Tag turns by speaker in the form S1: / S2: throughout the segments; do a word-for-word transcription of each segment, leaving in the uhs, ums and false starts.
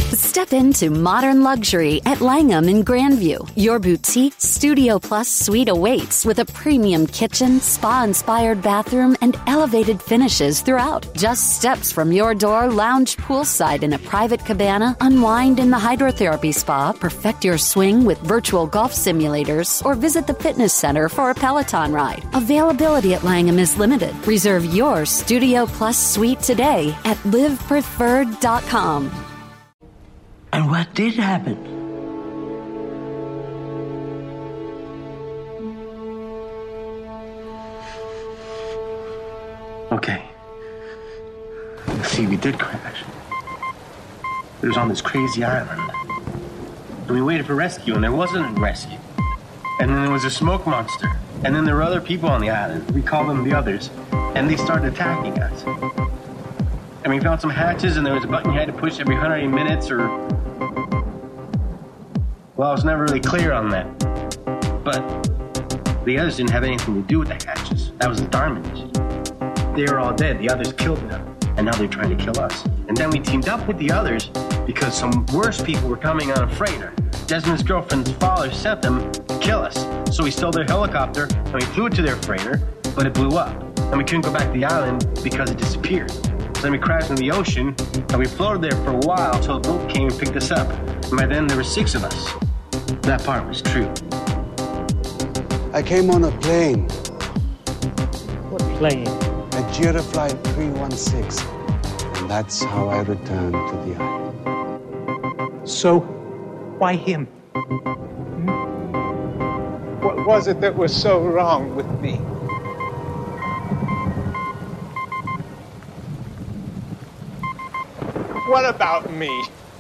S1: Step into modern luxury at Langham in Grandview. Your boutique Studio Plus suite awaits with a premium kitchen, spa-inspired bathroom, and elevated finishes throughout. Just steps from your door, lounge poolside in a private cabana, unwind in the hydrotherapy spa, perfect your swing with virtual golf simulators, or visit the fitness center for a Peloton ride. Availability at Langham is limited. Reserve your Studio Plus suite today at live preferred dot com.
S2: And what did happen?
S3: Okay. See, we did crash. It was on this crazy island. And we waited for rescue, and there wasn't a rescue. And then there was a smoke monster. And then there were other people on the island. We call them the others. And they started attacking us. And we found some hatches, and there was a button you had to push every one hundred eighty minutes, or... Well, I was never really clear on that. But the others didn't have anything to do with the hatches. That was the Dharma mission. They were all dead. The others killed them. And now they're trying to kill us. And then we teamed up with the others because some worse people were coming on a freighter. Desmond's girlfriend's father sent them to kill us. So we stole their helicopter, and we flew it to their freighter, but it blew up. And we couldn't go back to the island because it disappeared. So then we crashed in the ocean, and we floated there for a while until a boat came and picked us up. And by then, there were six of us. That part was true.
S4: I came on a plane.
S5: What plane?
S4: A Girafly three one six. And that's how I returned to the island.
S5: So, why him? Hmm?
S6: What was it that was so wrong with me? What about me?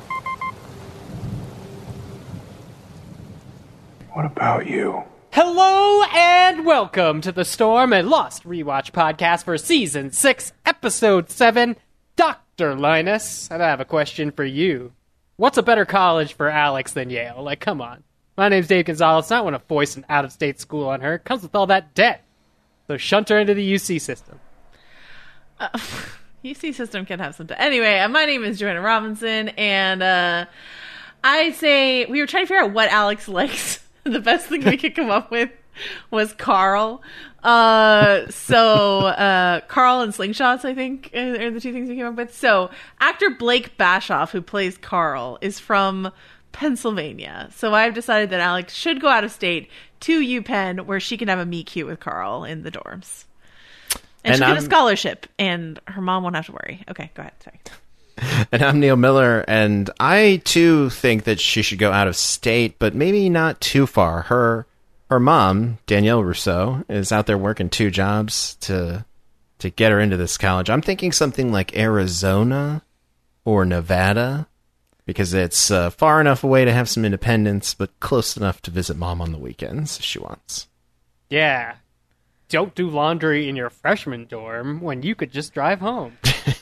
S7: What about you?
S5: Hello and welcome to the Storm and Lost Rewatch podcast for Season six, Episode seven, Doctor Linus. And I have a question for you. What's a better college for Alex than Yale? Like, come on. My name's Dave Gonzalez, and I want to foist an out-of-state school on her. It comes with all that debt. So shunt her into the U C system.
S8: Uh, U C system can have some debt. Anyway, uh, my name is Joanna Robinson, and uh, I say we were trying to figure out what Alex likes. The best thing we could come up with was Carl. Uh, so, uh, Carl and Slingshots, I think, are the two things we came up with. So, actor Blake Bashoff, who plays Carl, is from Pennsylvania. So, I've decided that Alex should go out of state to UPenn, where she can have a meet cute with Carl in the dorms. And, and she'll get a scholarship, and her mom won't have to worry. Okay, go ahead. Sorry.
S9: And I'm Neil Miller, and I, too, think that she should go out of state, but maybe not too far. Her her mom, Danielle Rousseau, is out there working two jobs to to get her into this college. I'm thinking something like Arizona or Nevada, because it's uh, far enough away to have some independence, but close enough to visit mom on the weekends if she wants.
S5: Yeah. Don't do laundry in your freshman dorm when you could just drive home.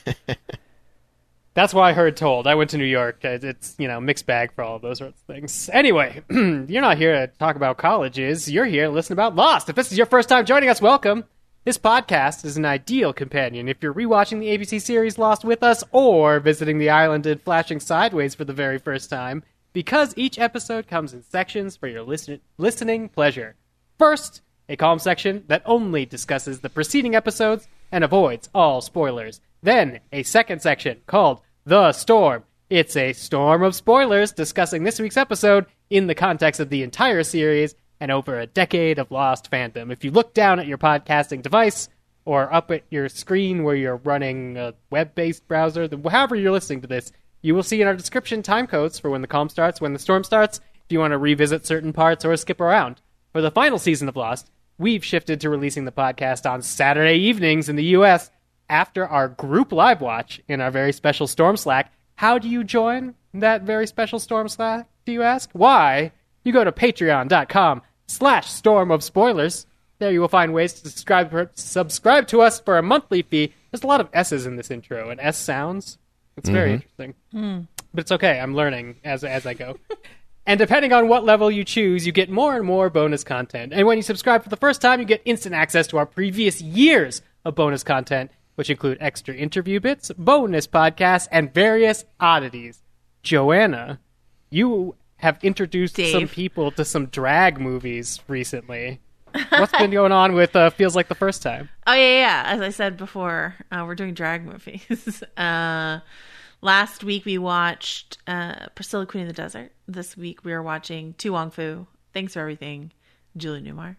S5: That's why I heard told. I went to New York. It's, you know, mixed bag for all of those sorts of things. Anyway, you're not here to talk about colleges. You're here to listen about Lost. If this is your first time joining us, welcome. This podcast is an ideal companion if you're rewatching the A B C series Lost with us or visiting the island and flashing sideways for the very first time, because each episode comes in sections for your listen- listening pleasure. First, a calm section that only discusses the preceding episodes and avoids all spoilers. Then, a second section called The Storm. It's a storm of spoilers discussing this week's episode in the context of the entire series and over a decade of Lost fandom. If you look down at your podcasting device or up at your screen where you're running a web-based browser, however you're listening to this, you will see in our description time codes for when the calm starts, when the storm starts, if you want to revisit certain parts or skip around. For the final season of Lost, we've shifted to releasing the podcast on Saturday evenings in the U S after our group live watch in our very special Storm Slack. How do you join that very special Storm Slack, do you ask? Why? You go to patreon.com slash storm of spoilers. There you will find ways to subscribe, subscribe to us for a monthly fee. There's a lot of S's in this intro, and S sounds. It's very mm-hmm. interesting. Mm. But it's okay. I'm learning as as I go. And depending on what level you choose, you get more and more bonus content. And when you subscribe for the first time, you get instant access to our previous years of bonus content, which include extra interview bits, bonus podcasts, and various oddities. Joanna, you have introduced
S8: Dave.
S5: some people to some drag movies recently. What's been going on with uh, Feels Like the First Time?
S8: Oh, yeah, yeah. As I said before, uh, we're doing drag movies. uh, last week we watched uh, Priscilla, Queen of the Desert. This week we are watching Tu Wong Fu, Thanks for Everything, Julie Newmar.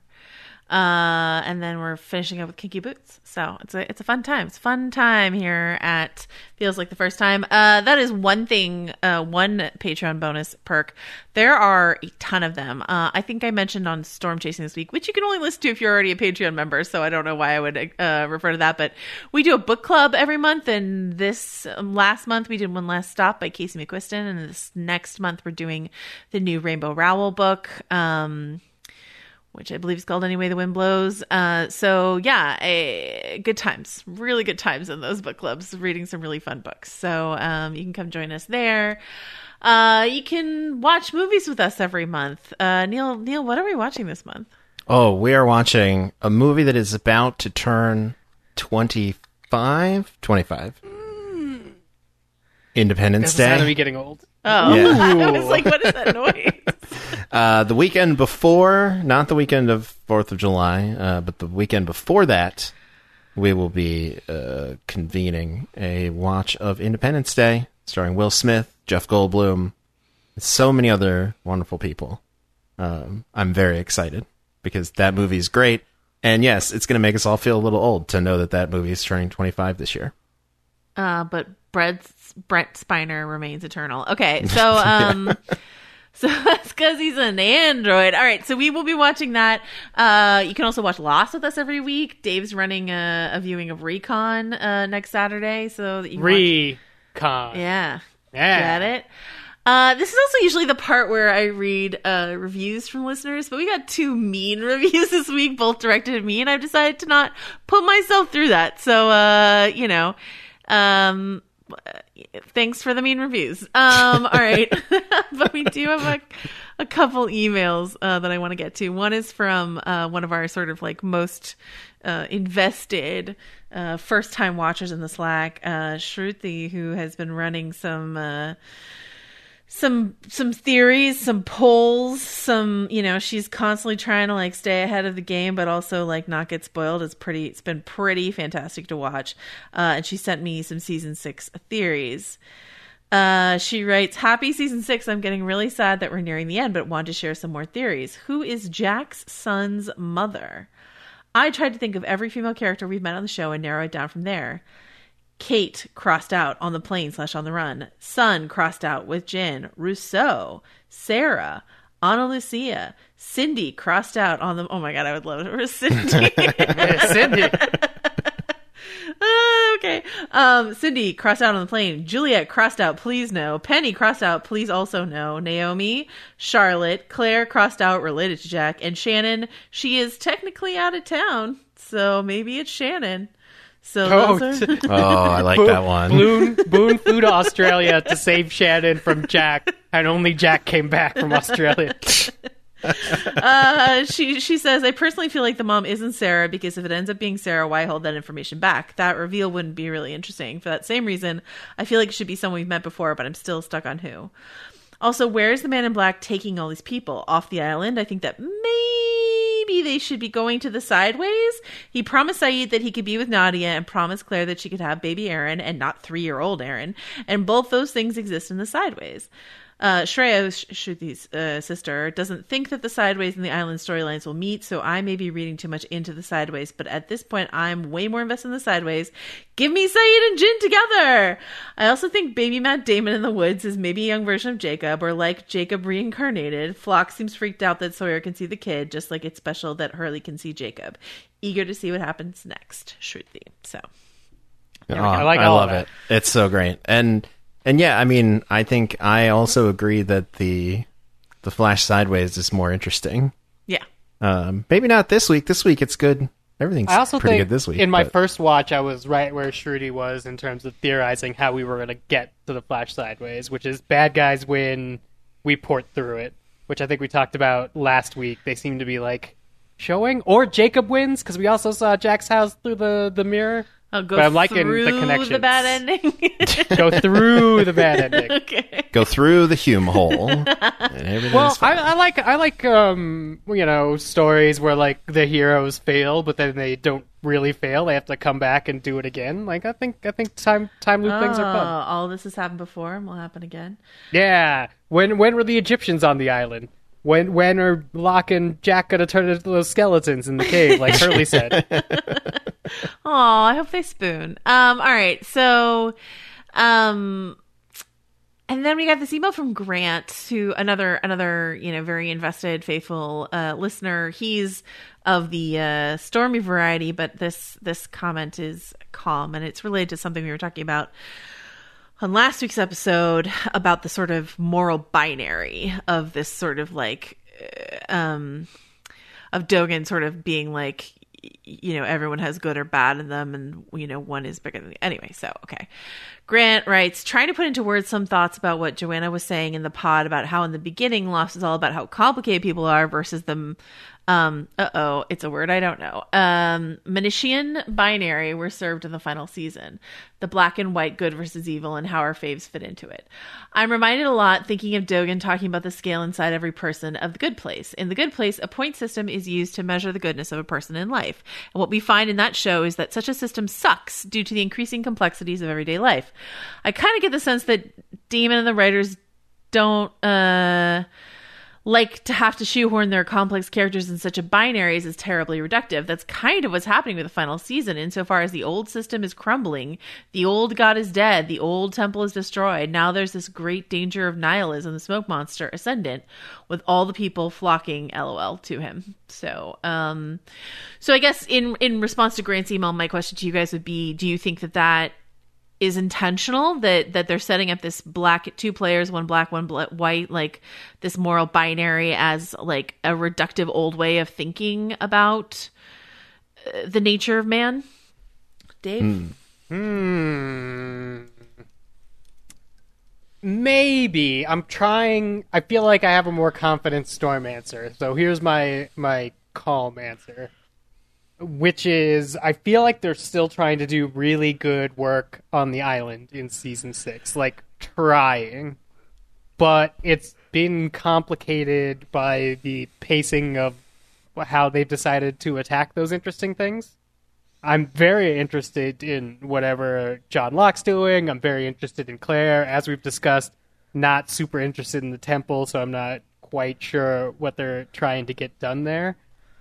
S8: Uh, and then we're finishing up with Kinky Boots. So it's a it's a fun time. It's a fun time here at Feels Like the First Time. Uh, that is one thing, uh, one Patreon bonus perk. There are a ton of them. Uh, I think I mentioned on Storm Chasing this week, which you can only listen to if you're already a Patreon member. So I don't know why I would uh, refer to that. But we do a book club every month. And this um, last month we did One Last Stop by Casey McQuiston. And this next month we're doing the new Rainbow Rowell book. Um... which I believe is called Any Way the Wind Blows. Uh, so yeah, a, good times, really good times in those book clubs, reading some really fun books. So um, you can come join us there. Uh, you can watch movies with us every month. Uh, Neil, Neil, what are we watching this month?
S9: Oh, we are watching a movie that is about to turn twenty-five? twenty-five. Mm. Independence
S5: This is
S9: Day.
S5: me getting old.
S8: Oh,
S9: Yeah.
S8: I was like, what is that noise?
S9: Uh, the weekend before, not the weekend of fourth of July, uh, but the weekend before that, we will be uh, convening a watch of Independence Day, starring Will Smith, Jeff Goldblum, and so many other wonderful people. Um, I'm very excited because that movie is great. And yes, it's going to make us all feel a little old to know that that movie is turning twenty-five this year.
S8: Uh, but Brett, Brett Spiner remains eternal. Okay, so um, so that's because he's an android. All right, so we will be watching that. Uh, you can also watch Lost with us every week. Dave's running a, a viewing of Recon uh, next Saturday, so that you can
S5: Recon.
S8: watch... yeah,
S5: Yeah.
S8: get it. Uh, this is also usually the part where I read uh, reviews from listeners, but we got two mean reviews this week, both directed at me, and I've decided to not put myself through that. So, uh, you know. Um, thanks for the mean reviews. Um, all right. But we do have a, a couple emails uh, that I want to get to. One is from uh, one of our sort of like most uh, invested uh, first time watchers in the Slack, uh, Shruti, who has been running some uh, some some theories, some polls, some, you know, she's constantly trying to like stay ahead of the game, but also like not get spoiled. It's pretty, it's been pretty fantastic to watch. Uh, and she sent me some season six theories. Uh, she writes, happy season six. I'm getting really sad that we're nearing the end, but want to share some more theories. Who is Jack's son's mother? I tried to think of every female character we've met on the show and narrow it down from there. Kate crossed out on the plane slash on the run. Son crossed out with Jin. Rousseau. Sarah. Ana Lucia. Cindy crossed out on the... Oh my god, I would love it for Cindy.
S5: Cindy.
S8: uh, okay. Um, Cindy crossed out on the plane. Juliet crossed out, please no. Penny crossed out, please also no. Naomi. Charlotte. Claire crossed out, related to Jack. And Shannon, she is technically out of town, so maybe it's Shannon. So
S5: Oh,
S8: those are...
S9: Oh, I like that one.
S5: Boone, Boone flew to Australia to save Shannon from Jack, and only Jack came back from Australia.
S8: uh, she she says, I personally feel like the mom isn't Sarah, because if it ends up being Sarah, why hold that information back? That reveal wouldn't be really interesting. For that same reason, I feel like it should be someone we've met before, but I'm still stuck on who. Also, where is the man in black taking all these people? Off the island? I think that maybe they should be going to the Sideways. He promised Saeed that he could be with Nadia and promised Claire that she could have baby Aaron and not three-year-old Aaron. And both those things exist in the Sideways. Uh, Shreya, Shruti's uh, sister, doesn't think that the Sideways and the island storylines will meet, so I may be reading too much into the Sideways, but at this point, I'm way more invested in the Sideways. Give me Saeed and Jin together! I also think baby Matt Damon in the woods is maybe a young version of Jacob, or like Jacob reincarnated. Flock seems freaked out that Sawyer can see the kid, just like it's special that Hurley can see Jacob. Eager to see what happens next, Shruti. So,
S9: Oh,
S5: I like
S9: I
S5: all
S9: love
S5: of
S9: it. It's so great. And and yeah, I mean, I think I also agree that the the Flash Sideways is more interesting.
S8: yeah.
S9: Um, maybe not this week. This week it's good. Everything's
S5: I also
S9: pretty
S5: think
S9: good this week.
S5: in my
S9: but-
S5: first watch, I was right where Shruti was in terms of theorizing how we were going to get to the Flash Sideways, which is bad guys win, we port through it, which I think we talked about last week. They seem to be like showing, or Jacob wins, because we also saw Jack's house through the, the mirror.
S8: I'll go
S5: but I'm liking
S8: through
S5: the connections.
S8: the bad ending.
S5: Go through the bad ending.
S8: Okay.
S9: Go through the Hume hole. And everything's
S5: Well,
S9: fine.
S5: I, I like I like um you know stories where like the heroes fail, but then they don't really fail. They have to come back and do it again. Like I think I think time time loop things are
S8: Oh,
S5: fun.
S8: all this has happened before and will happen again.
S5: Yeah. When when were the Egyptians on the island? When when are Locke and Jack gonna turn into those skeletons in the cave, like Hurley said?
S8: Oh, I hope they spoon. Um, all right, so, um, and then we got this email from Grant, who another another you know very invested, faithful uh, listener. He's of the uh, stormy variety, but this this comment is calm, and it's related to something we were talking about on last week's episode about the sort of moral binary of this sort of like, uh, um, of Dogen sort of being like, you know, everyone has good or bad in them, and you know, one is bigger than the anyway. So, okay. Grant writes, trying to put into words some thoughts about what Joanna was saying in the pod about how in the beginning Lost is all about how complicated people are versus them. Um, uh-oh, it's a word I don't know. Um, Manishian binary were served in the final season. The black and white good versus evil and how our faves fit into it. I'm reminded a lot thinking of Dogen talking about the scale inside every person of the good place. In the good place, a point system is used to measure the goodness of a person in life. And what we find in that show is that such a system sucks due to the increasing complexities of everyday life. I kind of get the sense that Damon and the writers don't, uh... like to have to shoehorn their complex characters in such a binaries is terribly reductive. That's kind of what's happening with the final season, insofar as the old system is crumbling. The old god is dead. The old temple is destroyed. Now there's this great danger of nihilism, the smoke monster ascendant, with all the people flocking LOL to him. So, um, so I guess in, in response to Grant's email, my question to you guys would be, do you think that that is intentional, that that they're setting up this black two players, one black, one bl- white, like this moral binary as like a reductive old way of thinking about uh, the nature of man? Dave?
S9: Hmm.
S5: Hmm. Maybe. I'm trying. I feel like I have a more confident Storm answer. So here's my my calm answer, which is I feel like they're still trying to do really good work on the island in season six, like trying, but it's been complicated by the pacing of how they've decided to attack those interesting things. I'm very interested in whatever John Locke's doing. I'm very interested in Claire, as we've discussed. Not super interested in the temple, so I'm not quite sure what they're trying to get done there.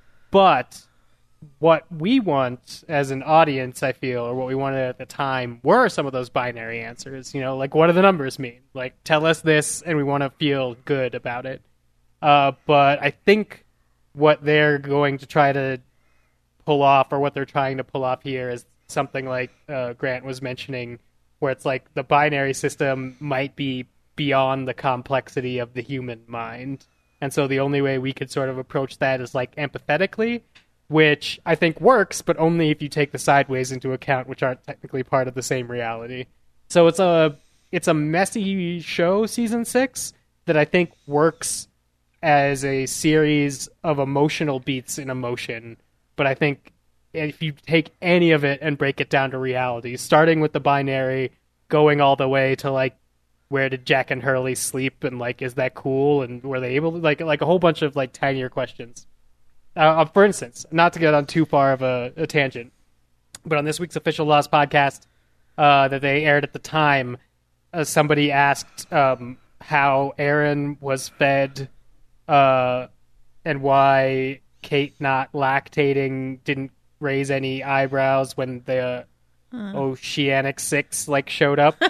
S5: But what we want as an audience, I feel, or what we wanted at the time, were some of those binary answers. You know, like, what do the numbers mean? Like, tell us this, and we want to feel good about it. Uh, but I think what they're going to try to pull off, or what they're trying to pull off here, is something like uh, Grant was mentioning, where it's like the binary system might be beyond the complexity of the human mind. And so the only way we could sort of approach that is like empathetically, which I think works, but only if you take the sideways into account, which aren't technically part of the same reality. So it's a it's a messy show, season six, that I think works as a series of emotional beats in emotion. But I think if you take any of it and break it down to reality, starting with the binary, going all the way to like, where did Jack and Hurley sleep, and like, is that cool, and were they able to, like, like a whole bunch of like tinier questions. Uh, for instance, not to get on too far of a, a tangent, but on this week's Official Lost podcast uh, that they aired at the time, uh, somebody asked um, how Aaron was fed uh, and why Kate not lactating didn't raise any eyebrows when the uh. Oceanic Six like showed up.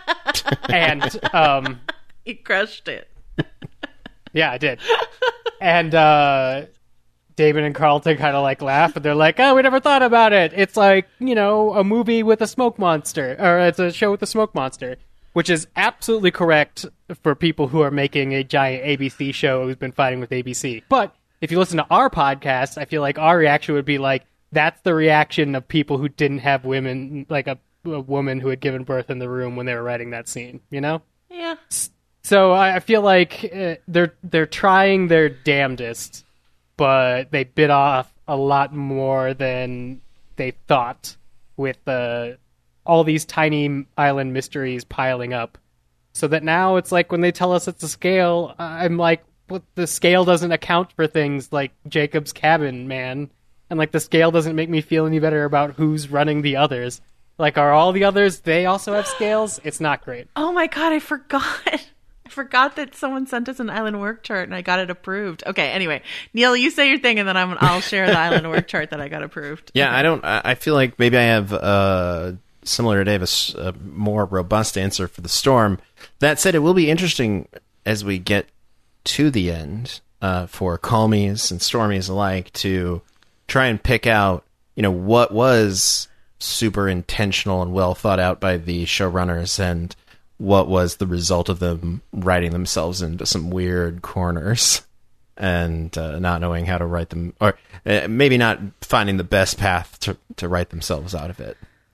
S5: And um,
S8: he crushed it.
S5: Yeah, I did. And uh, Damon and Carlton kind of like laugh, and they're like, "Oh, we never thought about it. It's like, you know, a movie with a smoke monster, or it's a show with a smoke monster," which is absolutely correct for people who are making a giant A B C show who's been fighting with A B C. But if you listen to our podcast, I feel like our reaction would be like, that's the reaction of people who didn't have women, like a, a woman who had given birth in the room when they were writing that scene, you know?
S8: Yeah.
S5: So I, I feel like uh, they're they're trying their damnedest, but they bit off a lot more than they thought with uh, all these tiny island mysteries piling up. So that now it's like when they tell us it's a scale, I'm like, well, the scale doesn't account for things like Jacob's cabin, man. And like the scale doesn't make me feel any better about who's running the others. Like, are all the others, they also have scales? It's not great.
S8: Oh my god, I forgot. I forgot that someone sent us an island work chart and I got it approved. Okay, anyway. Neil, you say your thing and then I'm, I'll share the island work chart that I got approved.
S9: Yeah,
S8: okay.
S9: I don't, I feel like maybe I have, uh, similar to Dave, a, a more robust answer for the storm. That said, it will be interesting as we get to the end, uh, for calmies and stormies alike to try and pick out, you know, what was super intentional and well thought out by the showrunners and what was the result of them writing themselves into some weird corners and uh, not knowing how to write them, or uh, maybe not finding the best path to, to write themselves out of it.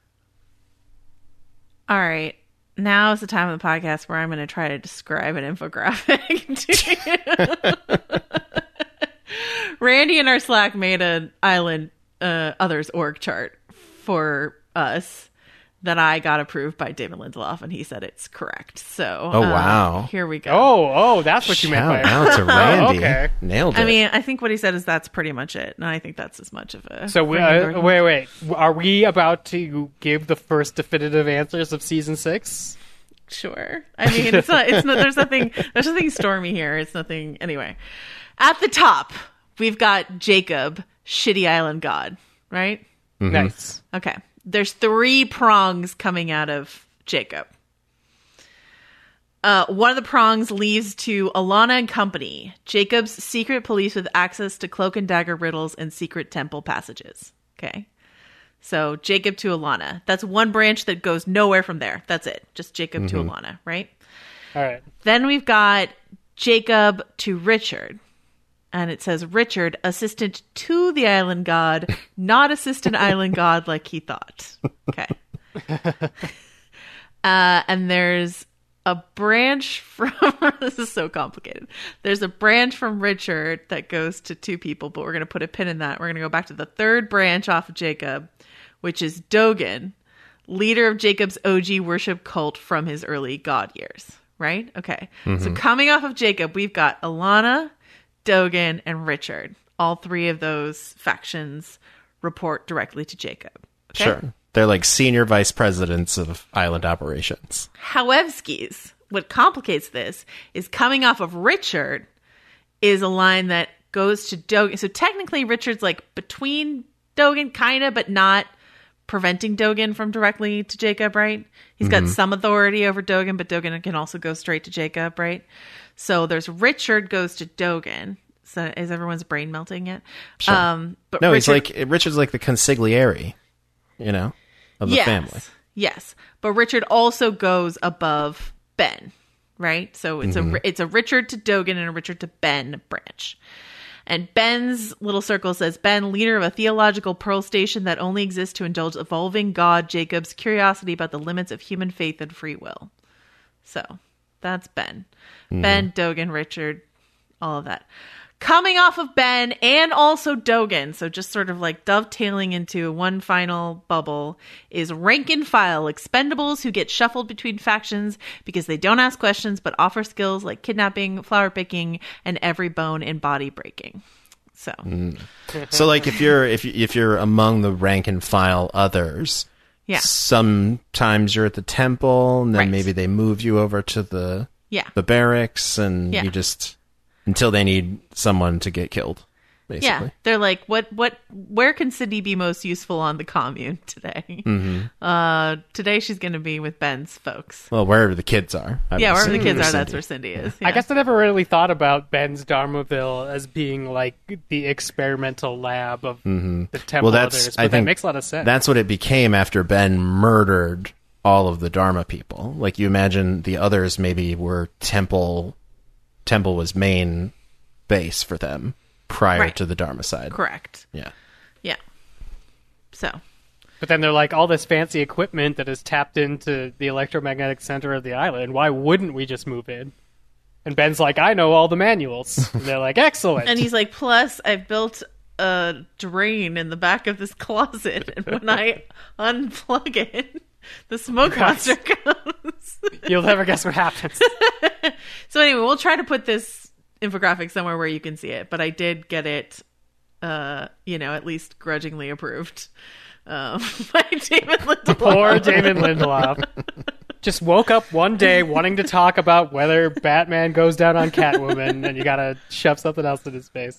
S8: All right. Now is the time of the podcast where I'm going to try to describe an infographic to you. Randy in our Slack made an island uh, others org chart for us that I got approved by David Lindelof, and he said it's correct. So,
S9: oh
S8: uh,
S9: wow,
S8: here we go.
S5: Oh, oh, that's what you meant by it.
S9: Shout out to Randy.
S5: Oh, okay.
S9: Nailed it.
S8: I mean, I think what he said is that's pretty much it, and I think that's as much of a.
S5: So we, uh, wait, wait, are we about to give the first definitive answers of season six?
S8: Sure. I mean, it's not. It's not. There's nothing. There's nothing stormy here. It's nothing. Anyway, at the top, we've got Jacob, shitty island god, right?
S5: Mm-hmm. Nice.
S8: Okay. There's three prongs coming out of Jacob. Uh, one of the prongs leads to Alana and Company, Jacob's secret police with access to cloak and dagger riddles and secret temple passages. Okay. So Jacob to Alana. That's one branch that goes nowhere from there. That's it. Just Jacob mm-hmm. to Alana, right?
S5: All right.
S8: Then we've got Jacob to Richard. And it says, Richard, assistant to the island god, not assistant island god like he thought. Okay. uh, and there's a branch from, this is so complicated. There's a branch from Richard that goes to two people, but we're going to put a pin in that. We're going to go back to the third branch off of Jacob, which is Dogen, leader of Jacob's O G worship cult from his early god years. Right? Okay. Mm-hmm. So coming off of Jacob, we've got Alana, Dogen, and Richard. All three of those factions report directly to Jacob. Okay?
S9: Sure. They're like senior vice presidents of island operations.
S8: Howevskis. What complicates this is coming off of Richard is a line that goes to Dogen. So technically Richard's like between Dogen, kind of, but not preventing Dogen from directly to Jacob, right? He's got mm-hmm. some authority over Dogen, but Dogen can also go straight to Jacob, right? So there's Richard goes to Dogen. So is everyone's brain melting yet?
S9: Sure.
S8: Um, but
S9: no,
S8: Richard,
S9: he's like Richard's like the consigliere, you know, of the
S8: yes,
S9: family.
S8: Yes, but Richard also goes above Ben, right? So it's mm-hmm. a it's a Richard to Dogen and a Richard to Ben branch. And Ben's little circle says, Ben, leader of a theological pearl station that only exists to indulge evolving God Jacob's curiosity about the limits of human faith and free will. So that's Ben. Mm. Ben, Dogen, Richard, all of that. Coming off of Ben and also Dogen, so just sort of like dovetailing into one final bubble, is rank and file expendables who get shuffled between factions because they don't ask questions but offer skills like kidnapping, flower picking, and every bone and body breaking. So,
S9: mm. so like if you're if you, if you're among the rank and file others,
S8: yeah,
S9: sometimes you're at the temple, and then
S8: right.
S9: maybe they move you over to the
S8: yeah.
S9: the barracks, and
S8: yeah.
S9: you just. Until they need someone to get killed, basically.
S8: Yeah, they're like, what, what, where can Cindy be most useful on the commune today?
S9: Mm-hmm.
S8: Uh, today she's going to be with Ben's folks.
S9: Well, wherever the kids are. I
S8: yeah, wherever the kids are,
S9: Cindy.
S8: that's where Cindy is. Yeah.
S5: I guess I never really thought about Ben's Dharmaville as being like the experimental lab of mm-hmm. the temple
S9: well, that's,
S5: others, but
S9: I
S5: that
S9: think
S5: makes a lot of sense.
S9: That's what it became after Ben murdered all of the Dharma people. Like, you imagine the others maybe were temple, temple was main base for them prior
S8: right.
S9: to the Dharma side.
S8: Correct.
S9: Yeah.
S8: Yeah. So.
S5: But then they're like, all this fancy equipment that is tapped into the electromagnetic center of the island, why wouldn't we just move in? And Ben's like, I know all the manuals. And they're like, excellent.
S8: And he's like, plus I've built a drain in the back of this closet, and when I unplug it, the smoke monster comes.
S5: You'll never guess what happens.
S8: So anyway, we'll try to put this infographic somewhere where you can see it, but I did get it, uh, you know, at least grudgingly approved um, by Damon Lindelof.
S5: Poor Damon Lindelof. Just woke up one day wanting to talk about whether Batman goes down on Catwoman, and you gotta shove something else in his face.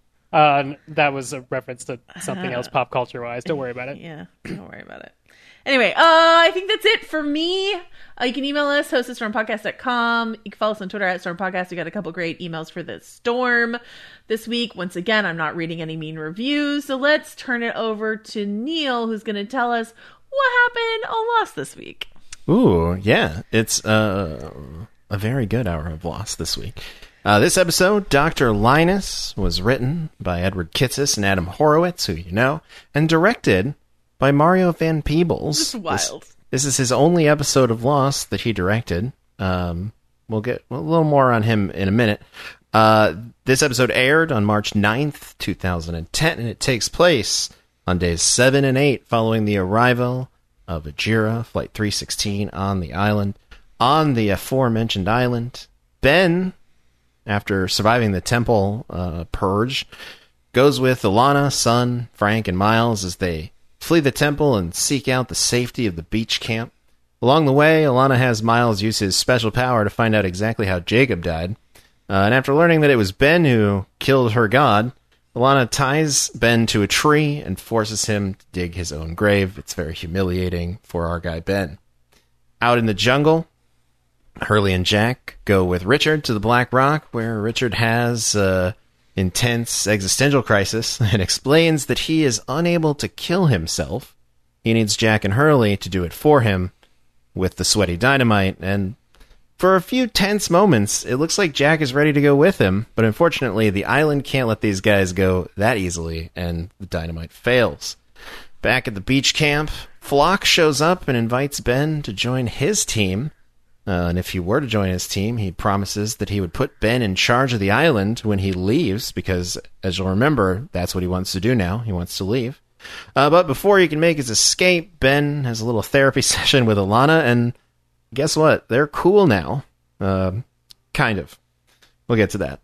S5: Uh, that was a reference to something else pop culture-wise. Don't worry about it.
S8: Yeah, don't worry about it. Anyway, uh, I think that's it for me. Uh, you can email us, host at storm podcast dot com. You can follow us on Twitter at Storm Podcast. We got a couple great emails for the Storm this week. Once again, I'm not reading any mean reviews, so let's turn it over to Neil, who's going to tell us what happened on Lost this week.
S9: Ooh, yeah. It's uh, a very good hour of Lost this week. Uh, this episode, Doctor Linus, was written by Edward Kitsis and Adam Horowitz, who you know, and directed by Mario Van Peebles.
S8: This is wild.
S9: This, this is his only episode of Lost that he directed. Um, we'll get a little more on him in a minute. Uh, this episode aired on March ninth, two thousand ten, and it takes place on days seven and eight following the arrival of Ajira, Flight three sixteen, on the island. On the aforementioned island, Ben, after surviving the temple uh, purge, goes with Alana, Sun, Frank, and Miles as they flee the temple and seek out the safety of the beach camp. Along the way, Alana has Miles use his special power to find out exactly how Jacob died. Uh, and after learning that it was Ben who killed her god, Alana ties Ben to a tree and forces him to dig his own grave. It's very humiliating for our guy Ben. Out in the jungle, Hurley and Jack go with Richard to the Black Rock, where Richard has uh, intense existential crisis and explains that he is unable to kill himself. He needs Jack and Hurley to do it for him with the sweaty dynamite, and for a few tense moments, it looks like Jack is ready to go with him, but unfortunately, the island can't let these guys go that easily, and the dynamite fails. Back at the beach camp, Flock shows up and invites Ben to join his team. Uh, and if he were to join his team, he promises that he would put Ben in charge of the island when he leaves, because, as you'll remember, that's what he wants to do now. He wants to leave. Uh, but before he can make his escape, Ben has a little therapy session with Alana, and guess what? They're cool now. Uh, kind of. We'll get to that.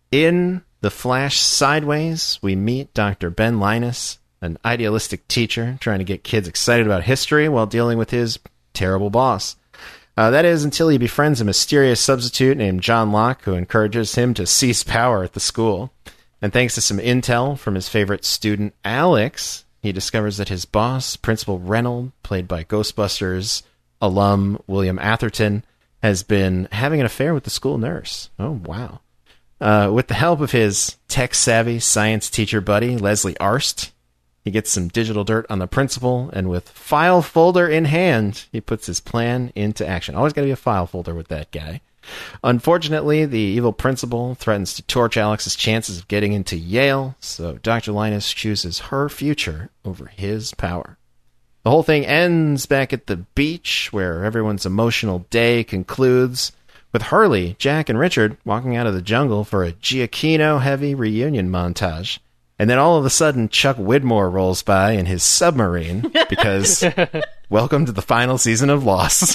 S9: In The Flash Sideways, we meet Doctor Ben Linus, an idealistic teacher trying to get kids excited about history while dealing with his terrible boss. Uh, that is until he befriends a mysterious substitute named John Locke, who encourages him to seize power at the school. And thanks to some intel from his favorite student, Alex, he discovers that his boss, Principal Reynolds, played by Ghostbusters alum William Atherton, has been having an affair with the school nurse. Oh, wow. Uh, with the help of his tech-savvy science teacher buddy, Leslie Arst, he gets some digital dirt on the principal, and with file folder in hand, he puts his plan into action. Always got to be a file folder with that guy. Unfortunately, the evil principal threatens to torch Alex's chances of getting into Yale, so Doctor Linus chooses her future over his power. The whole thing ends back at the beach, where everyone's emotional day concludes, with Hurley, Jack, and Richard walking out of the jungle for a Giacchino-heavy reunion montage. And then all of a sudden, Chuck Widmore rolls by in his submarine, because welcome to the final season of Lost.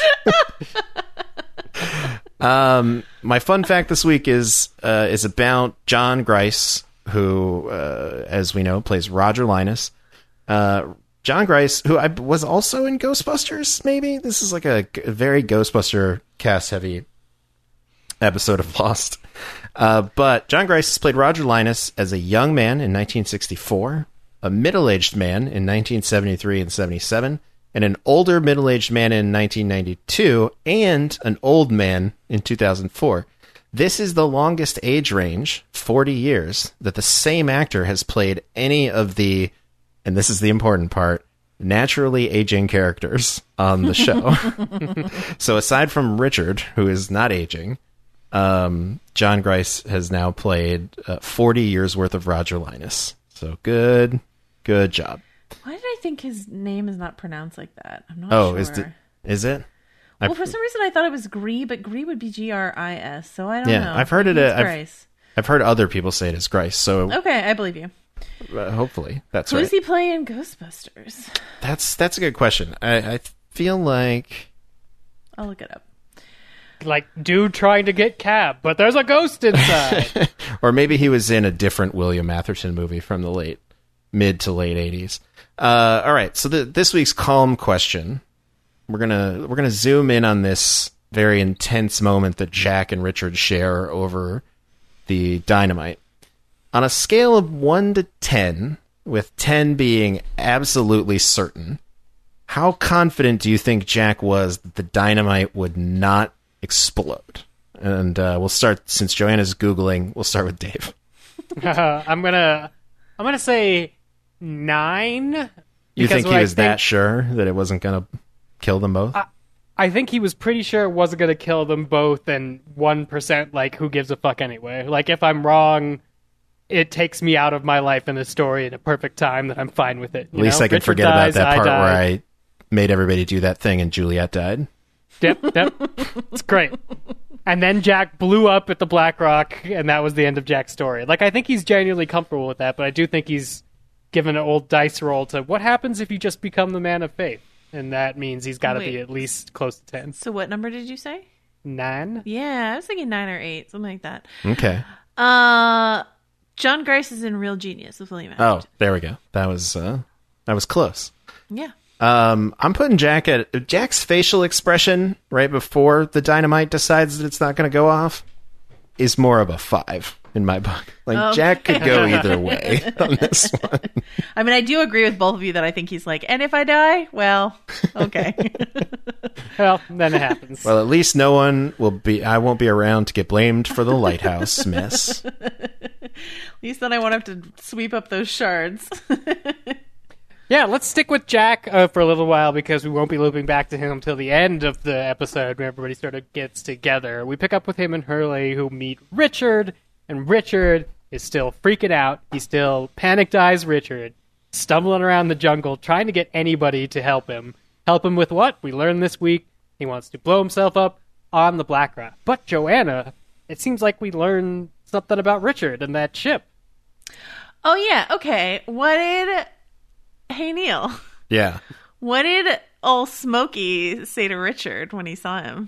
S9: um, my fun fact this week is uh, is about John Grice, who, uh, as we know, plays Roger Linus. Uh, John Grice, who I was also in Ghostbusters, maybe? This is like a, a very Ghostbuster cast-heavy episode of Lost. Uh, but John Grice has played Roger Linus as a young man in nineteen sixty-four, a middle-aged man in nineteen seventy-three and seventy-seven, and an older middle-aged man in nineteen ninety-two, and an old man in two thousand four. This is the longest age range, forty years, that the same actor has played any of the, and this is the important part, naturally aging characters on the show. So aside from Richard, who is not aging, Um, John Grice has now played uh, forty years worth of Roger Linus. So good, good job.
S8: Why did I think his name is not pronounced like that? I'm not
S9: oh,
S8: sure.
S9: is it? Is it?
S8: Well,
S9: I've,
S8: for some reason I thought it was Gree, but Gree would be G R I S. So I don't
S9: yeah,
S8: know.
S9: I've heard it.
S8: It's
S9: Uh, I've,
S8: Grice.
S9: I've heard other people say it as Grice. So
S8: okay, I believe you.
S9: Uh, hopefully, that's
S8: Who
S9: right.
S8: does he play in Ghostbusters?
S9: That's that's a good question. I, I feel like
S8: I'll look it up.
S5: Like, dude trying to get cab, but there's a ghost inside.
S9: or maybe he was in a different William Atherton movie from the late mid to late eighties. Uh, all right, so the, this week's calm question. We're gonna we're gonna zoom in on this very intense moment that Jack and Richard share over the dynamite. On a scale of one to ten, with ten being absolutely certain, how confident do you think Jack was that the dynamite would not explode? And uh, we'll start, since Joanna's Googling, we'll start with Dave.
S5: uh, I'm gonna I'm gonna say nine.
S9: You think he
S5: I
S9: was
S5: think,
S9: that sure that it wasn't gonna kill them both?
S5: I, I think he was pretty sure it wasn't gonna kill them both, and one percent like who gives a fuck anyway. Like if I'm wrong, it takes me out of my life in the story at a perfect time that I'm fine with it.
S9: At least
S5: know?
S9: I can
S5: Richard
S9: forget
S5: dies,
S9: about that
S5: I
S9: part
S5: die.
S9: where I made everybody do that thing and Juliet died.
S5: Yep, yep. It's great. And then Jack blew up at the Black Rock, and that was the end of Jack's story. Like, I think he's genuinely comfortable with that, but I do think he's given an old dice roll to what happens if you just become the man of faith? And that means he's got to be
S8: Wait.
S5: at least close to ten.
S8: So what number did you say?
S5: Nine?
S8: Yeah, I was thinking nine or eight, something like that.
S9: Okay.
S8: Uh, John Grice is in Real Genius with William
S9: Oh,
S8: Atherton.
S9: there we go. That was uh, that was close.
S8: Yeah.
S9: Um, I'm putting Jack at Jack's facial expression right before the dynamite decides that it's not going to go off is more of a five in my book. Like
S8: Oh.
S9: Jack could go either way on this one.
S8: I mean, I do agree with both of you that I think he's like, and if I die, well, okay.
S5: Well, then it happens.
S9: Well, at least no one will be. I won't be around to get blamed for the lighthouse mess.
S8: At least then I won't have to sweep up those shards.
S5: Yeah, let's stick with Jack uh, for a little while because we won't be looping back to him until the end of the episode when everybody sort of gets together. We pick up with him and Hurley, who meet Richard, and Richard is still freaking out. He's still panicked eyes Richard, stumbling around the jungle, trying to get anybody to help him. Help him with what? We learned this week he wants to blow himself up on the Black Rock. But Joanna, it seems like we learned something about Richard and that ship.
S8: Oh, yeah. Okay. What did... Hey, Neil.
S9: Yeah.
S8: What did old Smokey say to Richard when he saw him?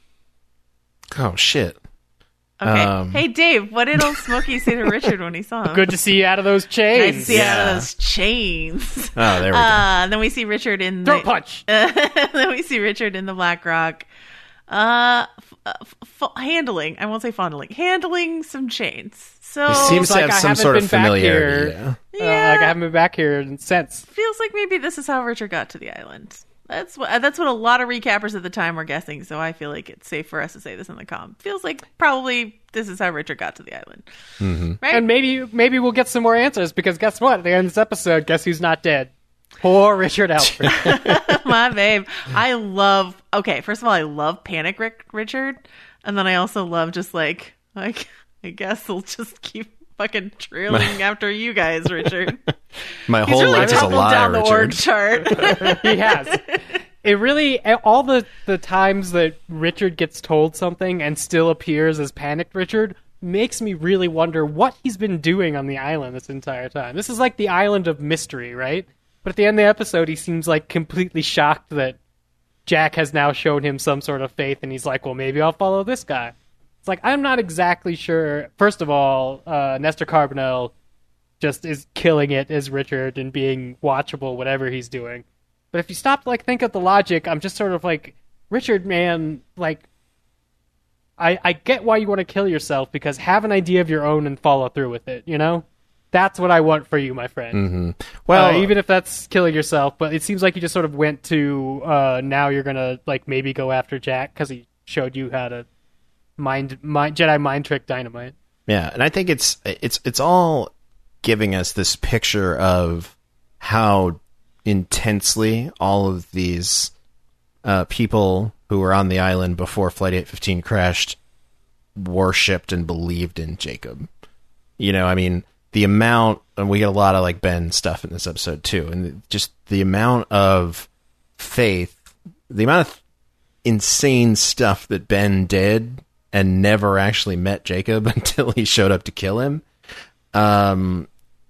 S9: Oh shit.
S8: Okay.
S9: Um.
S8: Hey, Dave, what did old Smokey say to Richard when he saw him?
S5: Good to see you out of those chains.
S8: Nice to see you out
S9: Yeah.
S8: of those chains.
S9: Oh, there we go.
S8: Uh, then we see Richard in the...
S5: Throat punch.
S8: Uh, then we see Richard in the Black Rock. Uh, f- uh, f- f- handling. I won't say fondling. Handling some chains. So...
S9: He seems to
S5: like
S9: have
S5: I
S9: some
S5: haven't
S9: sort of
S5: been back
S9: familiarity.
S5: here.
S9: Yeah.
S8: Yeah.
S5: Uh, like I haven't been back here in since.
S8: feels like maybe this is how Richard got to the island. That's what that's what a lot of recappers at the time were guessing. So I feel like it's safe for us to say this in the com. Feels like probably this is how Richard got to the island,
S9: Mm-hmm.
S8: right?
S5: And maybe maybe we'll get some more answers because guess what? At the end of this episode, guess who's not dead? Poor Richard Alfred.
S8: My babe, I love. Okay, first of all, I love Panic Rick Richard, and then I also love just like like I guess he'll just keep fucking trailing after you guys, Richard.
S9: My
S8: He's
S9: whole
S8: really
S9: life is a
S8: tumbled
S9: lie,
S8: down the org
S9: Richard.
S8: chart.
S5: He has. It really all the the times that Richard gets told something and still appears as panicked Richard makes me really wonder what he's been doing on the island this entire time. This is like the island of mystery, right? But at the end of the episode, he seems like completely shocked that Jack has now shown him some sort of faith, and he's like, well, maybe I'll follow this guy. It's like, I'm not exactly sure. First of all, uh, Nestor Carbonell just is killing it as Richard and being watchable, whatever he's doing. But if you stop to, like, think of the logic, I'm just sort of like, Richard, man, like, I, I get why you want to kill yourself, because have an idea of your own and follow through with it, you know? That's what I want for you, my friend.
S9: Mm-hmm. Well,
S5: uh, even if that's killing yourself, but it seems like you just sort of went to, uh, now you're gonna, like, maybe go after Jack, because he showed you how to mind, mind Jedi mind trick dynamite.
S9: yeah, and I think it's it's it's all giving us this picture of how intensely all of these uh, people who were on the island before Flight eight fifteen crashed worshipped and believed in Jacob. You know, I mean, the amount, and we get a lot of like Ben stuff in this episode too, and just the amount of faith, the amount of insane stuff that Ben did and never actually met Jacob until he showed up to kill him. Um,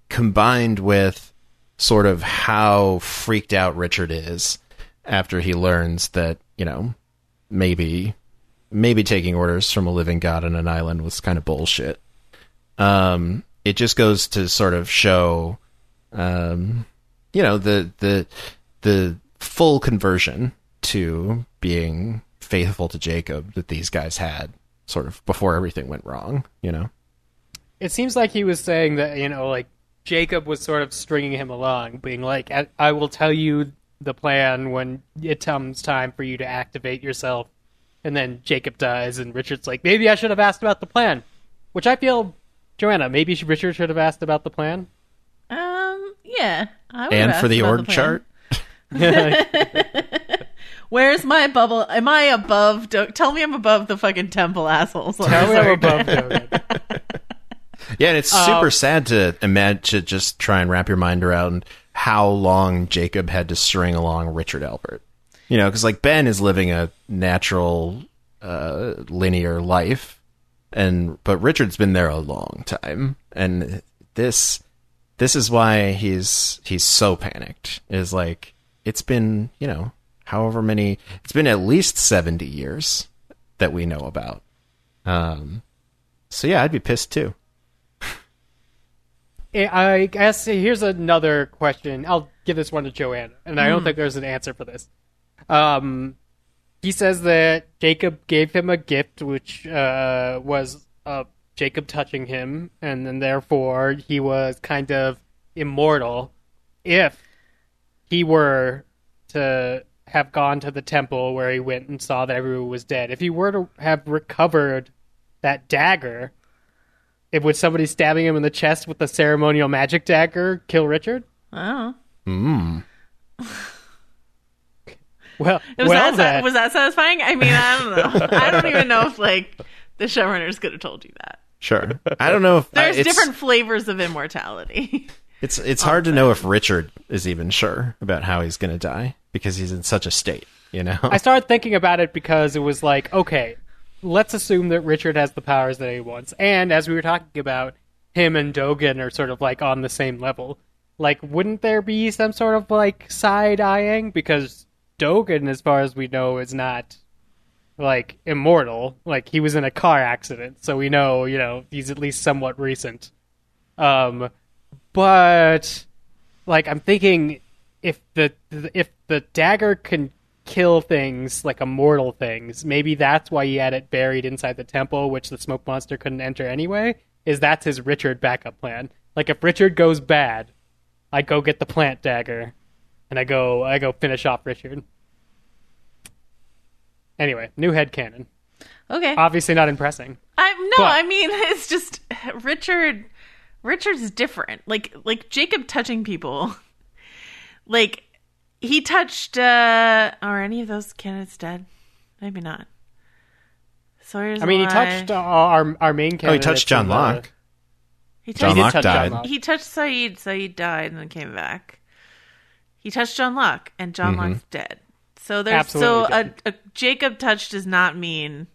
S9: combined with sort of how freaked out Richard is after he learns that, you know, maybe maybe taking orders from a living god on an island was kind of bullshit. Um, it just goes to sort of show, um, you know, the the the full conversion to being faithful to Jacob that these guys had sort of before everything went wrong, you know?
S5: It seems like he was saying that, you know, like, Jacob was sort of stringing him along, being like, I, I will tell you the plan when it comes time for you to activate yourself. And then Jacob dies, and Richard's like, maybe I should have asked about the plan. Which I feel, Joanna, maybe Richard should have asked about the plan?
S8: Um, yeah. I would
S9: And
S8: have
S9: for the
S8: asked
S9: org
S8: about the
S9: chart?
S8: Where's my bubble? Am I above? Do- Tell me I'm above the fucking temple assholes.
S5: Tell me I'm above Dogen.
S9: Yeah, and it's super um, sad to imagine, to just try and wrap your mind around how long Jacob had to string along Richard Albert. You know, because like Ben is living a natural, uh, linear life, and but Richard's been there a long time, and this this is why he's he's so panicked. Is like it's been, you know, however many, it's been at least seventy years that we know about. Um, so yeah, I'd be pissed too.
S5: I guess here's another question. I'll give this one to Joanna, and I don't
S8: Mm.
S5: think there's an answer for this. Um, he says that Jacob gave him a gift, which uh, was uh, Jacob touching him, and then therefore he was kind of immortal. If he were to have gone to the temple where he went and saw that everyone was dead, if he were to have recovered that dagger, if would somebody stabbing him in the chest with the ceremonial magic dagger kill Richard?
S8: Oh.
S9: Hmm.
S5: Well,
S8: was,
S5: well
S8: that,
S5: then.
S8: was that satisfying? I mean, I don't know. I don't even know if like the showrunners could have told you that.
S9: Sure. I don't know if
S8: There's
S9: uh, it's,
S8: different flavors of immortality.
S9: It's it's hard to know if Richard is even sure about how he's going to die because he's in such a state, you know?
S5: I started thinking about it because it was like, okay, let's assume that Richard has the powers that he wants. And as we were talking about, him and Dogen are sort of like on the same level. Like, wouldn't there be some sort of like side-eyeing? Because Dogen, as far as we know, is not like immortal. Like, he was in a car accident, so we know, you know, he's at least somewhat recent. Um, but like, I'm thinking if the if the dagger can kill things like immortal things, maybe that's why he had it buried inside the temple, which the smoke monster couldn't enter anyway. Is that's his Richard backup plan? Like, if Richard goes bad, I go get the plant dagger, and I go I go finish off Richard. Anyway, new headcanon.
S8: Okay.
S5: Obviously not impressing.
S8: I no,
S5: But-
S8: I mean it's just Richard. Richard's different. Like like Jacob touching people. Like he touched. uh Are any of those candidates dead? Maybe not. Sawyer's
S5: I mean, he
S8: alive.
S5: touched uh, our our main candidate.
S9: Oh, he touched John
S5: in the-
S9: Locke.
S8: He touched,
S9: John
S5: He did
S9: Locke
S5: touch John
S9: died.
S5: Locke.
S8: He touched Saeed. Saeed died and then came back. He touched John Locke, and John
S9: Mhm.
S8: Locke's dead. So there's
S5: Absolutely
S8: so a,
S5: dead.
S8: a Jacob touch does not mean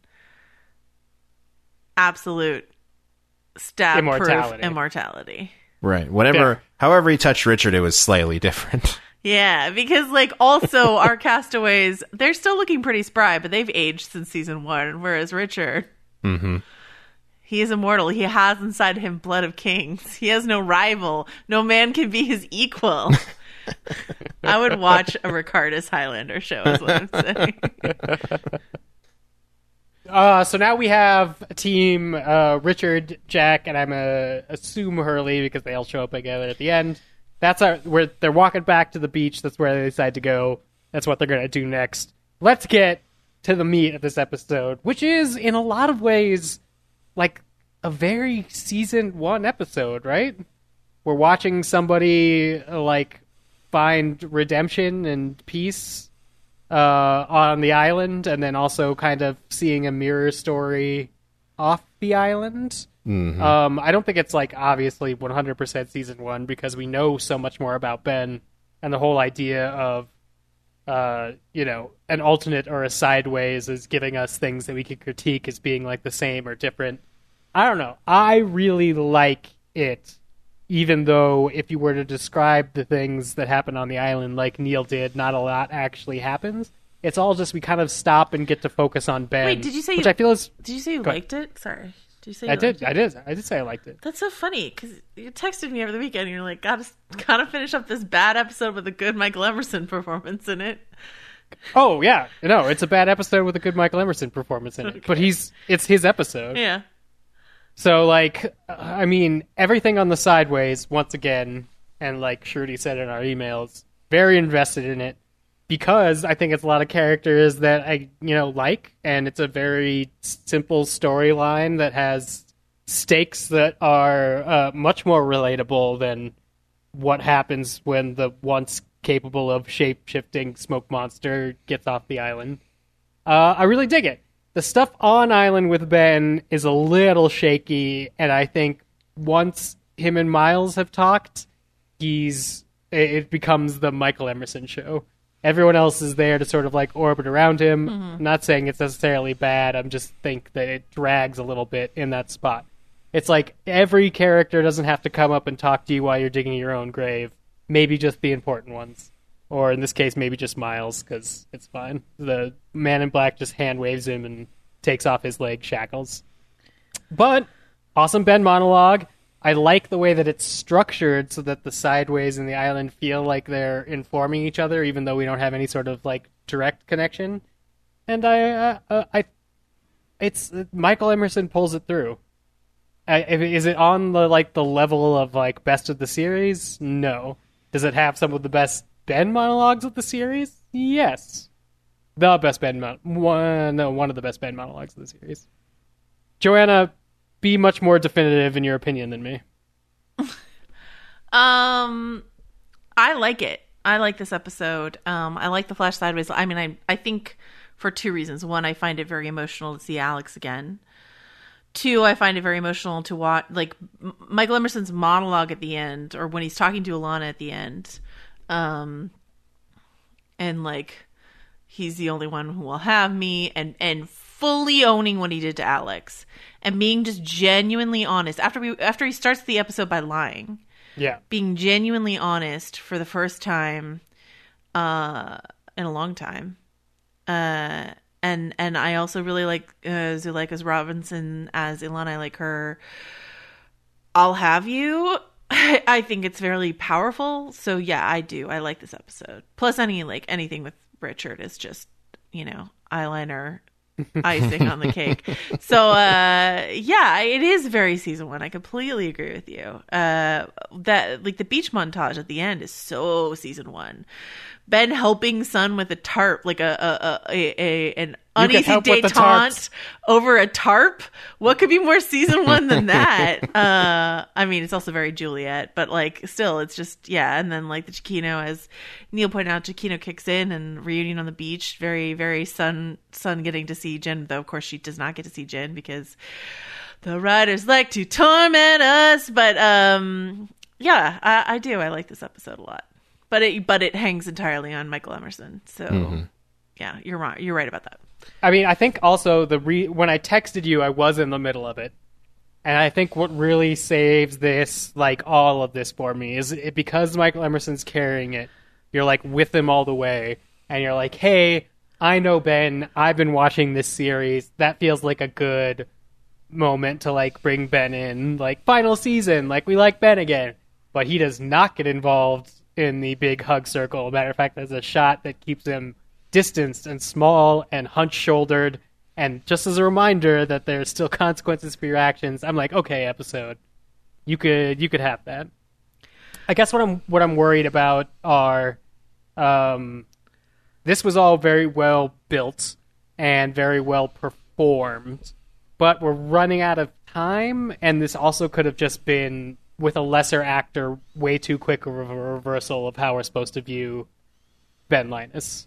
S8: absolute stab
S5: Immortality.
S8: proof immortality.
S9: Right. Whatever,
S5: Yeah.
S9: however he touched Richard, it was slightly different.
S8: Yeah, because like also our castaways, they're still looking pretty spry, but they've aged since season one. Whereas Richard,
S9: Mm-hmm.
S8: he is immortal. He has inside him blood of kings. He has no rival. No man can be his equal. I would watch a Ricardus Highlander show, is what I'm saying.
S5: Uh, so now we have a team, uh, Richard, Jack, and I'm uh, assume Hurley because they all show up together at the end. That's our, where they're walking back to the beach. That's where they decide to go. That's what they're going to do next. Let's get to the meat of this episode, which is in a lot of ways like a very season one episode, right? We're watching somebody uh, like find redemption and peace uh, on the island, and then also kind of seeing a mirror story off the island.
S9: Mhm.
S5: Um, I don't think it's like obviously one hundred percent season one because we know so much more about Ben and the whole idea of, uh, you know, an alternate or a sideways is giving us things that we could critique as being like the same or different. I don't know. I really like it even though if you were to describe the things that happen on the island like Neil did, not a lot actually happens. It's all just we kind of stop and get to focus on Ben.
S8: Wait, did you say
S5: which
S8: you,
S5: I feel is?
S8: Did you say you liked it? Sorry, did you say you
S5: I did.
S8: liked it?
S5: I did. I did say I liked it.
S8: That's so funny because you texted me over the weekend. And you're like, gotta gotta finish up this bad episode with a good Michael Emerson performance in it.
S5: Oh yeah, no, it's a bad episode with a good Michael Emerson performance in it,
S8: Okay.
S5: but he's it's his episode.
S8: Yeah.
S5: So like, I mean, everything on the Sideways once again, and like Shruti said in our emails, very invested in it. Because I think it's a lot of characters that I, you know, like, and it's a very simple storyline that has stakes that are uh, much more relatable than what happens when the once capable of shape-shifting smoke monster gets off the island. Uh, I really dig it. The stuff on island with Ben is a little shaky, and I think once him and Miles have talked, he's it becomes the Michael Emerson show. Everyone else is there to sort of like orbit around him.
S8: Mm-hmm.
S5: I'm not saying it's necessarily bad. I'm just think that it drags a little bit in that spot. It's like every character doesn't have to come up and talk to you while you're digging your own grave. Maybe just the important ones. Or in this case, maybe just Miles, because it's fine. The man in black just hand waves him and takes off his leg shackles. But, awesome Ben monologue. I like the way that it's structured so that the Sideways and the island feel like they're informing each other, even though we don't have any sort of like direct connection. And I, uh, uh, I, it's Michael Emerson pulls it through. I, is it on the like the level of like best of the series? No. Does it have some of the best Ben monologues of the series? Yes. The best Ben mon- one, no, one of the best Ben monologues of the series. Joanna, be much more definitive in your opinion than me.
S8: Um, I like it. I like this episode. Um, I like the Flash Sideways. I mean, I I think for two reasons. One, I find it very emotional to see Alex again. Two, I find it very emotional to watch, like M- Michael Emerson's monologue at the end, or when he's talking to Alana at the end, um, and like he's the only one who will have me, and and fully owning what he did to Alex, and being just genuinely honest after we after he starts the episode by lying.
S5: Yeah.
S8: Being genuinely honest for the first time uh, in a long time. Uh, and and I also really like uh, Zuleika's Robinson as Ilana. I like her I'll have you. I think it's fairly powerful. So yeah, I do. I like this episode. Plus any like anything with Richard is just, you know, eyeliner icing on the cake. So uh yeah, it is very season one. I completely agree with you. Uh that like the beach montage at the end is so season one. Ben helping Sun with a tarp, like a a a, a an uneasy detente over a tarp. What could be more season one than that? uh I mean, it's also very Juliet, but like still, it's just yeah. And then like the Chiquino, as Neil pointed out, Chiquino kicks in and reunion on the beach. Very very Sun Sun getting to see Jen, though of course she does not get to see Jen because the writers like to torment us. But um yeah, I, I do. I like this episode a lot. But it but it hangs entirely on Michael Emerson. So mm-hmm. yeah, you're right. You're right about that.
S5: I mean, I think also the re- when I texted you, I was in the middle of it, and I think what really saves this, like all of this for me, is it, because Michael Emerson's carrying it. You're like with him all the way, and you're like, hey, I know Ben. I've been watching this series. That feels like a good moment to like bring Ben in, like final season, like we like Ben again, but he does not get involved in the big hug circle. Matter of fact, there's a shot that keeps him distanced and small and hunch-shouldered, and just as a reminder that there's still consequences for your actions. I'm like, okay, episode, you could you could have that. I guess what I'm what I'm worried about are, um, this was all very well built and very well performed, but we're running out of time, and this also could have just been, with a lesser actor, way too quick of a reversal of how we're supposed to view Ben Linus.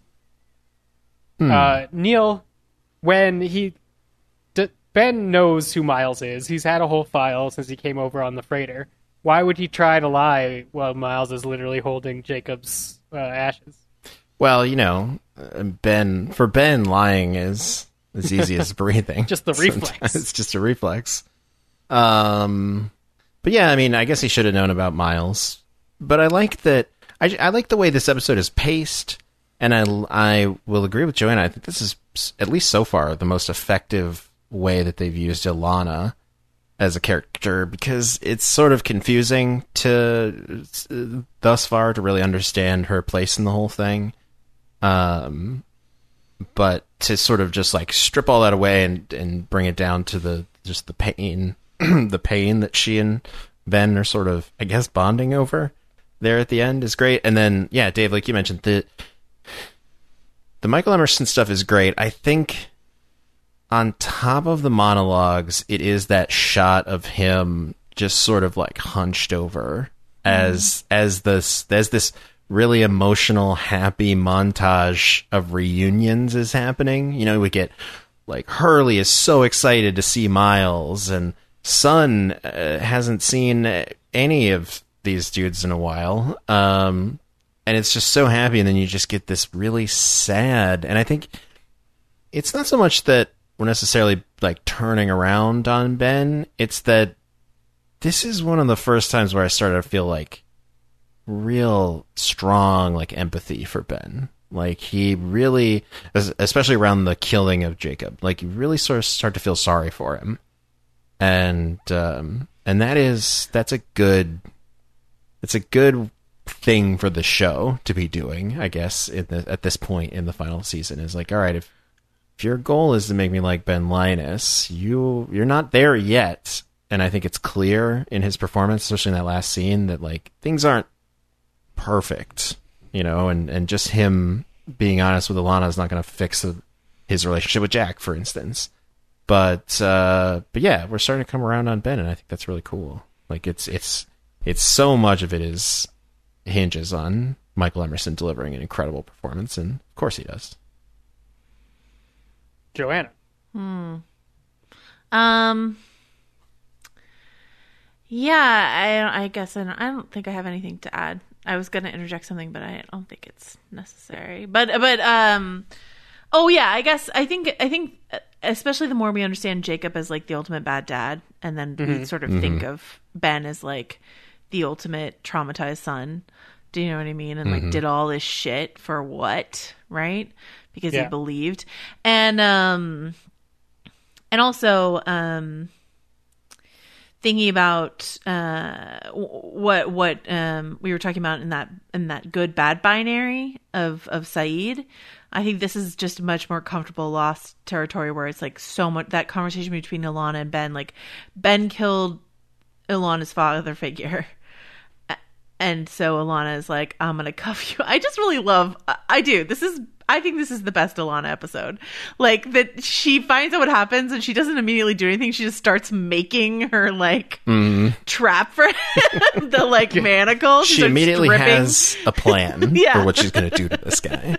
S5: Hmm. Uh, Neil, when he... D- Ben knows who Miles is. He's had a whole file since he came over on the freighter. Why would he try to lie while Miles is literally holding Jacob's uh, ashes?
S9: Well, you know, Ben... For Ben, lying is as easy as breathing.
S5: Just the reflex.
S9: Sometimes it's just a reflex. Um... but yeah, I mean, I guess he should have known about Miles. But I like that. I, I like the way this episode is paced, and I, I will agree with Joanna. I think this is, at least so far, the most effective way that they've used Ilana as a character, because it's sort of confusing to uh, thus far to really understand her place in the whole thing. Um, but to sort of just like strip all that away and, and bring it down to the just the pain, the pain that she and Ben are sort of, I guess, bonding over there at the end is great. And then, yeah, Dave, like you mentioned, the the Michael Emerson stuff is great. I think on top of the monologues, it is that shot of him just sort of like hunched over as mm. as this as this really emotional, happy montage of reunions is happening. You know, we get like Hurley is so excited to see Miles, and Sun uh, hasn't seen any of these dudes in a while, um, and it's just so happy. And then you just get this really sad. And I think it's not so much that we're necessarily like turning around on Ben. It's that this is one of the first times where I started to feel like real strong like empathy for Ben. Like he really, especially around the killing of Jacob, like you really sort of start to feel sorry for him. And um, and that is that's a good it's a good thing for the show to be doing, I guess, in the, at this point in the final season. Is like, all right, if If your goal is to make me like Ben Linus, you, you're not there yet. And I think it's clear in his performance, especially in that last scene, that like things aren't perfect, you know, and, and just him being honest with Ilana is not going to fix the, his relationship with Jack, for instance. But, uh, but yeah, we're starting to come around on Ben, and I think that's really cool. Like it's, it's, it's so much of it is hinges on Michael Emerson delivering an incredible performance. And of course he does.
S5: Joanna.
S8: Hmm. Um. Yeah, I I guess I don't, I don't think I have anything to add. I was going to interject something, but I don't think it's necessary. But but um. Oh yeah, I guess I think I think especially the more we understand Jacob as like the ultimate bad dad, and then mm-hmm. we sort of mm-hmm. think of Ben as like the ultimate traumatized son. Do you know what I mean? And mm-hmm. like did all this shit for what, right? Because yeah. he believed. And um and also um thinking about uh what what um we were talking about in that in that good bad binary of of Saeed. I think this is just much more comfortable lost territory where it's like so much that conversation between Ilana and Ben, like Ben killed Ilana's father figure. And so Ilana is like, I'm going to cuff you. I just really love, I do. This is, I think this is the best Ilana episode. Like that she finds out what happens and she doesn't immediately do anything. She just starts making her like mm. trap for him, the like manacle.
S9: She, she immediately stripping. has a plan yeah. for what she's going to do to this guy.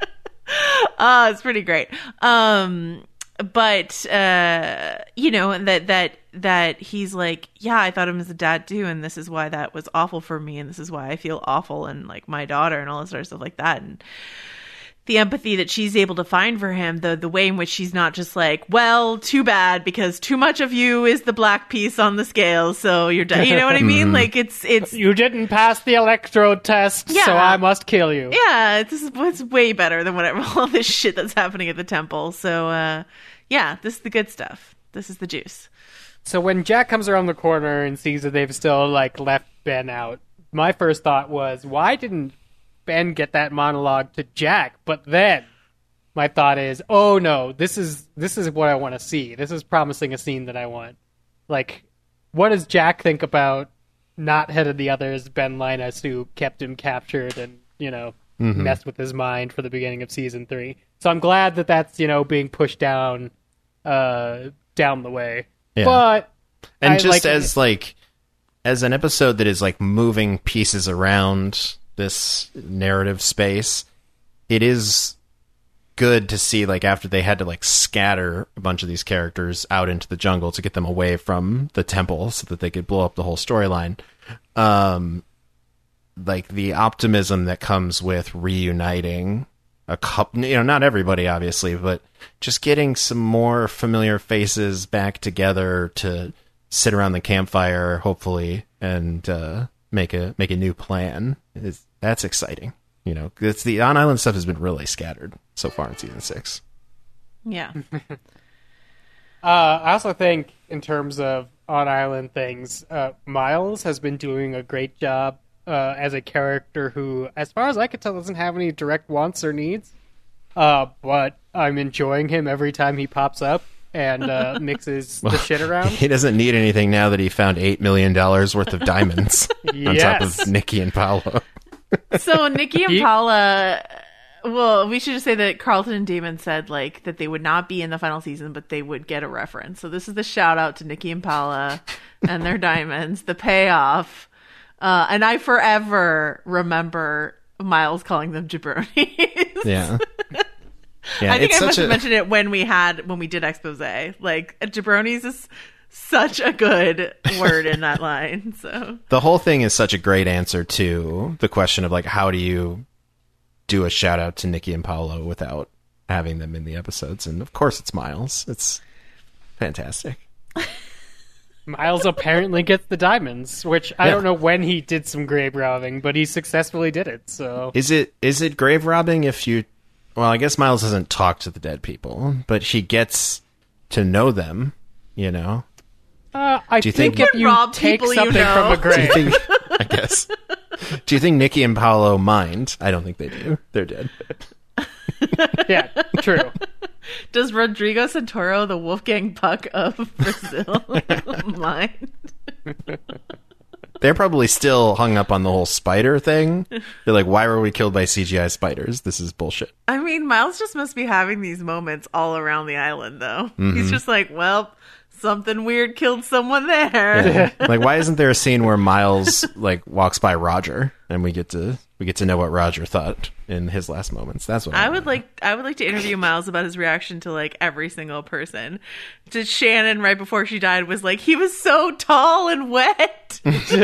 S8: Uh, it's pretty great. Um, but, uh, you know, that, that, that he's like, yeah, I thought him as a dad too. And this is why that was awful for me. And this is why I feel awful. And like my daughter and all this sort of stuff like that. And the empathy that she's able to find for him, the, the way in which she's not just like, well, too bad because too much of you is the black piece on the scale. So you're done. You know what I mean? Like it's, it's,
S5: you didn't pass the electrode test. Yeah. So I must kill you.
S8: Yeah. This is, it's way better than whatever, all this shit that's happening at the temple. So, uh, yeah, this is the good stuff. This is the juice.
S5: So when Jack comes around the corner and sees that they've still like left Ben out, my first thought was, why didn't Ben get that monologue to Jack? But then my thought is, oh no, this is this is what I want to see. This is promising a scene that I want. Like, what does Jack think about not head of the others, Ben Linus, who kept him captured and, you know, mm-hmm. messed with his mind for the beginning of season three? So I'm glad that that's, you know, being pushed down, uh, down the way. Yeah. But
S9: and
S5: I
S9: just
S5: like
S9: as
S5: it.
S9: like as an episode that is like moving pieces around this narrative space, it is good to see like after they had to like scatter a bunch of these characters out into the jungle to get them away from the temple so that they could blow up the whole storyline. Um, like the optimism that comes with reuniting a couple, you know, not everybody obviously, but just getting some more familiar faces back together to sit around the campfire, hopefully, and uh, make a make a new plan. It's, that's exciting. You know, it's the on island stuff has been really scattered so far in season six.
S8: Yeah.
S5: uh, I also think in terms of on island things, uh, Miles has been doing a great job uh, as a character who, as far as I can tell, doesn't have any direct wants or needs. Uh, but I'm enjoying him every time he pops up and uh, mixes well, the shit around.
S9: He doesn't need anything now that he found eight million dollars worth of diamonds
S5: yes.
S9: on top of Nikki and Paolo.
S8: So Nikki and Paula, well, we should just say that Carlton and Damon said like that they would not be in the final season, but they would get a reference. So this is the shout out to Nikki and Paula and their diamonds, the payoff. Uh, and I forever remember Miles calling them jabronis.
S9: Yeah. Yeah,
S8: I think
S9: it's
S8: I must
S9: such
S8: have
S9: a...
S8: mentioned it when we had when we did expose. Like jabronis is such a good word in that line. So
S9: the whole thing is such a great answer to the question of like, how do you do a shout out to Nikki and Paolo without having them in the episodes? And of course, it's Miles. It's fantastic.
S5: Miles apparently gets the diamonds, which I yeah. don't know when he did some grave robbing, but he successfully did it. So
S9: is it is it grave robbing if you? Well, I guess Miles doesn't talk to the dead people, but he gets to know them. You know.
S5: Uh, I
S9: do you
S5: think,
S9: think
S5: if you
S8: rob
S5: take
S8: people
S5: something
S8: you know.
S5: from a grave,
S9: do you think, I guess. Do you think Nikki and Paolo mind? I don't think they do. They're dead.
S5: Yeah, true.
S8: Does Rodrigo Santoro, the Wolfgang Puck of Brazil, mind?
S9: They're probably still hung up on the whole spider thing. They're like, why were we killed by C G I spiders? This is bullshit.
S8: I mean, Miles just must be having these moments all around the island, though.
S9: Mm-hmm.
S8: He's just like, well, something weird killed someone there.
S9: Yeah. Like, why isn't there a scene where Miles like walks by Roger and we get to we get to know what Roger thought in his last moments? That's what I,
S8: I would like. I would like to interview Miles about his reaction to like every single person. To Shannon right before she died was like, he was so tall and wet.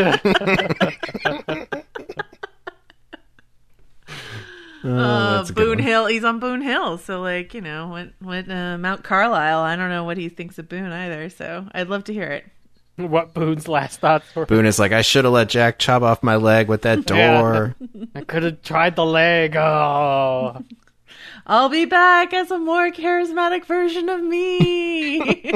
S9: Oh,
S8: uh, Boone Hill. He's on Boone Hill, so like you know, what what uh, Mount Carlisle. I don't know what he thinks of Boone either. So I'd love to hear it.
S5: What Boone's last thoughts were.
S9: Boone is like, I should have let Jack chop off my leg with that door.
S5: Yeah. I could have tried the leg. Oh,
S8: I'll be back as a more charismatic version of me.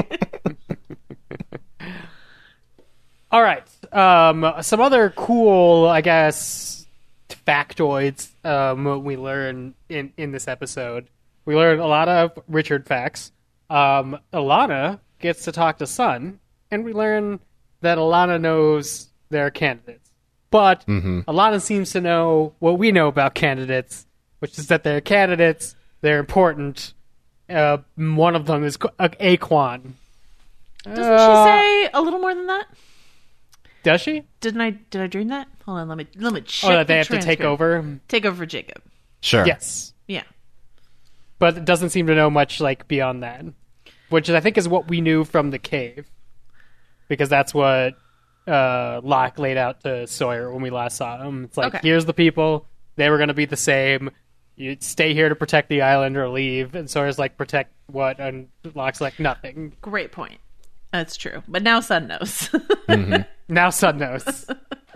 S5: All right. Um, some other cool, I guess, factoids um, we learn in, in this episode. We learn a lot of Richard facts. Um, Alana gets to talk to Sun, and we learn that Alana knows their candidates. But
S9: mm-hmm.
S5: Alana seems to know what we know about candidates, which is that they're candidates, they're important. Uh, one of them is Aquan.
S8: Doesn't uh, she say a little more than that?
S5: Does she?
S8: Didn't I? Did I dream that? Hold on, let me let me check.
S5: Oh, that they
S8: the
S5: have
S8: transcript.
S5: to take over.
S8: Take over for Jacob.
S9: Sure.
S5: Yes.
S8: Yeah.
S5: But it doesn't seem to know much like beyond that, which I think is what we knew from the cave, because that's what uh, Locke laid out to Sawyer when we last saw him. It's like,
S8: okay.
S5: Here's the people; they were going to be the same. You stay here to protect the island or leave. And Sawyer's like, protect what? And Locke's like, nothing.
S8: Great point. That's true. But now Sun knows.
S9: Mm-hmm.
S5: Now Sun knows.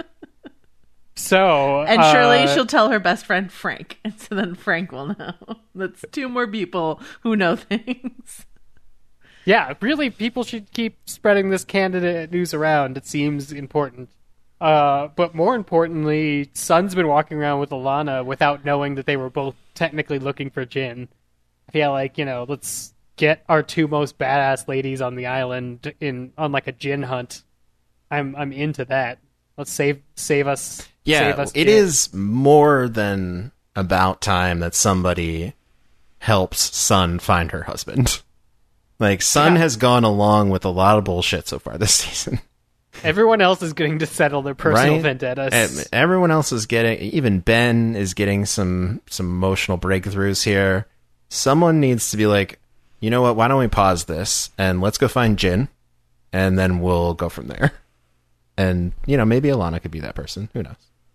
S5: So,
S8: and surely
S5: uh,
S8: she'll tell her best friend Frank, and so then Frank will know. That's two more people who know things.
S5: Yeah, really, people should keep spreading this candidate news around. It seems important. Uh, but more importantly, Sun's been walking around with Alana without knowing that they were both technically looking for Jin. I feel like, you know, let's get our two most badass ladies on the island in on like a Jin hunt. I'm I'm into that. Let's save save us.
S9: Yeah,
S5: save us
S9: it
S5: Jin.
S9: is more than about time that somebody helps Sun find her husband. Like, Sun
S5: Yeah.
S9: has gone along with a lot of bullshit so far this season.
S5: Everyone else is getting to settle their personal
S9: Right?
S5: vendettas.
S9: E- Everyone else is getting, even Ben is getting some some emotional breakthroughs here. Someone needs to be like, you know what, why don't we pause this and let's go find Jin, and then we'll go from there. And, you know, maybe Alana could be that person. Who knows?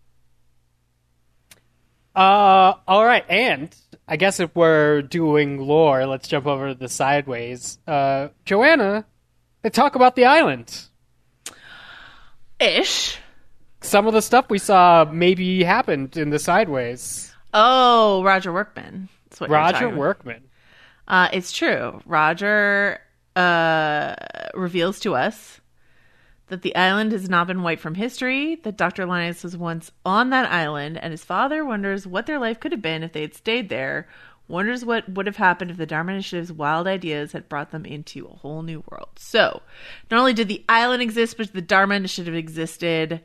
S5: Uh, all right, and I guess if we're doing lore, let's jump over to the sideways. Uh, Joanna, they talk about the island.
S8: Ish.
S5: Some of the stuff we saw maybe happened in the Sideways.
S8: Oh, Roger Workman. That's what
S5: Roger
S8: you're talking
S5: Workman.
S8: about. Uh, it's true. Roger uh, reveals to us that the island has not been wiped from history, that Doctor Linus was once on that island, and his father wonders what their life could have been if they had stayed there, wonders what would have happened if the Dharma Initiative's wild ideas had brought them into a whole new world. So, not only did the island exist, but the Dharma Initiative existed.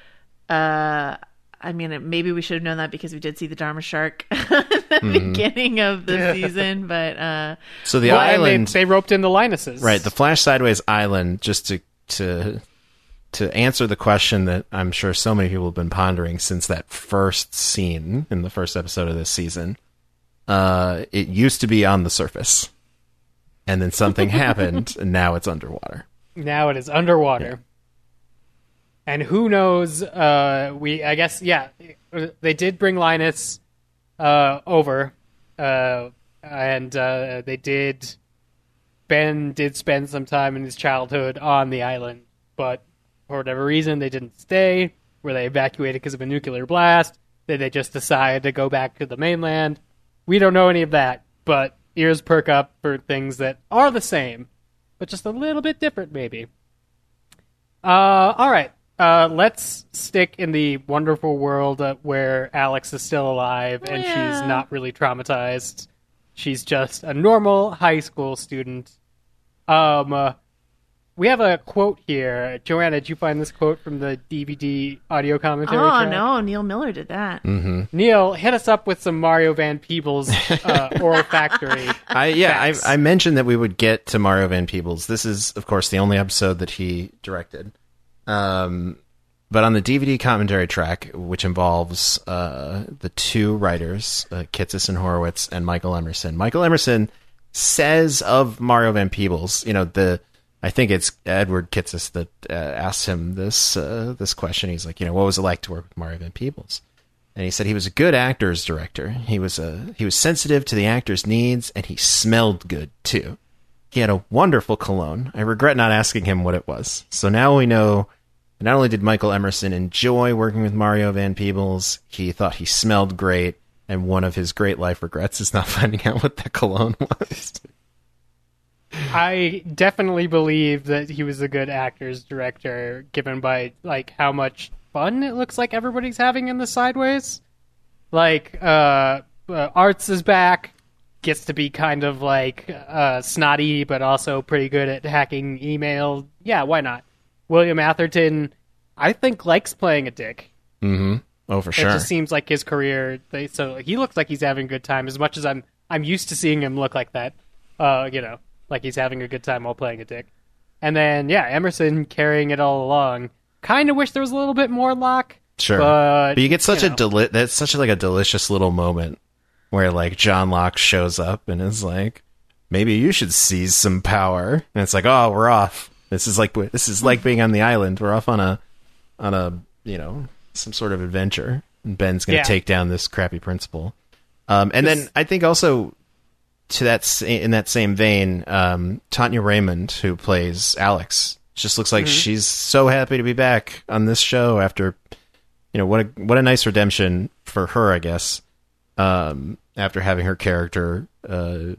S8: Uh, I mean, maybe we should have known that because we did see the Dharma Shark at the mm-hmm. beginning of the season, but... Uh,
S9: so the
S5: well,
S9: island...
S5: They, they roped in the Linuses.
S9: Right, the Flash Sideways Island, just to... to To answer the question that I'm sure so many people have been pondering since that first scene in the first episode of this season, uh, it used to be on the surface, and then something happened, and now it's underwater.
S5: Now it is underwater. Yeah. And who knows, uh, we, I guess, yeah, they did bring Linus uh, over, uh, and uh, they did, Ben did spend some time in his childhood on the island, but for whatever reason, they didn't stay. Were they evacuated because of a nuclear blast? Did they just decide to go back to the mainland? We don't know any of that, but ears perk up for things that are the same, but just a little bit different, maybe. Uh, all right, uh, let's stick in the wonderful world uh, where Alex is still alive and
S8: yeah.
S5: she's not really traumatized. She's just a normal high school student. Um... Uh, We have a quote here. Joanna, did you find this quote from the D V D audio commentary
S8: Oh,
S5: track?
S8: no. Neil Miller did that.
S9: Mm-hmm.
S5: Neil, hit us up with some Mario Van Peebles uh, Oral Factory.
S9: I, yeah, I,
S5: facts.
S9: I mentioned that we would get to Mario Van Peebles. This is, of course, the only episode that he directed. Um, but on the D V D commentary track, which involves uh, the two writers, uh, Kitsis and Horowitz, and Michael Emerson, Michael Emerson says of Mario Van Peebles, you know, the... I think it's Edward Kitsis that uh, asked him this uh, this question. He's like, you know, what was it like to work with Mario Van Peebles? And he said he was a good actor's director. He was a he was sensitive to the actor's needs, and he smelled good too. He had a wonderful cologne. I regret not asking him what it was. So now we know. Not only did Michael Emerson enjoy working with Mario Van Peebles, he thought he smelled great, and one of his great life regrets is not finding out what that cologne was.
S5: I definitely believe that he was a good actor's director, given by like how much fun it looks like everybody's having in the Sideways. Like, uh, uh, Arts is back, gets to be kind of like uh, snotty, but also pretty good at hacking email. Yeah, why not? William Atherton, I think, likes playing a dick.
S9: Mm-hmm. Oh, for sure.
S5: It just seems like his career. They, so he looks like he's having a good time. As much as I'm, I'm used to seeing him look like that. Uh, you know. Like he's having a good time while playing a dick. And then, yeah, Emerson carrying it all along. Kind of wish there was a little bit more Locke.
S9: Sure.
S5: But,
S9: but you get such
S5: you
S9: a
S5: know.
S9: deli- that's such like a delicious little moment where like John Locke shows up and is like, maybe you should seize some power. And it's like, oh, we're off. This is like this is like being on the island. We're off on a on a, you know, some sort of adventure. And Ben's going to
S5: yeah.
S9: take down this crappy principal. Um, and this- then I think also to that in that same vein, um, Tanya Raymond, who plays Alex, just looks like mm-hmm. she's so happy to be back on this show after, you know, what a what a nice redemption for her, I guess. Um, after having her character, uh,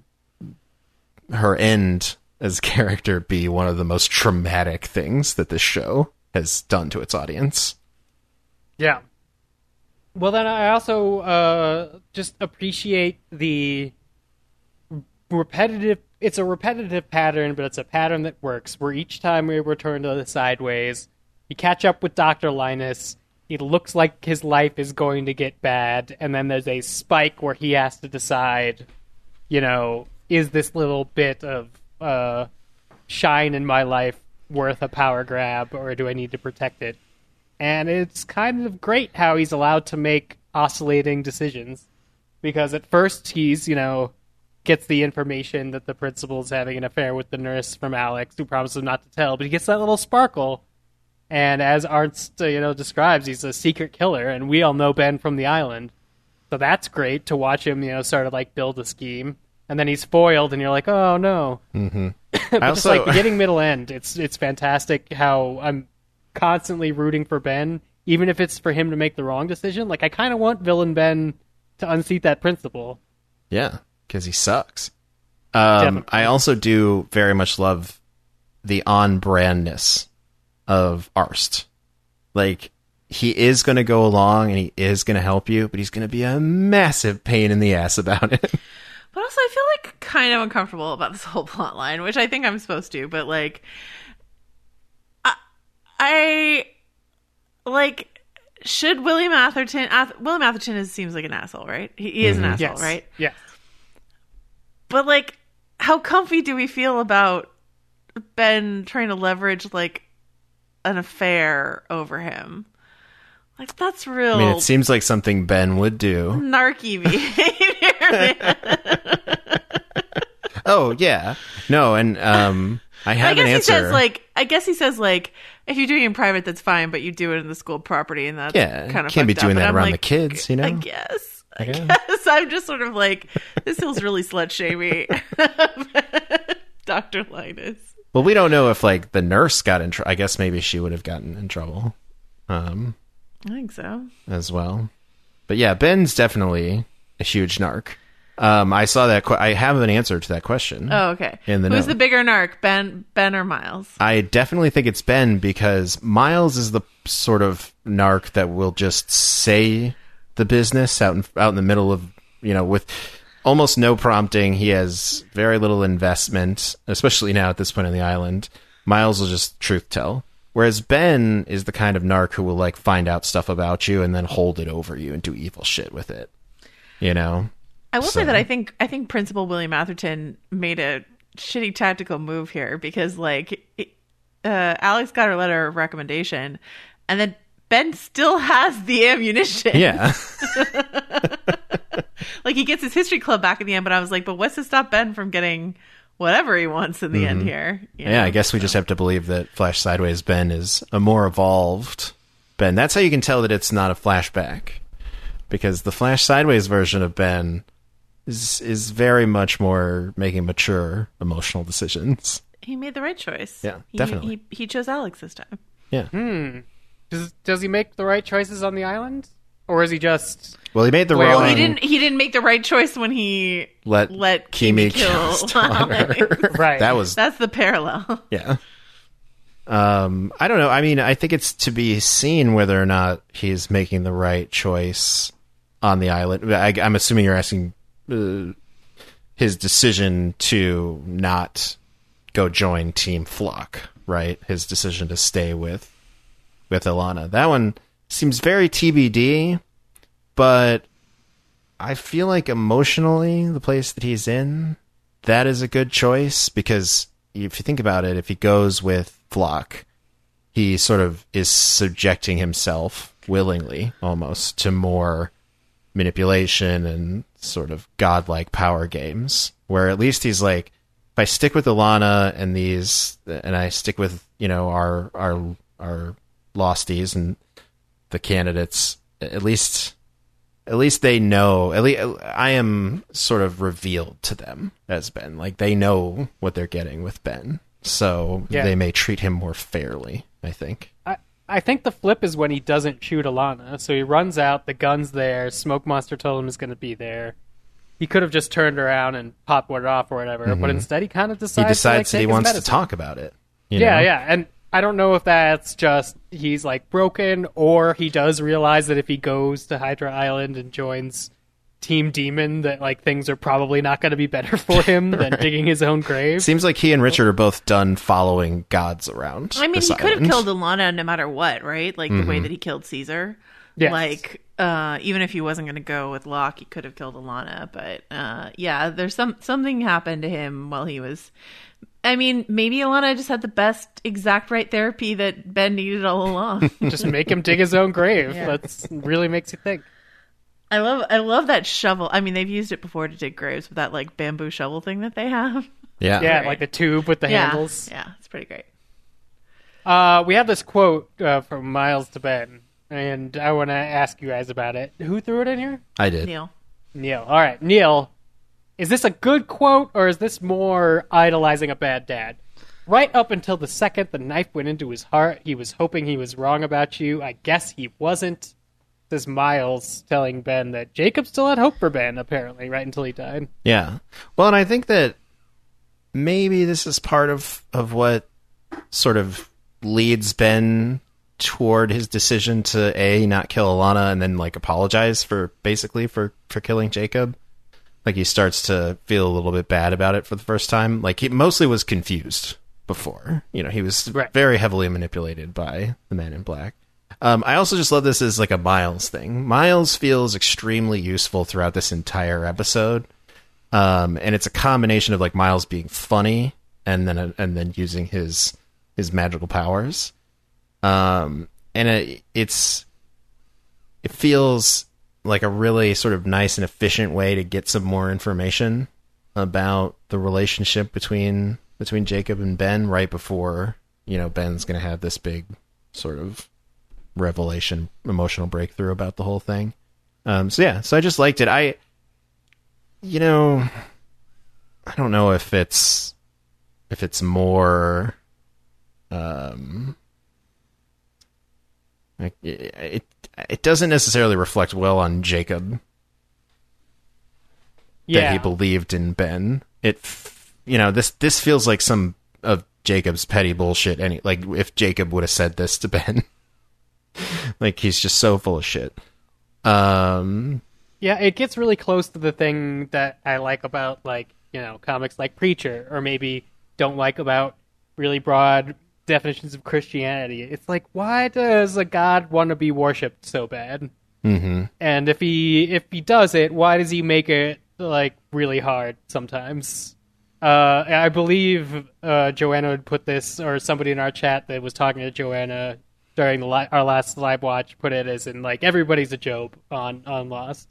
S9: her end as a character be one of the most traumatic things that this show has done to its audience.
S5: Yeah. Well, then I also uh, just appreciate the repetitive it's a repetitive pattern, but it's a pattern that works, where each time we return to the Sideways, you catch up with Doctor Linus, he looks like his life is going to get bad, and then there's a spike where he has to decide, you know, is this little bit of uh, shine in my life worth a power grab, or do I need to protect it? And it's kind of great how he's allowed to make oscillating decisions, because at first he's, you know, gets the information that the principal's having an affair with the nurse from Alex, who promises him not to tell, but he gets that little sparkle. And as Arndt, you know, describes, he's a secret killer, and we all know Ben from the island. So that's great to watch him, you know, sort of like build a scheme. And then he's foiled, and you're like, oh no.
S9: Mm-hmm.
S5: But
S9: I
S5: just
S9: also...
S5: like beginning, middle, end, it's it's fantastic how I'm constantly rooting for Ben, even if it's for him to make the wrong decision. Like, I kind of want villain Ben to unseat that principal.
S9: Yeah, because he sucks. Um, I also do very much love the on-brandness of Arst. Like, he is going to go along and he is going to help you, but he's going to be a massive pain in the ass about it.
S8: But also, I feel like kind of uncomfortable about this whole plot line, which I think I'm supposed to, but like, I, I like, should William Atherton, Ath, William Atherton is, seems like an asshole, right? He, he is
S9: Mm-hmm.
S8: an asshole,
S5: Yes.
S8: right?
S5: Yes.
S8: But like, how comfy do we feel about Ben trying to leverage like an affair over him? Like, that's real
S9: I mean, it seems like something Ben would do.
S8: narky behavior. Man.
S9: Oh, yeah. No, and um, I have
S8: I guess
S9: an answer.
S8: he says like, I guess he says like, if you're doing it in private, that's fine, but you do it in the school property, and that's
S9: Yeah,
S8: kind of
S9: can't be
S8: fucked
S9: doing
S8: up.
S9: that
S8: And I'm
S9: around the
S8: like,
S9: kids, you know?
S8: I guess. I
S9: Yeah.
S8: guess I'm just sort of like, this feels really slut shamey, Doctor Linus.
S9: Well, we don't know if, like, the nurse got in trouble. I guess maybe she would have gotten in trouble um,
S8: I think so.
S9: as well. But yeah, Ben's definitely a huge narc. Um, I saw that. Qu- I have an answer to that question.
S8: Oh, okay.
S9: In the
S8: Who's
S9: note.
S8: the bigger narc, Ben, Ben or Miles?
S9: I definitely think it's Ben because Miles is the sort of narc that will just say the business out in, out in the middle of, you know, with almost no prompting. He has very little investment, especially now at this point on the island. Miles will just truth tell. Whereas Ben is the kind of narc who will like find out stuff about you and then hold it over you and do evil shit with it. You know?
S8: I will
S9: So-
S8: say that I think I think Principal William Atherton made a shitty tactical move here because like it- uh, Alex got her letter of recommendation, and then Ben still has the ammunition.
S9: Yeah.
S8: Like he gets his history club back in the end, but I was like, but what's to stop Ben from getting whatever he wants in the end here? You
S9: Yeah,
S8: know?
S9: I guess we just have to believe that Flash Sideways Ben is a more evolved Ben. That's how you can tell that it's not a flashback. Because the Flash Sideways version of Ben is is very much more making mature emotional decisions.
S8: He made the right choice.
S9: Yeah,
S8: He-
S9: definitely.
S8: He, he chose Alex this time.
S9: Yeah.
S5: Hmm. Does does he make the right choices on the island, or is he just?
S9: Well, he made the
S5: Well,
S9: wrong...
S8: He didn't. He didn't make the right choice when he
S9: Let
S8: let
S9: Kimi
S8: Kimi kill
S9: kill Stunner.
S5: Right.
S9: That was...
S8: That's the parallel.
S9: Yeah. Um, I don't know. I mean, I think it's to be seen whether or not he's making the right choice on the island. I, I'm assuming you're asking uh, his decision to not go join Team Flock, right? His decision to stay with with Ilana. That one seems very T B D, but I feel like emotionally, the place that he's in, that is a good choice because if you think about it, if he goes with Flock, he sort of is subjecting himself willingly almost to more manipulation and sort of godlike power games, where at least he's like, if I stick with Ilana and these, and I stick with, you know, our, our, our losties and the candidates, at least, at least they know, at least I am sort of revealed to them as Ben. Like they know what they're getting with Ben. So
S5: Yeah.
S9: they may treat him more fairly, I think.
S5: I, I think the flip is when he doesn't shoot Ilana. So he runs out, the gun's there, Smoke Monster told him is going to be there. He could have just turned around and popped one off or whatever, but instead he kind of
S9: He
S5: decides
S9: decides
S5: to, like,
S9: that
S5: take
S9: he
S5: his
S9: wants
S5: medicine.
S9: to talk about it. you
S5: Yeah,
S9: know?
S5: yeah, and I don't know if that's just he's like broken, or he does realize that if he goes to Hydra Island and joins Team Demon, that like things are probably not going to be better for him than digging his own grave.
S9: Seems like he and Richard are both done following gods around.
S8: I mean,
S9: this
S8: he could have
S9: island.
S8: killed Ilana no matter what, right? Like the way that he killed Caesar.
S5: Yes.
S8: Like, uh, even if he wasn't going to go with Locke, he could have killed Ilana. But uh, yeah, there's some something happened to him while he was. I mean, maybe Ilana just had the best exact right therapy that Ben needed all along.
S5: Just make him dig his own grave.
S8: Yeah.
S5: That's really makes you think.
S8: I love, I love that shovel. I mean, they've used it before to dig graves with that like bamboo shovel thing that they have.
S9: Yeah.
S5: Yeah,
S8: Right.
S5: like the tube with the
S8: yeah,
S5: handles.
S8: yeah, it's pretty great.
S5: Uh, we have this quote uh, from Miles to Ben, and I want to ask you guys about it. Who threw it in here?
S9: I did.
S8: Neil,
S5: Neil. All right, Neil. Is this a good quote, or is this more idolizing a bad dad? Right up until the second the knife went into his heart, he was hoping he was wrong about you. I guess he wasn't. This Miles telling Ben that Jacob still had hope for Ben, apparently, right until he died.
S9: Yeah. Well, and I think that maybe this is part of, of what sort of leads Ben toward his decision to A, not kill Alana, and then like apologize for basically for, for killing Jacob. Like he starts to feel a little bit bad about it for the first time. Like he mostly was confused before. You know, he was
S5: right.
S9: very heavily manipulated by the Man in Black. Um, I also just love this as like a Miles thing. Miles feels extremely useful throughout this entire episode. Um, and it's a combination of like Miles being funny and then, and then using his, his magical powers. Um, and it, it's, it feels like a really sort of nice and efficient way to get some more information about the relationship between, between Jacob and Ben right before, you know, Ben's going to have this big sort of revelation, emotional breakthrough about the whole thing. Um, so yeah, so I just liked it. I, you know, I don't know if it's, if it's more, um, like it, it, it doesn't necessarily reflect well on Jacob.
S5: Yeah.
S9: That he believed in Ben. It, you know, this, this feels like some of Jacob's petty bullshit. Any, like if Jacob would have said this to Ben. Like he's just so full of shit. Um,
S5: yeah, it gets really close to the thing that I like about like, you know, comics like Preacher, or maybe don't like about really broad definitions of Christianity. It's like, why does a god want to be worshipped so bad?
S9: Mm-hmm.
S5: And if he if he does it, why does he make it like really hard sometimes? Uh, I believe uh, Joanna would put this, or somebody in our chat that was talking to Joanna during the li- our last live watch put it as in like everybody's a Job on on Lost.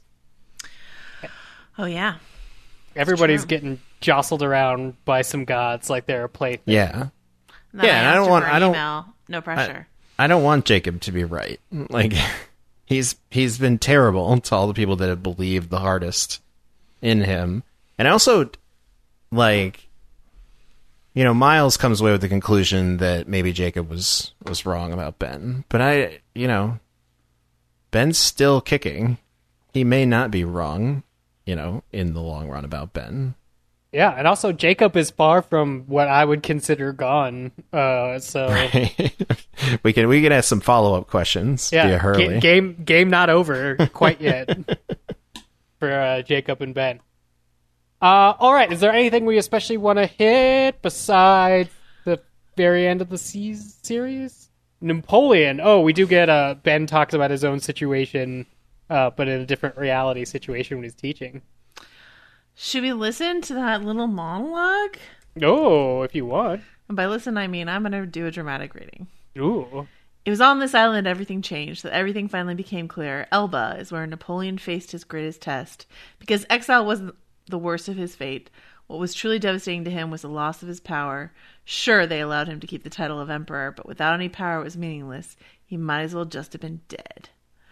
S8: Oh yeah,
S5: everybody's getting jostled around by some gods like they're a plaything.
S9: Yeah,
S8: and
S9: yeah. And I don't want. I don't.
S8: Email. No pressure.
S9: I, I don't want Jacob to be right. Like he's he's been terrible to all the people that have believed the hardest in him, and I also like. You know, Miles comes away with the conclusion that maybe Jacob was, was wrong about Ben. But I, you know, Ben's still kicking. He may not be wrong, you know, in the long run about Ben.
S5: Yeah, and also Jacob is far from what I would consider gone. Uh, so
S9: right. we can we can ask some follow up questions.
S5: Yeah,
S9: via Hurley.
S5: Ga- game game not over quite yet for uh, Jacob and Ben. Uh, all right, is there anything we especially want to hit besides the very end of the se- series? Napoleon. Oh, we do get uh, Ben talks about his own situation, uh, but in a different reality situation when he's teaching.
S8: Should we listen to that little monologue?
S5: Oh, if you want.
S8: And by listen, I mean I'm going to do a dramatic reading.
S5: Ooh.
S8: It was on this island everything changed, that everything finally became clear. Elba is where Napoleon faced his greatest test. Because exile wasn't the worst of his fate. What was truly devastating to him was the loss of his power. Sure, they allowed him to keep the title of emperor, but without any power it was meaningless. He might as well just have been dead.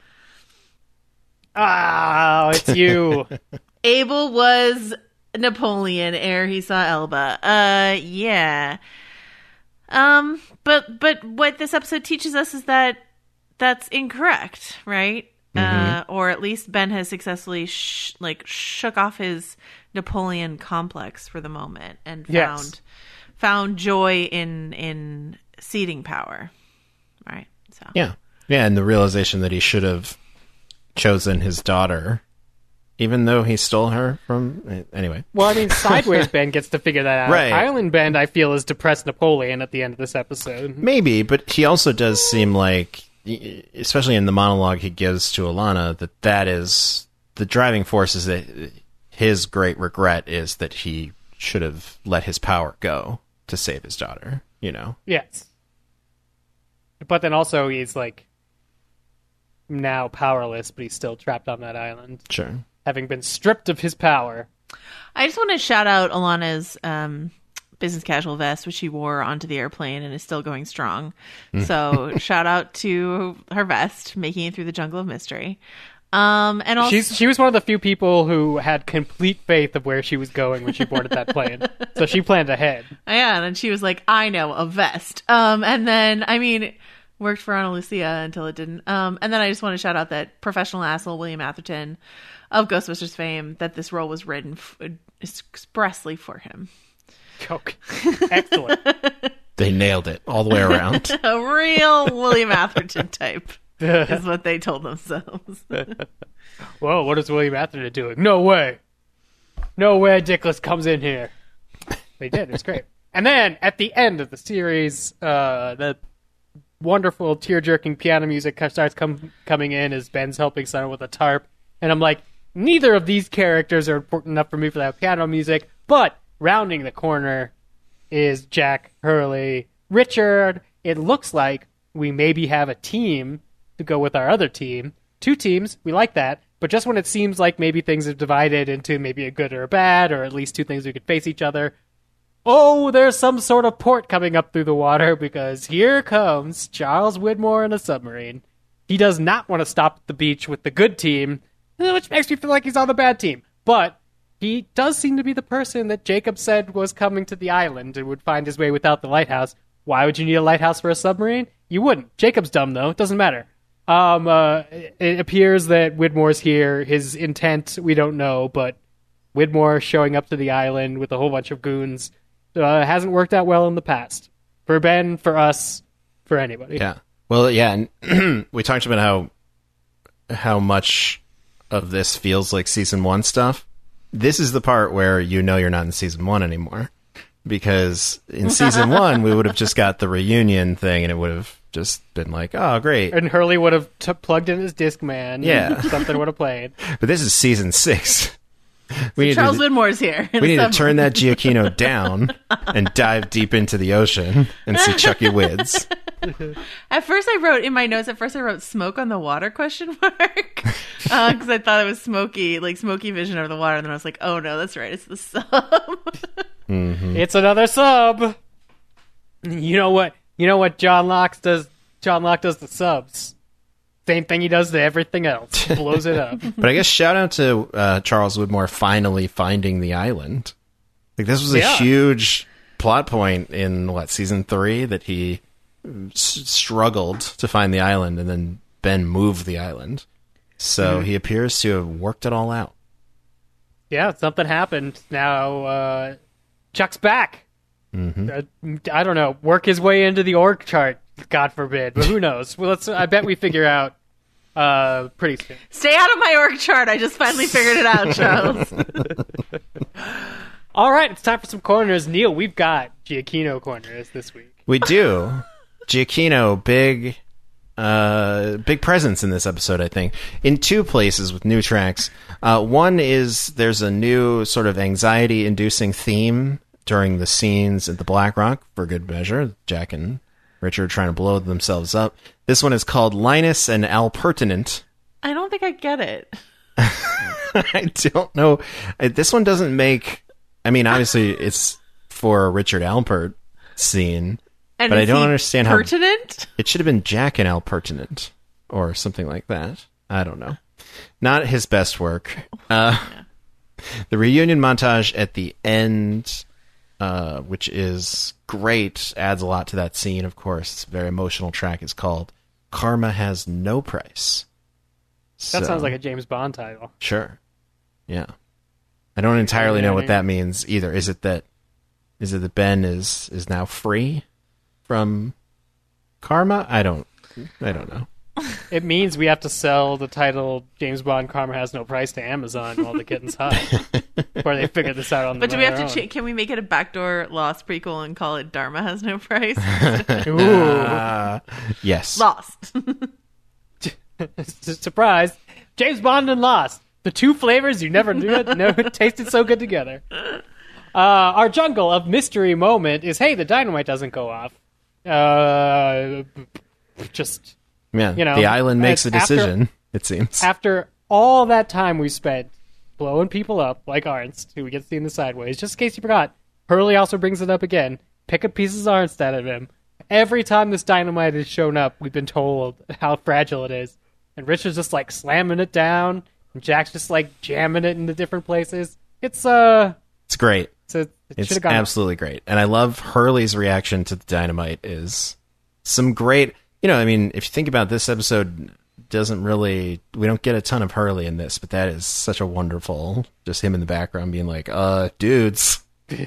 S5: Ah, it's you.
S8: Abel was Napoleon ere he saw Elba. Uh, yeah. Um, but but what this episode teaches us is that that's incorrect, right?
S9: Mm-hmm.
S8: Uh, or at least Ben has successfully sh- like shook off his Napoleon complex for the moment and found
S5: yes.
S8: found joy in in ceding power, right? So
S9: yeah, yeah, and the realization that he should have chosen his daughter, even though he stole her from. Anyway,
S5: well, I mean, Sideways Ben gets to figure that out.
S9: Right.
S5: Island Ben, I feel, is depressed Napoleon at the end of this episode.
S9: Maybe, but he also does seem like, especially in the monologue he gives to Alana, that that is the driving force. Is that his great regret is that he should have let his power go to save his daughter, you know?
S5: Yes. But then also he's like now powerless, but he's still trapped on that island.
S9: Sure.
S5: Having been stripped of his power.
S8: I just want to shout out Alana's um, business casual vest, which she wore onto the airplane and is still going strong. So shout out to her vest, making it through the jungle of mystery. Um, and also,
S5: She's, she was one of the few people who had complete faith of where she was going when she boarded that plane. So she planned ahead.
S8: yeah, and then she was like, I know, a vest. Um, and then, I mean, worked for Ana Lucia until it didn't. Um, and then I just want to shout out that professional asshole William Atherton of Ghostbusters fame, that this role was written f- expressly for him.
S5: Oh, excellent.
S9: They nailed it all the way around.
S8: A real William Atherton type is what they told themselves.
S5: Whoa, what is William Atherton doing? No way. No way Dickless comes in here. They did. It was great. And then, at the end of the series, uh, the wonderful tear-jerking piano music starts com- coming in as Ben's helping Summer with a tarp. And I'm like, neither of these characters are important enough for me for that piano music. But rounding the corner is Jack, Hurley, Richard. It looks like we maybe have a team to go with our other team. Two teams, we like that. But just when it seems like maybe things have divided into maybe a good or a bad, or at least two things who could face each other, oh, there's some sort of port coming up through the water, because here comes Charles Widmore in a submarine. He does not want to stop at the beach with the good team, which makes me feel like he's on the bad team. But he does seem to be the person that Jacob said was coming to the island and would find his way without the lighthouse. Why would you need a lighthouse for a submarine? You wouldn't. Jacob's dumb, though. It doesn't matter. Um, uh, it appears that Widmore's here. His intent, we don't know, but Widmore showing up to the island with a whole bunch of goons uh, hasn't worked out well in the past. For Ben, for us, for anybody.
S9: Yeah. Well, yeah, and we talked about how how much of this feels like season one stuff. This is the part where you know you're not in season one anymore. Because in season one, we would have just got the reunion thing, and it would have just been like, oh, great.
S5: And Hurley would have t- plugged in his Discman.
S9: Yeah.
S5: Something would have played.
S9: But this is season six. We need
S8: Charles
S9: to,
S8: Widmore's here.
S9: We need to turn that Giacchino down and dive deep into the ocean and see Chucky Wids.
S8: At first I wrote, in my notes, at first I wrote smoke on the water, question mark. Because uh, I thought it was smoky, like smoky vision over the water. And then I was like, oh no, that's right. It's the sub.
S9: Mm-hmm.
S5: It's another sub. You know what? You know what John Locke does? John Locke does the subs. Same thing he does to everything else. Blows it up.
S9: But I guess shout out to uh, Charles Widmore finally finding the island. Like this was a
S5: yeah.
S9: huge plot point in what season three that he s- struggled to find the island, and then Ben moved the island. So mm-hmm. he appears to have worked it all out.
S5: Yeah, something happened. Now uh, Chuck's back.
S9: Mm-hmm.
S5: Uh, I don't know. Work his way into the org chart. God forbid, but who knows? Well, let's. I bet we figure out uh, pretty soon.
S8: Stay out of my org chart. I just finally figured it out, Charles.
S5: All right, it's time for some corners. Neil, we've got Giacchino corners this week.
S9: We do. Giacchino, big, uh, big presence in this episode, I think, in two places with new tracks. Uh, one is there's a new sort of anxiety-inducing theme during the scenes at the Black Rock, for good measure. Jack and Richard trying to blow themselves up. This one is called Linus and Alpertinent.
S8: I don't think I get it.
S9: I don't know. This one doesn't make... I mean, obviously, it's for a Richard Alpert scene,
S8: and
S9: but I don't understand
S8: pertinent?
S9: how... It should have been Jack and Alpertinent, or something like that. I don't know. Not his best work. Uh, yeah. The reunion montage at the end... Uh, which is great, adds a lot to that scene, of course. It's a very emotional track. It's called Karma Has No Price.
S5: That so, sounds like a James Bond title.
S9: Sure. Yeah. I don't entirely know what that means either. Is it that is it that Ben is, is now free from karma? I don't I don't know.
S5: It means we have to sell the title James Bond Karma Has No Price to Amazon while the kitten's hot. Before they figure this out on
S8: But
S5: the
S8: do we have to cha- can we make it a backdoor Lost prequel and call it Dharma Has No Price?
S5: Ooh.
S9: Uh, yes.
S8: Lost.
S5: Surprise. James Bond and Lost. The two flavors you never knew it, never tasted so good together. Uh, our jungle of mystery moment is, hey, the dynamite doesn't go off. Uh, just...
S9: Yeah,
S5: you know,
S9: the island makes a decision,
S5: after,
S9: it seems.
S5: After all that time we spent blowing people up, like Arnst, who we get to see in the sideways, just in case you forgot, Hurley also brings it up again. Pick up pieces of Arnst out of him. Every time this dynamite has shown up, we've been told how fragile it is. and Richard's just like slamming it down, and Jack's just like jamming it into different places. It's uh,
S9: it's great.
S5: It's, a, it
S9: it's
S5: gone
S9: absolutely great, and I love Hurley's reaction to the dynamite. Is some great, you know, I mean, if you think about this episode, doesn't really, we don't get a ton of Hurley in this, but that is such a wonderful, just him in the background being like, uh, dudes.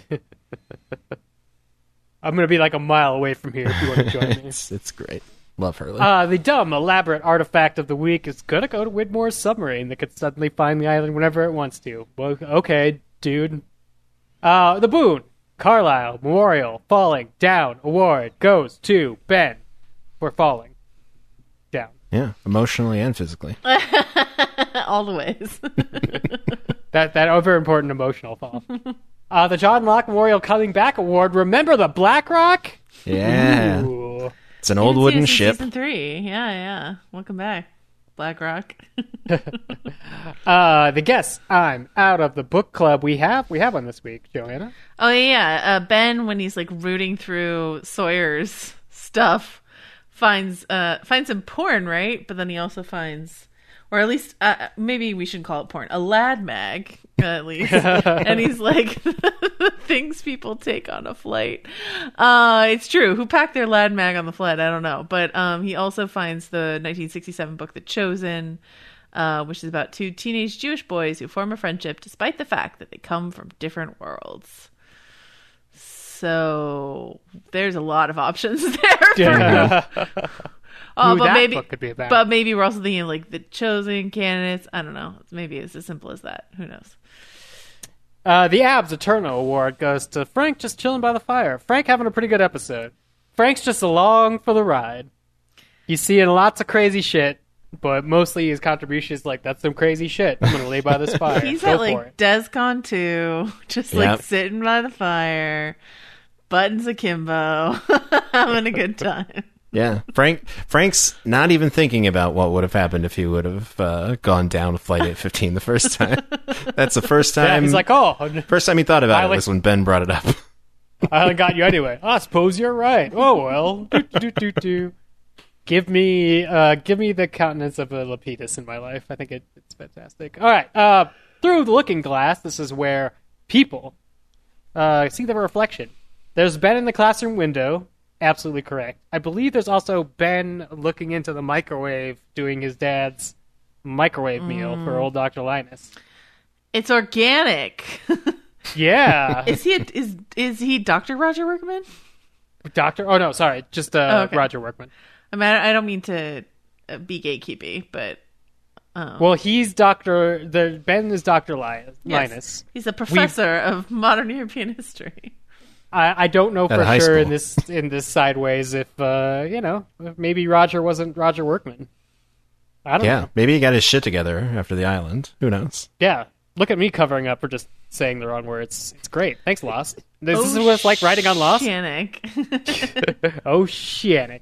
S5: I'm going to be like a mile away from here if you want to join me.
S9: it's, it's great. Love Hurley.
S5: Uh, the dumb, elaborate artifact of the week is going to go to Widmore's submarine that could suddenly find the island whenever it wants to. Well, okay, dude. Uh, the boon, Carlisle Memorial Falling Down Award goes to Ben for falling down.
S9: Yeah, emotionally and physically.
S8: All the ways.
S5: that that over important emotional fall. Uh, the John Locke Memorial Coming Back Award. Remember the Black Rock?
S9: Yeah.
S5: Ooh.
S9: It's an old wooden ship.
S8: Season three. Yeah, yeah. Welcome back, Black Rock.
S5: uh, the guess I'm out of the book club. We have we have one this week, Joanna.
S8: Oh yeah, uh, Ben, when he's like rooting through Sawyer's stuff, finds uh finds some porn, right? But then he also finds, or at least uh, maybe we shouldn't call it porn, a lad mag uh, at least. And he's like, things people take on a flight. Uh, it's true. Who packed their lad mag on the flight? I don't know. But um, he also finds the nineteen sixty-seven book The Chosen, uh, which is about two teenage Jewish boys who form a friendship despite the fact that they come from different worlds. So there's a lot of options there.
S5: Yeah.
S8: Oh,
S5: Ooh,
S8: but
S5: that
S8: maybe,
S5: book could be about.
S8: but maybe we're also thinking of, like, The Chosen candidates. I don't know. Maybe it's as simple as that. Who knows?
S5: Uh, the Abs Eternal Award goes to Frank just chilling by the fire. Frank having a pretty good episode. Frank's just along for the ride. He's seeing lots of crazy shit, but mostly his contribution is like, that's some crazy shit. I'm going to lay by this fire.
S8: He's
S5: Go
S8: at,
S5: for
S8: like,
S5: it.
S8: DESCON two, just, like,
S9: Yep.
S8: sitting by the fire, buttons akimbo, having a good time.
S9: Yeah, Frank. Frank's not even thinking about what would have happened if he would have uh, gone down with Flight eight fifteen the first time. That's the first time.
S5: Yeah, he's like, oh,
S9: first time he thought about
S5: I
S9: it
S5: like-
S9: was when Ben brought it up.
S5: I only got you anyway. Oh, I suppose you're right. Oh, well. Do, do, do, do. Give me uh, give me the countenance of a Lapidus in my life. I think it, it's fantastic. All right. Uh, through the looking glass, this is where people uh, see the reflection. There's Ben in the classroom window. Absolutely correct. I believe there's also Ben looking into the microwave doing his dad's microwave mm. meal for old Doctor Linus.
S8: It's organic.
S5: Yeah.
S8: Is he a, is is he Doctor Roger Workman?
S5: Doctor? Oh, no, sorry. Just uh,
S8: Oh, okay.
S5: Roger Workman.
S8: I mean, I don't mean to uh, be gatekeepy, but um,
S5: Well, he's Doctor The Ben is Doctor Linus.
S8: yes, he's a professor We've, of modern European history.
S5: I, I don't know
S9: At
S5: for
S9: high
S5: sure
S9: school.
S5: in this in this sideways if uh, you know, if maybe Roger wasn't Roger Workman. I don't
S9: Yeah,
S5: know.
S9: maybe he got his shit together after the island. Who knows?
S5: Yeah, look at me covering up for just saying the wrong words. It's great. Thanks, Lost. This, this is what it's like writing on Lost.
S8: Oceanic.
S5: Oh, shit.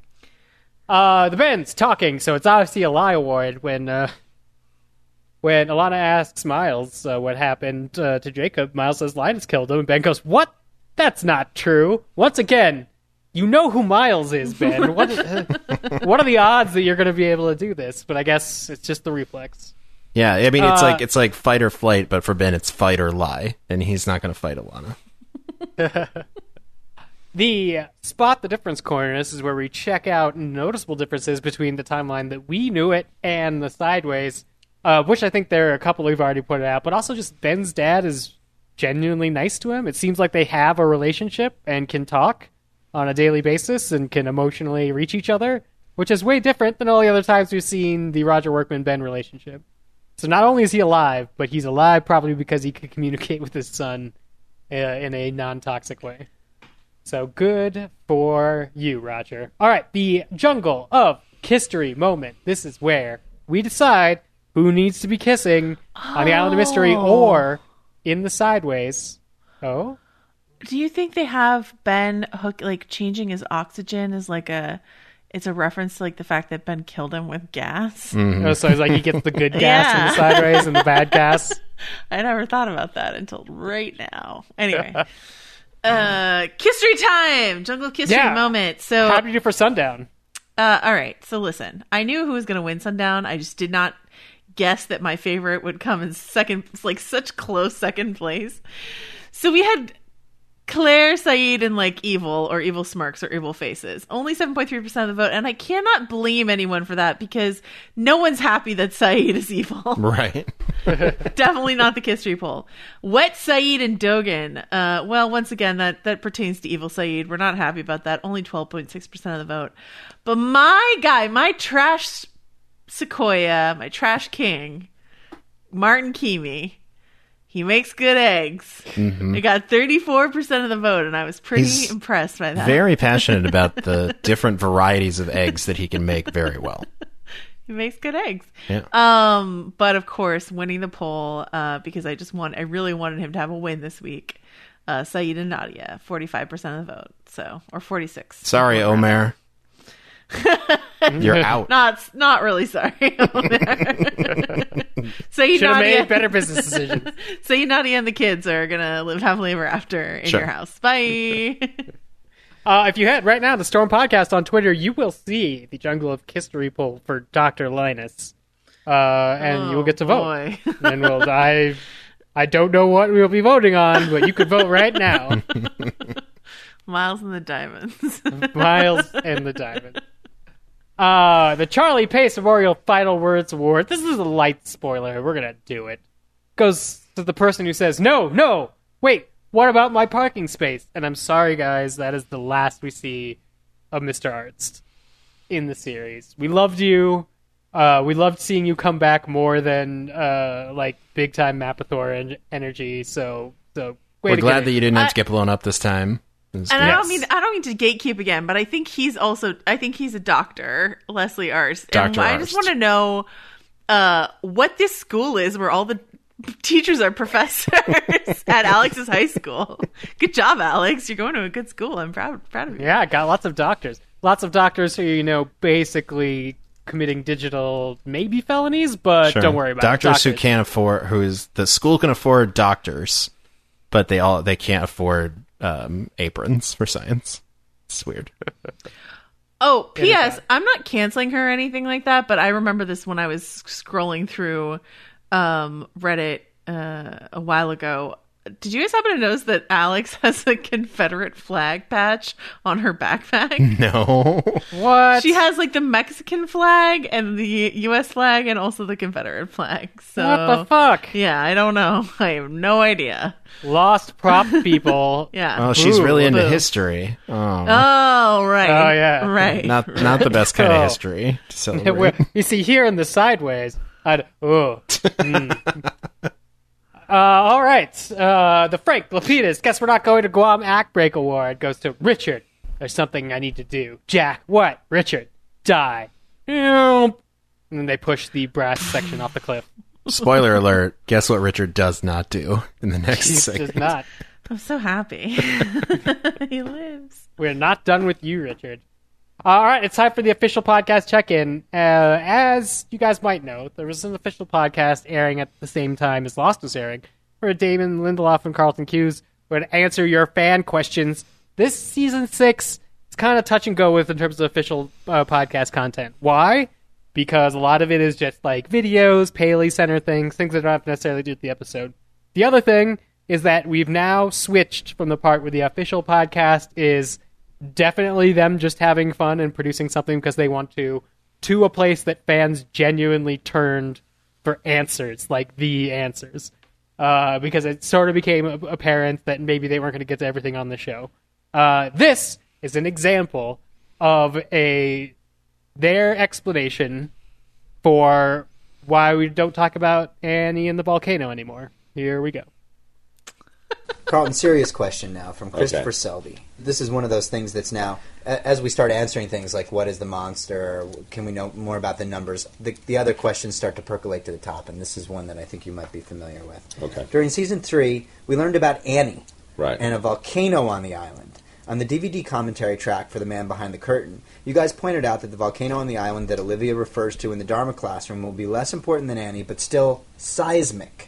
S5: Uh, the Ben's talking, so it's obviously a lie award when uh, when Alana asks Miles uh, what happened uh, to Jacob. Miles says Linus killed him, and Ben goes, "What? That's not true." Once again, you know who Miles is, Ben. What, uh, what are the odds that you're going to be able to do this? But I guess it's just the reflex.
S9: Yeah, I mean, it's
S5: Uh,
S9: like it's like fight or flight, but for Ben, it's fight or lie, and he's not going to fight Alana.
S5: The Spot the Difference corner, this is where we check out noticeable differences between the timeline that we knew it and the Sideways, uh, which I think there are a couple we've already pointed out, but also just Ben's dad is genuinely nice to him. It seems like they have a relationship and can talk on a daily basis and can emotionally reach each other, which is way different than all the other times we've seen the Roger Workman-Ben relationship. So not only is he alive, but he's alive probably because he could communicate with his son uh, in a non-toxic way. So good for you, Roger. All right, the Jungle of History moment. This is where we decide who needs to be kissing oh. on the Island of Mystery or in the Sideways. Oh?
S8: Do you think they have Ben hook like changing his oxygen as like a it's a reference to like the fact that Ben killed him with gas?
S9: Mm-hmm.
S5: Oh, so it's like he gets the good gas
S8: Yeah.
S5: in the Sideways and the bad gas.
S8: I never thought about that until right now. Anyway. Uh, Kissery time! Jungle Kissery
S5: Yeah.
S8: moment. So,
S5: How do you do for Sundown?
S8: Uh, all right. So listen, I knew who was going to win Sundown. I just did not guess that my favorite would come in second, like such close second place. So we had Claire, Saeed, and like evil or evil smirks or evil faces. Only seven point three percent of the vote. And I cannot blame anyone for that because no one's happy that Saeed is evil.
S9: Right.
S8: Definitely not the Kiss Tree poll. Wet Saeed and Dogan. Uh, well, once again, that, that pertains to evil Saeed. We're not happy about that. Only twelve point six percent of the vote. But my guy, my trash Sequoia, my trash king, Martin Keamy, he makes good eggs. Mm-hmm. He got thirty-four percent of the vote, and I was pretty He's impressed by that.
S9: Very passionate about the different varieties of eggs that he can make very well.
S8: He makes good eggs.
S9: Yeah.
S8: Um, but of course, winning the poll, uh, because I just want, I really wanted him to have a win this week. Uh, Saeed and Nadia, forty-five percent of the vote. So, or forty-six.
S9: Sorry, Omer. You're out.
S8: Not, not really sorry, Omer. Saeed,
S5: Should have
S8: Nadia,
S5: made better business decisions.
S8: Saeed, Nadia, and the kids are gonna live happily ever after in
S9: Sure.
S8: your house. Bye.
S5: Uh, if you head right now to Storm Podcast on Twitter, you will see the Jungle of History poll for Doctor Linus, uh, and
S8: Oh,
S5: you will get to vote.
S8: boy.
S5: And we'll, I, I don't know what we'll be voting on, but you could vote right now.
S8: Miles and the Diamonds.
S5: Miles and the Diamond. Uh, the Charlie Pace Memorial Final Words Award. This is a light spoiler. We're gonna do it. Goes to the person who says, "No, no, wait. What about my parking space?" And I'm sorry, guys. That is the last we see of Mister Arzt in the series. We loved you. Uh, we loved seeing you come back more than uh, like big time Mappathor en- energy. So, so way
S9: We're
S5: to
S9: glad
S5: get
S9: that
S5: it.
S9: you didn't have
S8: I-
S9: to get blown up this time.
S8: And I
S5: Yes.
S8: don't mean I don't mean to gatekeep again, but I think he's also I think he's a doctor, Leslie Arzt. And
S9: Doctor
S8: I just
S9: Arzt.
S8: want to know uh, what this school is where all the teachers are professors at Alex's high school. Good job, Alex. You're going to a good school. I'm proud proud of you.
S5: Yeah, got lots of doctors. Lots of doctors who, you know, basically committing digital maybe felonies, but
S9: Sure.
S5: don't worry about
S9: doctors
S5: it.
S9: who can't afford, who is the school can afford doctors, but they all they can't afford um, aprons for science. It's weird.
S8: Oh, P S. I'm not canceling her or anything like that, but I remember this when I was scrolling through um, Reddit uh, a while ago. Did you guys happen to notice that Alex has a Confederate flag patch on her backpack?
S9: No.
S5: What?
S8: She has like the Mexican flag and the U S flag and also the Confederate flag. So
S5: What the fuck?
S8: Yeah, I don't know. I have no idea.
S5: Lost prop people.
S8: Yeah.
S9: Oh, she's
S5: Ooh,
S9: really into
S8: boo.
S9: history. Oh,
S8: Oh, right.
S5: Oh, yeah.
S8: Right.
S9: not not the best kind
S5: Oh.
S9: of history to celebrate.
S5: Where- you see, here in the sideways, I'd, oh. Mm. Uh, all right. Uh, the Frank Lapidus. Guess we're not going to Guam Act Break Award. Goes to Richard. There's something I need to do. Jack, what? Richard, die. And then they push the brass section off the cliff.
S9: Spoiler alert, guess what Richard does not do in the next
S5: He
S9: segment.
S5: does not.
S8: I'm so happy. He lives.
S5: We're not done with you, Richard. All right, it's time for the official podcast check-in. Uh, as you guys might know, there was an official podcast airing at the same time as Lost was airing, where Damon Lindelof and Carlton Cuse would answer your fan questions. This season six, it's kind of touch and go with in terms of official uh, podcast content. Why? Because a lot of it is just like videos, Paley Center things, things that don't have to necessarily do with the episode. The other thing is that we've now switched from the part where the official podcast is definitely them just having fun and producing something because they want to, to a place that fans genuinely turned for answers, like the answers. Uh, because it sort of became apparent that maybe they weren't going to get to everything on the show. Uh, this is an example of a their explanation for why we don't talk about Annie and the volcano anymore. Here we go.
S10: Carlton, serious question now from Christopher
S11: Okay.
S10: Selby. This is one of those things that's now, a- as we start answering things like what is the monster, can we know more about the numbers, the, the other questions start to percolate to the top, and this is one that I think you might be familiar with.
S11: Okay.
S10: During season three, we learned about Annie
S11: Right.
S10: and a volcano on the island. On the D V D commentary track for The Man Behind the Curtain, you guys pointed out that the volcano on the island that Olivia refers to in the Dharma classroom will be less important than Annie, but still seismic.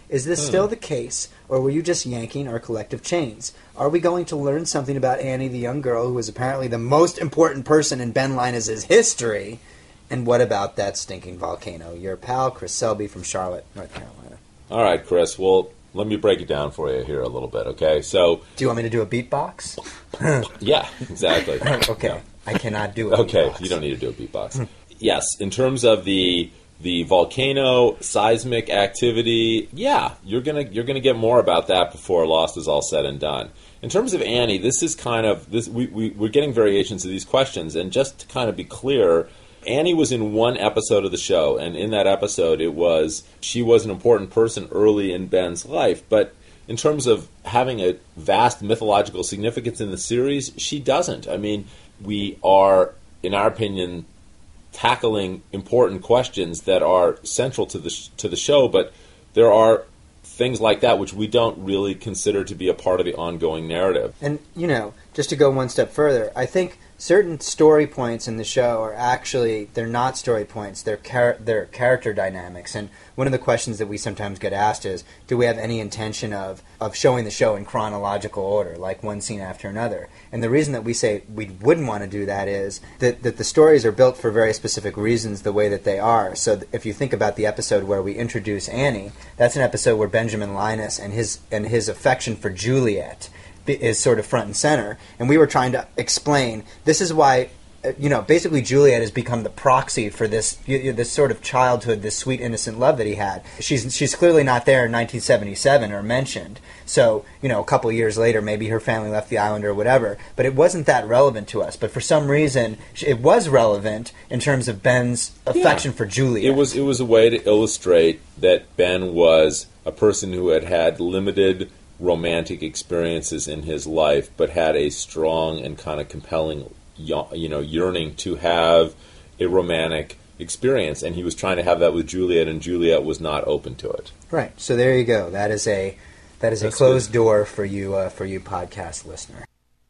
S10: Is this
S11: Hmm.
S10: still the case, or were you just yanking our collective chains? Are we going to learn something about Annie, the young girl who was apparently the most important person in Ben Linus's history? And what about that stinking volcano? Your pal, Chris Selby from Charlotte, North Carolina.
S11: All right, Chris. Well, let me break it down for you here a little bit, okay? So,
S10: do you want me to do a beatbox?
S11: yeah, exactly.
S10: Okay,
S11: No.
S10: I cannot do a
S11: Okay,
S10: beatbox.
S11: you don't need to do a beatbox. Yes, in terms of the the volcano seismic activity, yeah, you're gonna you're gonna get more about that before Lost is all said and done. In terms of Annie, this is kind of this we, we we're getting variations of these questions, and just to kind of be clear, Annie was in one episode of the show, and in that episode, it was she was an important person early in Ben's life, but in terms of having a vast mythological significance in the series, she doesn't. I mean, we are, in our opinion, tackling important questions that are central to the sh- to the show, but there are things like that which we don't really consider to be a part of the ongoing narrative.
S10: And, you know, just to go one step further, I think certain story points in the show are actually, they're not story points, they're, char- they're character dynamics. And one of the questions that we sometimes get asked is, do we have any intention of, of showing the show in chronological order, like one scene after another? And the reason that we say we wouldn't want to do that is that, that the stories are built for very specific reasons the way that they are. So th- if you think about the episode where we introduce Annie, that's an episode where Benjamin Linus and his and his affection for Juliet is sort of front and center, and we were trying to explain this is why, you know, basically Juliet has become the proxy for this this sort of childhood, this sweet innocent love that he had. She's she's clearly not there in nineteen seventy-seven or mentioned. So, you know, a couple of years later, maybe her family left the island or whatever, but it wasn't that relevant to us. But for some reason, it was relevant in terms of Ben's affection
S11: Yeah.
S10: for Juliet.
S11: It was it was a way to illustrate that Ben was a person who had had limited romantic experiences in his life, but had a strong and kind of compelling, you know, yearning to have a romantic experience, and he was trying to have that with Juliet, and Juliet was not open to it.
S10: Right. So there you go. That is a that is
S11: That's
S10: a closed
S11: good.
S10: door for you uh, for you podcast listener.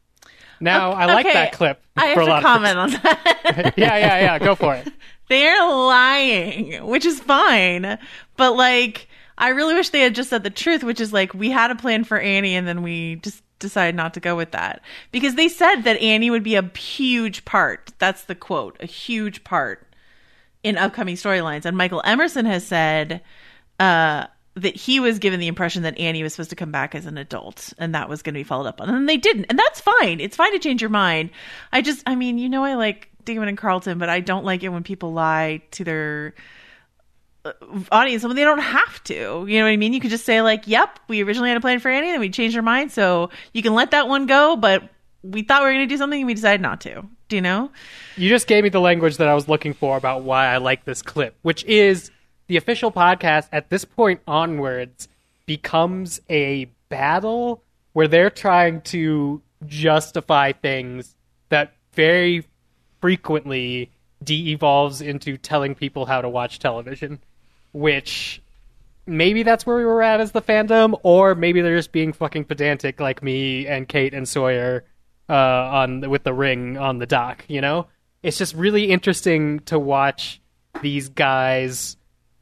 S5: Now, I like
S8: Okay,
S5: that clip.
S8: I have
S5: for a
S8: to
S5: lot
S8: comment
S5: of
S8: on that.
S5: yeah, yeah, yeah. Go for it.
S8: They're lying, which is fine. But, like, I really wish they had just said the truth, which is, like, we had a plan for Annie and then we just decided not to go with that. Because they said that Annie would be a huge part. That's the quote. A huge part in upcoming storylines. And Michael Emerson has said uh, that he was given the impression that Annie was supposed to come back as an adult. And that was going to be followed up on. And they didn't. And that's fine. It's fine to change your mind. I just, I mean, you know, I like Damon and Carlton, but I don't like it when people lie to their audience when they don't have to. You know what I mean? You could just say, like, yep, we originally had a plan for Annie, then we changed our mind, so you can let that one go, but we thought we were going to do something and we decided not to. Do you know?
S5: You just gave me the language that I was looking for about why I like this clip, which is the official podcast at this point onwards becomes a battle where they're trying to justify things that very frequently de-evolves into telling people how to watch television, which maybe that's where we were at as the fandom, or maybe they're just being fucking pedantic like me and Kate and Sawyer uh, on with the Ring on the dock, you know? It's just really interesting to watch these guys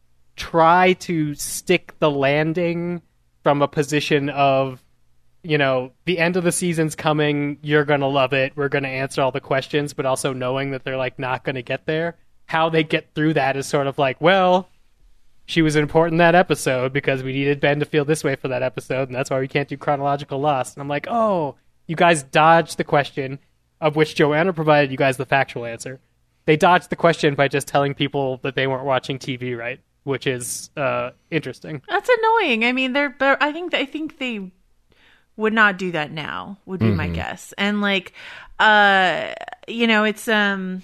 S5: try to stick the landing from a position of, you know, the end of the season's coming, you're going to love it, we're going to answer all the questions, but also knowing that they're, like, not going to get there. How they get through that is sort of like, well, she was important in that episode because we needed Ben to feel this way for that episode, and that's why we can't do chronological Lost. And I'm like, oh, you guys dodged the question, of which Joanna provided you guys the factual answer. They dodged the question by just telling people that they weren't watching T V right, which is uh, interesting.
S8: That's annoying. I mean, they're, but I think I think they would not do that now, would be mm-hmm. my guess. And, like, uh, you know, it's um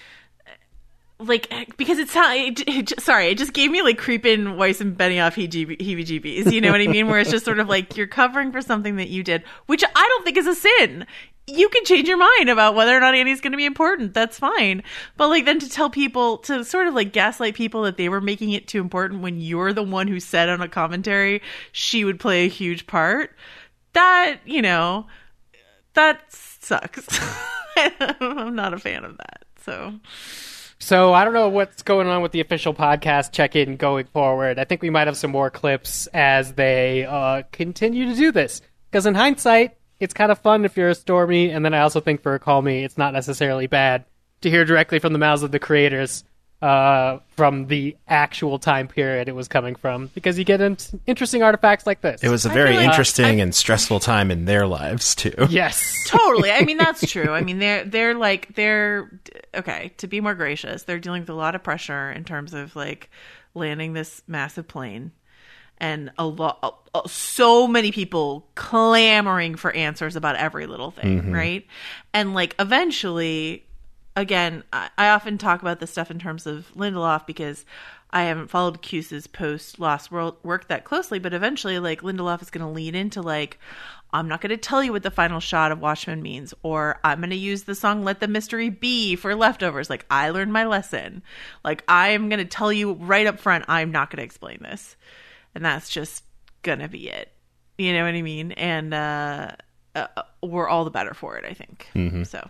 S8: like, because it's how it, it, sorry, it just gave me, like, creeping Weiss and Benioff heebie-jeebies, you know what I mean? Where it's just sort of like you're covering for something that you did, which I don't think is a sin. You can change your mind about whether or not Annie's going to be important. That's fine. But, like, then to tell people, to sort of, like, gaslight people that they were making it too important when you're the one who said on a commentary she would play a huge part, that, you know, that sucks. I'm not a fan of that. So,
S5: So I don't know what's going on with the official podcast check-in going forward. I think we might have some more clips as they uh, continue to do this. Because in hindsight, it's kind of fun if you're a Stormy, and then I also think for a Call Me, it's not necessarily bad to hear directly from the mouths of the creators uh, from the actual time period it was coming from, because you get in- interesting artifacts like this.
S9: It was a very
S8: like,
S9: interesting
S8: uh, I,
S9: and stressful time in their lives, too.
S5: Yes.
S8: Totally. I mean, that's true. I mean, they're, they're like, they're, okay, to be more gracious, they're dealing with a lot of pressure in terms of, like, landing this massive plane. And a lot, so many people clamoring for answers about every little thing, mm-hmm. right? And, like, eventually... Again, I often talk about this stuff in terms of Lindelof because I haven't followed Cuse's post-Lost World work that closely, but eventually, like, Lindelof is going to lead into, like, I'm not going to tell you what the final shot of Watchmen means, or I'm going to use the song Let the Mystery Be for Leftovers. Like, I learned my lesson. Like, I'm going to tell you right up front, I'm not going to explain this. And that's just going to be it. You know what I mean? And uh, uh, we're all the better for it, I think.
S9: Mm-hmm.
S8: So...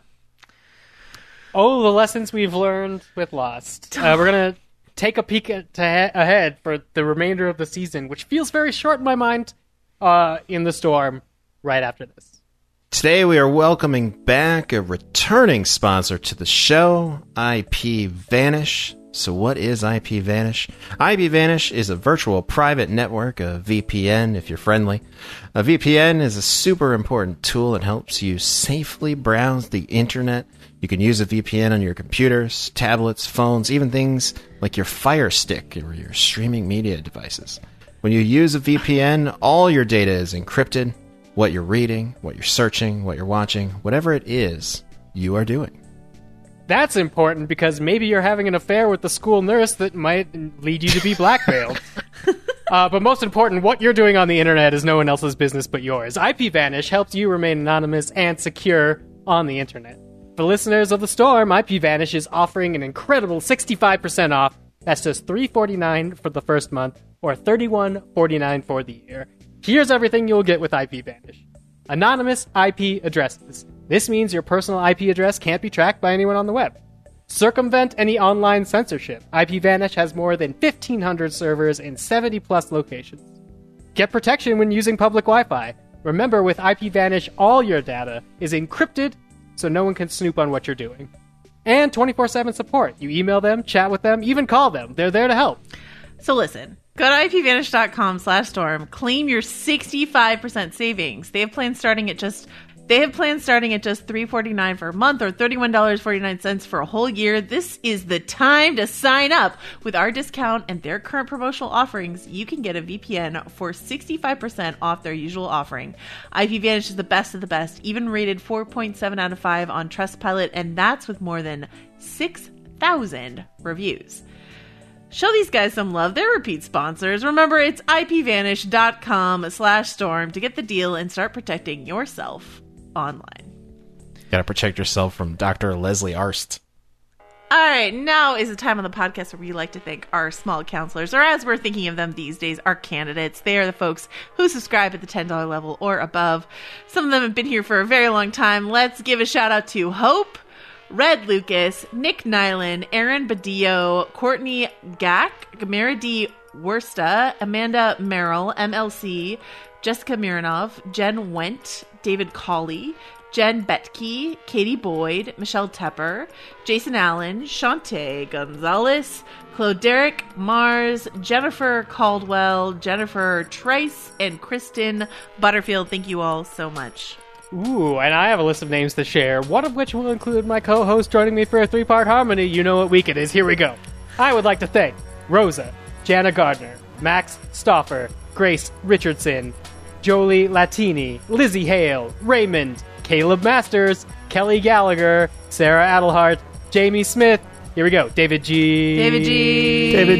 S5: Oh, the lessons we've learned with Lost. Uh, we're going to take a peek at, to ha- ahead for the remainder of the season, which feels very short in my mind, uh, in the storm right after this.
S9: Today we are welcoming back a returning sponsor to the show, I P Vanish. So what is I P Vanish? I P Vanish is a virtual private network, a V P N if you're friendly. A V P N is a super important tool that helps you safely browse the internet. You can use a V P N on your computers, tablets, phones, even things like your Fire Stick or your streaming media devices. When you use a V P N, all your data is encrypted. What you're reading, what you're searching, what you're watching, whatever it is, you are doing.
S5: That's important because maybe you're having an affair with the school nurse that might lead you to be blackmailed. uh, but most important, what you're doing on the internet is no one else's business but yours. I P Vanish helps you remain anonymous and secure on the internet. For listeners of The Storm, I P Vanish is offering an incredible sixty-five percent off. That's just three dollars and forty-nine cents for the first month, or thirty-one dollars and forty-nine cents for the year. Here's everything you'll get with I P Vanish. Anonymous I P addresses. This means your personal I P address can't be tracked by anyone on the web. Circumvent any online censorship. I P Vanish has more than fifteen hundred servers in seventy plus locations. Get protection when using public Wi-Fi. Remember, with I P Vanish, all your data is encrypted, so no one can snoop on what you're doing. And twenty-four seven support. You email them, chat with them, even call them. They're there to help.
S8: So listen, go to ipvanish.com slash storm, claim your sixty-five percent savings. They have plans starting at just they have plans starting at just three dollars and forty-nine cents for a month or thirty-one dollars and forty-nine cents for a whole year. This is the time to sign up. With our discount and their current promotional offerings, you can get a V P N for sixty-five percent off their usual offering. IPVanish is the best of the best, even rated four point seven out of five on Trustpilot, and that's with more than six thousand reviews. Show these guys some love. They're repeat sponsors. Remember, it's ipvanish.com slash storm to get the deal and start protecting yourself online.
S9: Gotta protect yourself from Doctor Leslie Arst.
S8: All right, now is the time on the podcast where we like to thank our small counselors, or as we're thinking of them these days, our candidates. They are the folks who subscribe at the ten dollars level or above. Some of them have been here for a very long time. Let's give a shout out to Hope, Red Lucas, Nick Nyland, Aaron Badillo, Courtney Gack, Meredith Worsta, Amanda Merrill, M L C, Jessica Mironov, Jen Went, David Cawley, Jen Betke, Katie Boyd, Michelle Tepper, Jason Allen, Shantae Gonzalez, Claude Derrick, Mars, Jennifer Caldwell, Jennifer Trice, and Kristen Butterfield. Thank you all so much.
S5: Ooh, and I have a list of names to share, one of which will include my co-host joining me for a three-part harmony. You know what week it is. Here we go. I would like to thank Rosa, Jana Gardner, Max Stauffer, Grace Richardson, Jolie Latini, Lizzie Hale, Raymond, Caleb Masters, Kelly Gallagher, Sarah Adelhart, Jamie Smith. Here we go. David G.
S8: David G.
S9: David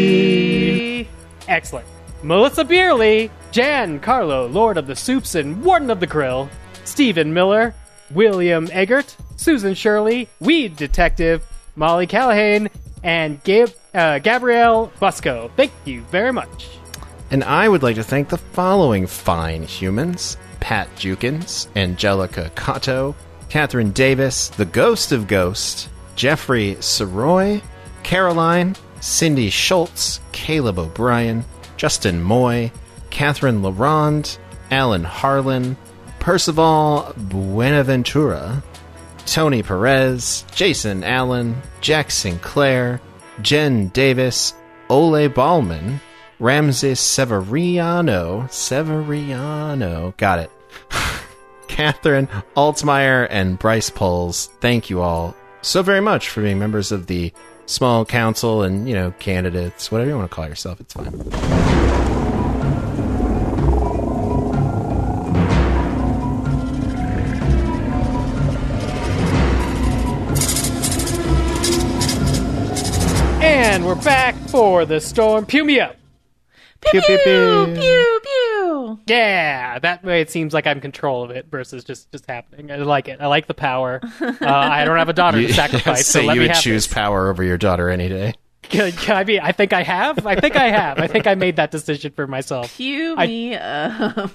S9: G.
S5: Excellent. Melissa Beerley, Jan Carlo, Lord of the Soups and Warden of the Grill, Stephen Miller, William Eggert, Susan Shirley, Weed Detective, Molly Callahan, and Gab- uh, Gabrielle Busco. Thank you very much.
S9: And I would like to thank the following fine humans: Pat Jukins, Angelica Cotto, Catherine Davis, the Ghost of Ghost, Jeffrey Soroy, Caroline, Cindy Schultz, Caleb O'Brien, Justin Moy, Catherine LaRonde, Alan Harlan, Percival Buenaventura, Tony Perez, Jason Allen, Jack Sinclair, Jen Davis, Ole Ballman, Ramses Severiano, Severiano, got it, Catherine Altmeyer, and Bryce Poles. Thank you all so very much for being members of the small council and, you know, candidates, whatever you want to call yourself, it's fine.
S5: And we're back for the storm. Pew me up.
S8: Pew, pew, pew, pew, pew.
S5: Yeah, that way it seems like I'm in control of it versus just, just happening. I like it. I like the power. Uh, I don't have a daughter
S9: you,
S5: to sacrifice,
S9: so,
S5: so let
S9: you
S5: me
S9: would
S5: have
S9: choose
S5: this.
S9: power over your daughter any day.
S5: I mean, I think I have. I think I have. I think I made that decision for myself.
S8: Pew
S5: I,
S8: me up.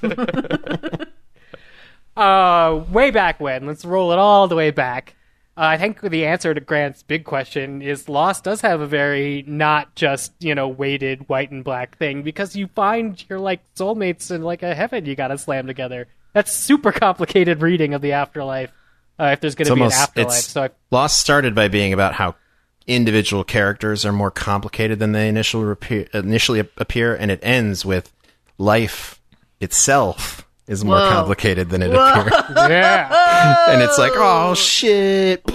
S5: uh, way back when. Let's roll it all the way back. Uh, I think the answer to Grant's big question is Lost does have a very not just, you know, weighted white and black thing, because you find your, like, soulmates in, like, a heaven you gotta slam together. That's super complicated reading of the afterlife, uh, if there's gonna be
S9: almost,
S5: an afterlife.
S9: It's,
S5: so I,
S9: Lost started by being about how individual characters are more complicated than they initially appear, initially appear, and it ends with life itself is more
S8: Whoa.
S9: complicated than it
S8: Whoa.
S9: appears.
S5: yeah.
S9: And it's like, oh, shit.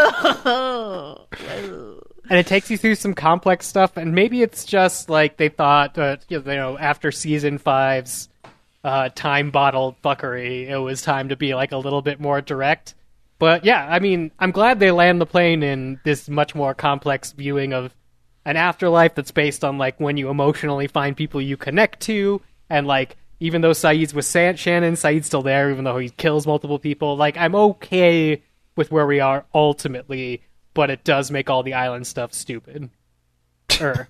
S8: Bro.
S5: And it takes you through some complex stuff, and maybe it's just like they thought, uh, you know, after season five's uh, time-bottled fuckery, it was time to be like a little bit more direct. But yeah, I mean, I'm glad they land the plane in this much more complex viewing of an afterlife that's based on like when you emotionally find people you connect to, and like even though Saeed's with San- Shannon, Saeed's still there, even though he kills multiple people. Like, I'm okay with where we are ultimately, but it does make all the island stuff stupid. Er.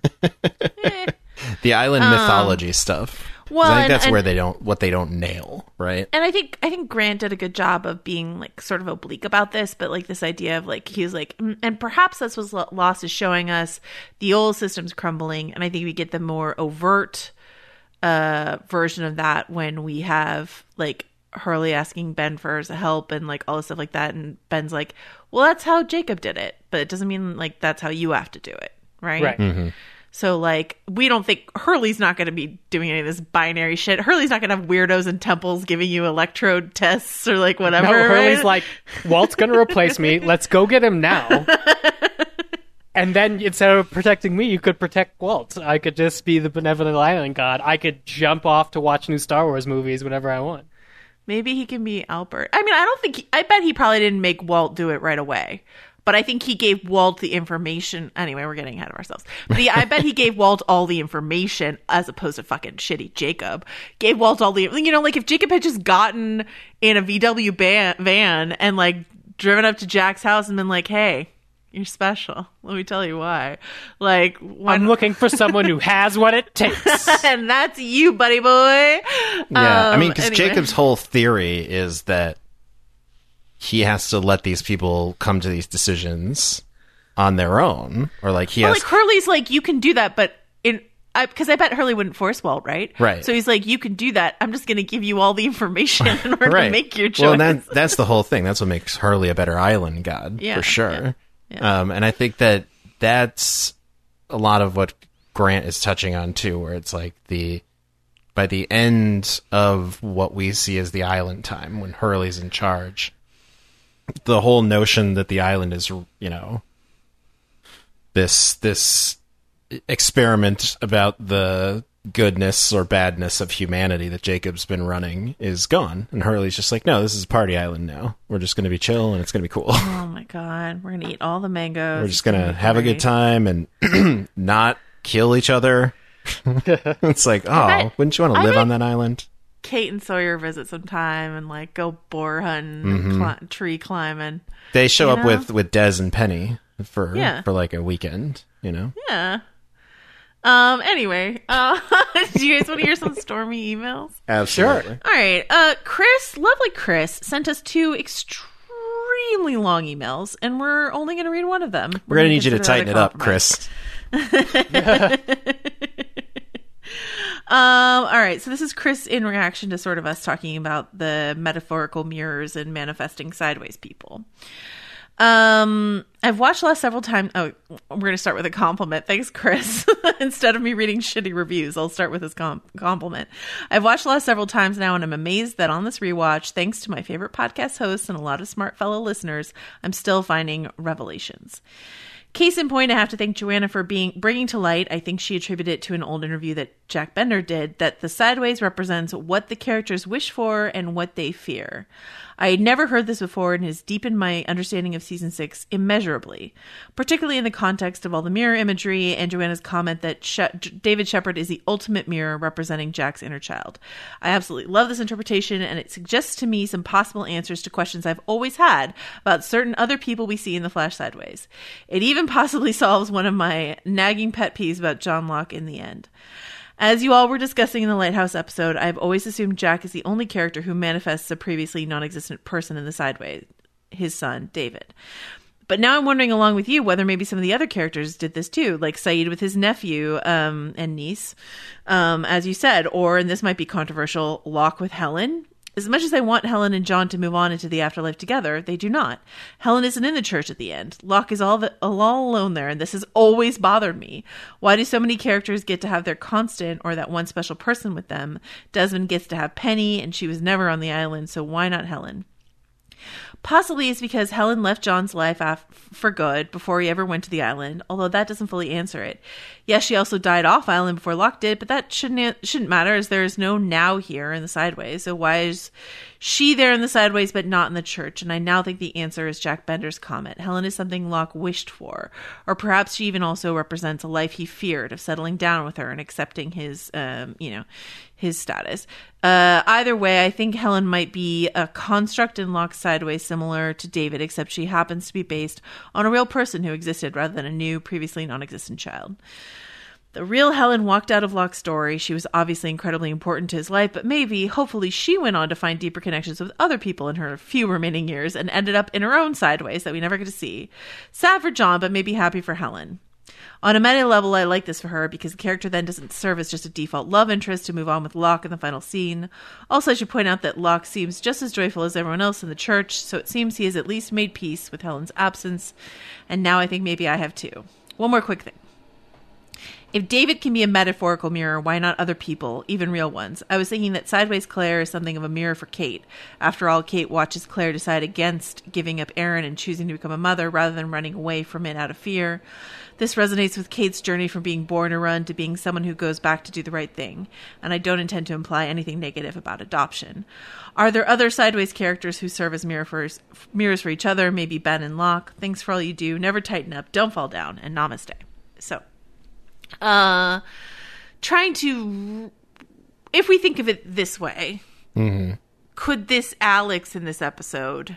S9: The island
S8: Um,
S9: mythology stuff. 'Cause
S8: well,
S9: I think
S8: and-
S9: that's
S8: and-
S9: where they don't what they don't nail, right?
S8: And I think I think Grant did a good job of being like sort of oblique about this, but like this idea of like he was like, mm, and perhaps that's what Lost is showing us. The old system's crumbling, and I think we get the more overt uh, version of that when we have like Hurley asking Ben for his help and like all this stuff like that, and Ben's like, "Well, that's how Jacob did it, but it doesn't mean like that's how you have to do it, right?"
S5: Right.
S9: Mm-hmm.
S8: So, like, we don't think Hurley's not going to be doing any of this binary shit. Hurley's not going to have weirdos in temples giving you electrode tests or, like, whatever.
S5: No, Hurley's
S8: right?
S5: like, Walt's going to replace me. Let's go get him now. And then instead of protecting me, you could protect Walt. I could just be the benevolent island god. I could jump off to watch new Star Wars movies whenever I want.
S8: Maybe he can be Albert. I mean, I don't think... He, I bet he probably didn't make Walt do it right away. But I think he gave Walt the information. Anyway, we're getting ahead of ourselves. But he, I bet he gave Walt all the information as opposed to fucking shitty Jacob. Gave Walt all the, you know, like if Jacob had just gotten in a V W van, van and like driven up to Jack's house and been like, "Hey, you're special. Let me tell you why." Like, why
S5: I'm
S8: not-
S5: looking for someone who has what it takes.
S8: and that's you, buddy boy.
S9: Yeah, I
S8: Um,
S9: mean, because
S8: anyway.
S9: Jacob's whole theory is that he has to let these people come to these decisions on their own, or like he
S8: Well,
S9: has.
S8: like Hurley's like, you can do that, but in because I, I bet Hurley wouldn't force Walt, right?
S9: Right.
S8: So he's like, you can do that. I'm just going to give you all the information in order
S9: right.
S8: to make your choice.
S9: Well, that, that's the whole thing. That's what makes Hurley a better island god,
S8: Yeah,
S9: for sure.
S8: yeah, yeah.
S9: Um, and I think that that's a lot of what Grant is touching on too, where it's like the by the end of what we see as the island time, when Hurley's in charge, the whole notion that the island is, you know, this this experiment about the goodness or badness of humanity that Jacob's been running is gone. And Hurley's just like, no, this is a party island now. We're just going to be chill and it's going to be cool.
S8: Oh my god, we're gonna eat all the mangoes.
S9: We're just
S8: It's
S9: going
S8: gonna
S9: to
S8: be
S9: have a
S8: great.
S9: good time and not kill each other. It's like, oh,
S8: bet-
S9: wouldn't you want to
S8: I
S9: live
S8: bet-
S9: on that island?
S8: Kate and Sawyer visit sometime and like go boar hunting,
S9: Mhm.
S8: and cli- tree climbing.
S9: They show
S8: You
S9: up
S8: know?
S9: with, with Des and Penny for
S8: Yeah.
S9: for like a weekend, you know?
S8: Yeah. Um. Anyway, uh, do you guys want to hear some stormy emails?
S9: Absolutely.
S8: All right. Uh, Chris, lovely Chris, sent us two extremely extremely long emails, and we're only going to read one of them.
S9: We're going to need you to tighten it up, Chris.
S8: Um, all right, so this is Chris in reaction to sort of us talking about the metaphorical mirrors and manifesting sideways people. Um, I've watched Lost several times. Oh, we're going to start with a compliment. Thanks, Chris. Instead of me reading shitty reviews, I'll start with this com- compliment. I've watched Lost several times now, and I'm amazed that on this rewatch, thanks to my favorite podcast hosts and a lot of smart fellow listeners, I'm still finding revelations. Case in point, I have to thank Joanna for being bringing to light, I think she attributed it to an old interview that Jack Bender did, that the sideways represents what the characters wish for and what they fear. I had never heard this before and has deepened my understanding of season six immeasurably, particularly in the context of all the mirror imagery and Joanna's comment that she- David Shepard is the ultimate mirror representing Jack's inner child. I absolutely love this interpretation, and it suggests to me some possible answers to questions I've always had about certain other people we see in the Flash sideways. It even possibly solves one of my nagging pet peeves about John Locke in the end. As you all were discussing in the Lighthouse episode, I've always assumed Jack is the only character who manifests a previously non-existent person in the sideways, his son, David. But now I'm wondering along with you whether maybe some of the other characters did this too, like Saeed with his nephew um, and niece, um, as you said, or, and this might be controversial, Locke with Helen. As much as I want Helen and John to move on into the afterlife together, they do not. Helen isn't in the church at the end. Locke is all, the, all alone there, and this has always bothered me. Why do so many characters get to have their constant or that one special person with them? Desmond gets to have Penny, and she was never on the island, so why not Helen? Possibly it's because Helen left John's life af- for good before he ever went to the island, although that doesn't fully answer it. Yes, she also died off island before Locke did, but that shouldn't shouldn't matter as there is no now here in the sideways. So why is she there in the sideways but not in the church? And I now think the answer is Jack Bender's comment. Helen is something Locke wished for, or perhaps she even also represents a life he feared of settling down with her and accepting his, um, you know, his status. Uh, either way, I think Helen might be a construct in Locke's sideways similar to David, except she happens to be based on a real person who existed rather than a new, previously non-existent child. The real Helen walked out of Locke's story. She was obviously incredibly important to his life, but maybe, hopefully, she went on to find deeper connections with other people in her few remaining years and ended up in her own sideways that we never get to see. Sad for John, but maybe happy for Helen. On a meta level, I like this for her because the character then doesn't serve as just a default love interest to move on with Locke in the final scene. Also, I should point out that Locke seems just as joyful as everyone else in the church, so it seems he has at least made peace with Helen's absence, and now I think maybe I have too. One more quick thing. If David can be a metaphorical mirror, why not other people, even real ones? I was thinking that Sideways Claire is something of a mirror for Kate. After all, Kate watches Claire decide against giving up Aaron and choosing to become a mother rather than running away from it out of fear. This resonates with Kate's journey from being born a run to being someone who goes back to do the right thing, and I don't intend to imply anything negative about adoption. Are there other Sideways characters who serve as mirror for, mirrors for each other, maybe Ben and Locke? Thanks for all you do. Never tighten up, don't fall down, and namaste. So, uh, trying to, if we think of it this way,
S9: mm-hmm.
S8: could this Alex in this episode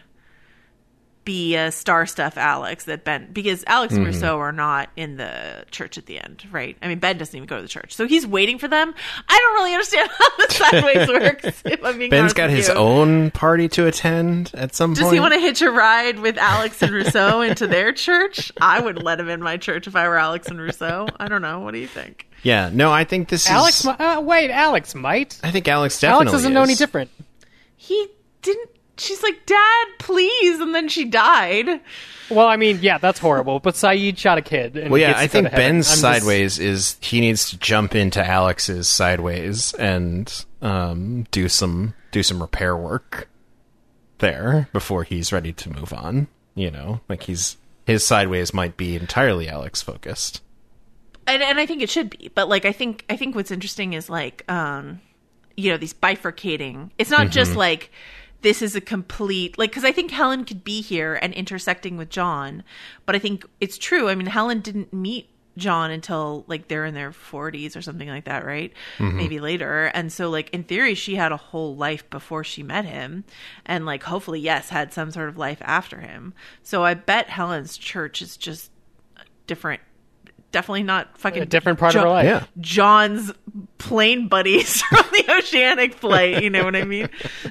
S8: be a Star Stuff Alex that Ben, because Alex and
S9: Mm-hmm.
S8: Rousseau are not in the church at the end, right? I mean, Ben doesn't even go to the church, so he's waiting for them. I don't really understand how the Sideways works. If I'm being
S9: Ben's
S8: honest
S9: got
S8: with
S9: his
S8: you.
S9: own party to attend at some
S8: Does
S9: point.
S8: he want to hitch a ride with Alex and Rousseau into their church? I wouldn't let him in my church if I were Alex and Rousseau. I don't know. What do you think?
S9: Yeah, no, I think this
S5: Alex,
S9: is...
S5: mi- uh, wait, Alex might.
S9: I think Alex definitely
S5: Alex doesn't
S9: is.
S5: know any different.
S8: He didn't. She's like, Dad, please, and then she died.
S5: Well, I mean, yeah, that's horrible. But Saeed shot a kid. And
S9: Well, yeah,
S5: gets to
S9: I
S5: go
S9: think
S5: to heaven.
S9: Ben's
S5: I'm just-
S9: sideways is he needs to jump into Alex's sideways and um, do some do some repair work there before he's ready to move on. You know, like he's his sideways might be entirely Alex focused.
S8: And and I think it should be, but like I think I think what's interesting is like um, you know, these bifurcating. It's not just
S9: Mhm.
S8: like this is a complete, like, because I think Helen could be here and intersecting with John, but I think it's true. I mean, Helen didn't meet John until like they're in their forties or something like that, right?
S9: Mhm.
S8: Maybe later. And so like in theory she had a whole life before she met him, and like hopefully yes had some sort of life after him. So I bet Helen's church is just different, definitely not fucking
S5: A different part of her life.
S9: Yeah.
S8: John's plane buddies from the Oceanic flight, you know what I mean?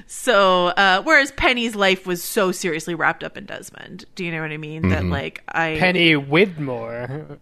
S8: So, uh, whereas Penny's life was so seriously wrapped up in Desmond. Do you know what I mean? Mm-hmm. That like I
S5: Penny Widmore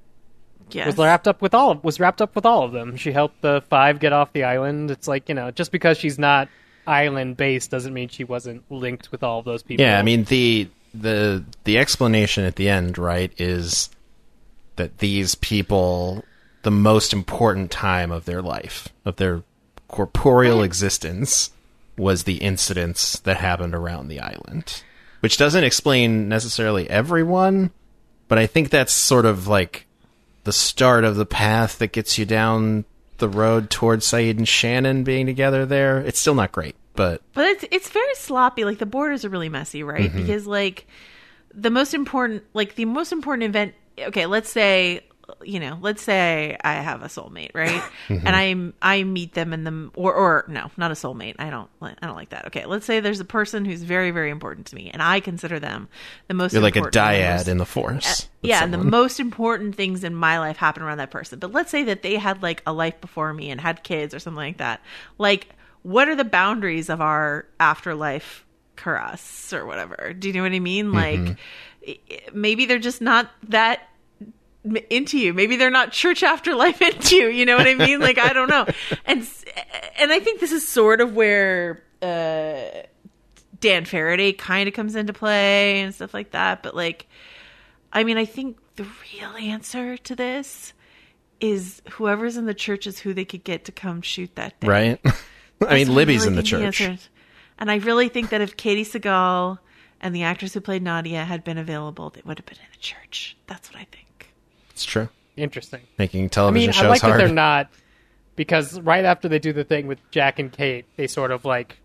S8: yes.
S5: was wrapped up with all of, was wrapped up with all of them. She helped the five get off the island. It's like, you know, just because she's not island based doesn't mean she wasn't linked with all of those people.
S9: Yeah, I mean the the the explanation at the end, right, is that these people, the most important time of their life, of their corporeal right. existence, was the incidents that happened around the island. Which doesn't explain necessarily everyone, but I think that's sort of like the start of the path that gets you down the road towards Sayid and Shannon being together there. It's still not great, but...
S8: But it's it's very sloppy. Like, the borders are really messy, right? Mm-hmm. Because, like, the most important... Like, the most important event... Okay, let's say... You know, let's say I have a soulmate, right? Mm-hmm. And I I meet them in the... Or, or, no, not a soulmate. I don't I don't like that. Okay, let's say there's a person who's very, very important to me, and I consider them the most
S9: You're
S8: important...
S9: You're like a dyad
S8: most,
S9: in the Force.
S8: Uh, yeah, someone. And the most important things in my life happen around that person. But let's say that they had, like, a life before me and had kids or something like that. Like, what are the boundaries of our afterlife caress or whatever? Do you know what I mean?
S9: Mm-hmm.
S8: Like, maybe they're just not that... into you. Maybe they're not church afterlife into you. You know what I mean? Like, I don't know. And and I think this is sort of where uh, Dan Faraday kind of comes into play and stuff like that. But, like, I mean, I think the real answer to this is whoever's in the church is who they could get to come shoot that day.
S9: Right? I mean, Libby's
S8: really
S9: in the church.
S8: The and I really think that if Katie Sagal and the actress who played Nadia had been available, they would have been in the church. That's what I think.
S9: It's true.
S5: Interesting.
S9: Making television
S5: I mean,
S9: shows
S5: I like
S9: hard.
S5: that they're not, because right after they do the thing with Jack and Kate, they sort of like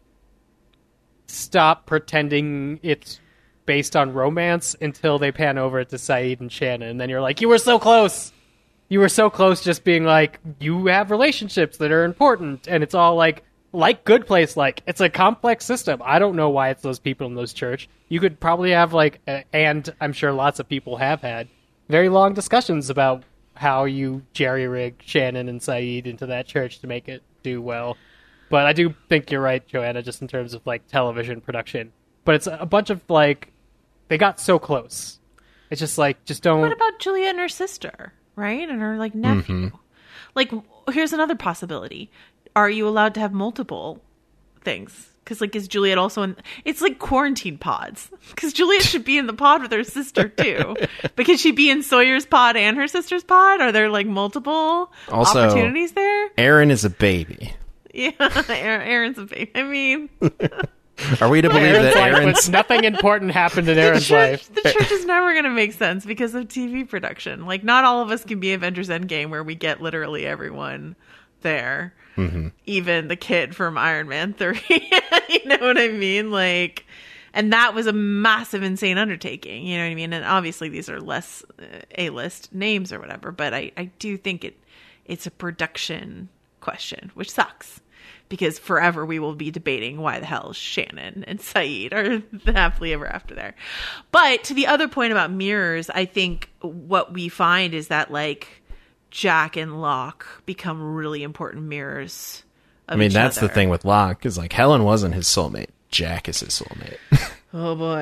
S5: stop pretending it's based on romance until they pan over to Sayid and Shannon, and then you're like, you were so close. You were so close, just being like, you have relationships that are important, and it's all like, like Good Place, like, it's a complex system. I don't know why it's those people in those church. You could probably have like, a, and I'm sure lots of people have had, very long discussions about how you jerry-rig Shannon and Sayid into that church to make it do well. But I do think you're right, Joanna, just in terms of, like, television production. But it's a bunch of, like, they got so close. It's just, like, just don't...
S8: What about Juliet and her sister, right? And her, like, nephew? Mm-hmm. Like, here's another possibility. Are you allowed to have multiple things? Because, like, is Juliet also in... It's like quarantine pods. Because Juliet should be in the pod with her sister, too. But can she be in Sawyer's pod and her sister's pod? Are there, like, multiple
S9: also,
S8: opportunities there?
S9: Aaron is a baby.
S8: Yeah, Aaron's a baby. I mean...
S9: Are we to believe
S5: Aaron's
S9: that
S5: life,
S9: Aaron's...
S5: nothing important happened in Aaron's
S8: the church,
S5: life?
S8: The church is never going to make sense because of T V production. Like, not all of us can be Avengers Endgame where we get literally everyone there. Mm-hmm. Even the kid from Iron Man three. You know what I mean? Like, and that was a massive, insane undertaking. You know what I mean? And obviously these are less uh, A-list names or whatever, but I, I do think it it's a production question, which sucks. Because forever we will be debating why the hell Shannon and Sayid are the happily ever after there. But to the other point about mirrors, I think what we find is that, like, Jack and Locke become really important mirrors of
S9: I mean,
S8: each
S9: that's
S8: other.
S9: the thing with Locke, is like, Helen wasn't his soulmate. Jack is his soulmate.
S8: Oh, boy.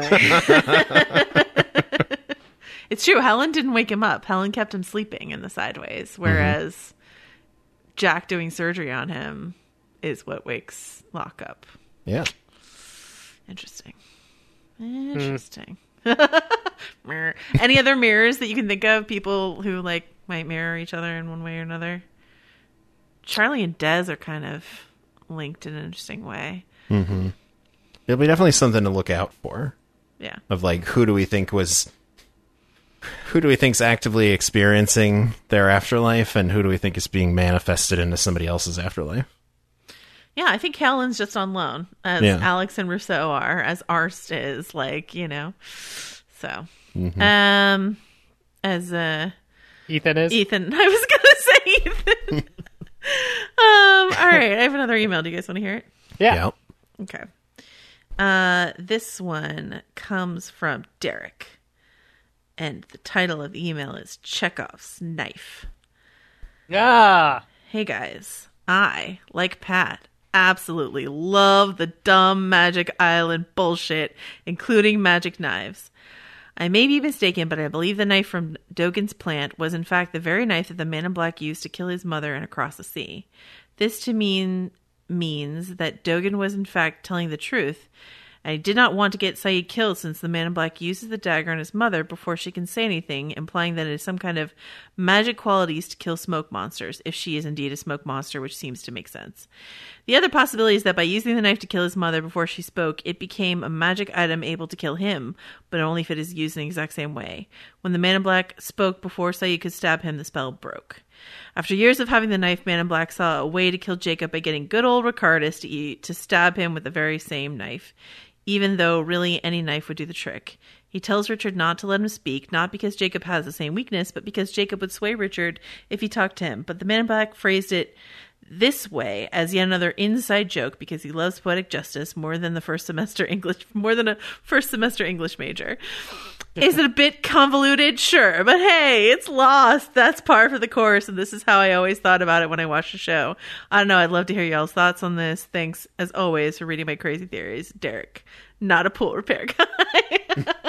S8: It's true. Helen didn't wake him up. Helen kept him sleeping in the sideways, whereas mm-hmm. Jack doing surgery on him is what wakes Locke up.
S9: Yeah.
S8: Interesting. Interesting. Mm. Any other mirrors that you can think of? People who, like, might mirror each other in one way or another? Charlie and Des are kind of linked in an interesting way.
S9: Mm-hmm. It'll be definitely something to look out for.
S8: Yeah.
S9: Of, like, who do we think was... Who do we think's actively experiencing their afterlife, and who do we think is being manifested into somebody else's afterlife?
S8: Yeah, I think Helen's just on loan, as yeah. Alex and Rousseau are, as Arst is, like, you know. So, mm-hmm. um, as uh,
S5: Ethan is.
S8: Ethan, I was gonna say Ethan. um, all right, I have another email. Do you guys want to hear it?
S5: Yeah.
S9: yeah.
S8: Okay. Uh, this one comes from Derek. And the title of the email is Chekhov's Knife.
S5: Yeah.
S8: Hey guys, I, like Pat, absolutely love the dumb Magic Island bullshit, including magic knives. I may be mistaken, but I believe the knife from Dogen's plant was in fact the very knife that the Man in Black used to kill his mother and across the sea. This to mean means that Dogen was in fact telling the truth, and he did not want to get Sayid killed since the Man in Black uses the dagger on his mother before she can say anything, implying that it is some kind of magic qualities to kill smoke monsters, if she is indeed a smoke monster, which seems to make sense. The other possibility is that by using the knife to kill his mother before she spoke, it became a magic item able to kill him, but only if it is used in the exact same way. When the Man in Black spoke before Sayid could stab him, the spell broke. After years of having the knife, Man in Black saw a way to kill Jacob by getting good old Ricardus to, eat, to stab him with the very same knife, even though really any knife would do the trick. He tells Richard not to let him speak, not because Jacob has the same weakness, but because Jacob would sway Richard if he talked to him. But the Man in Black phrased it this way as yet another inside joke because he loves poetic justice more than the first semester English, more than a first semester English major. Is it a bit convoluted? Sure. But hey, it's Lost. That's par for the course. And this is how I always thought about it when I watched the show. I don't know. I'd love to hear y'all's thoughts on this. Thanks, as always, for reading my crazy theories. Derek, not a pool repair guy.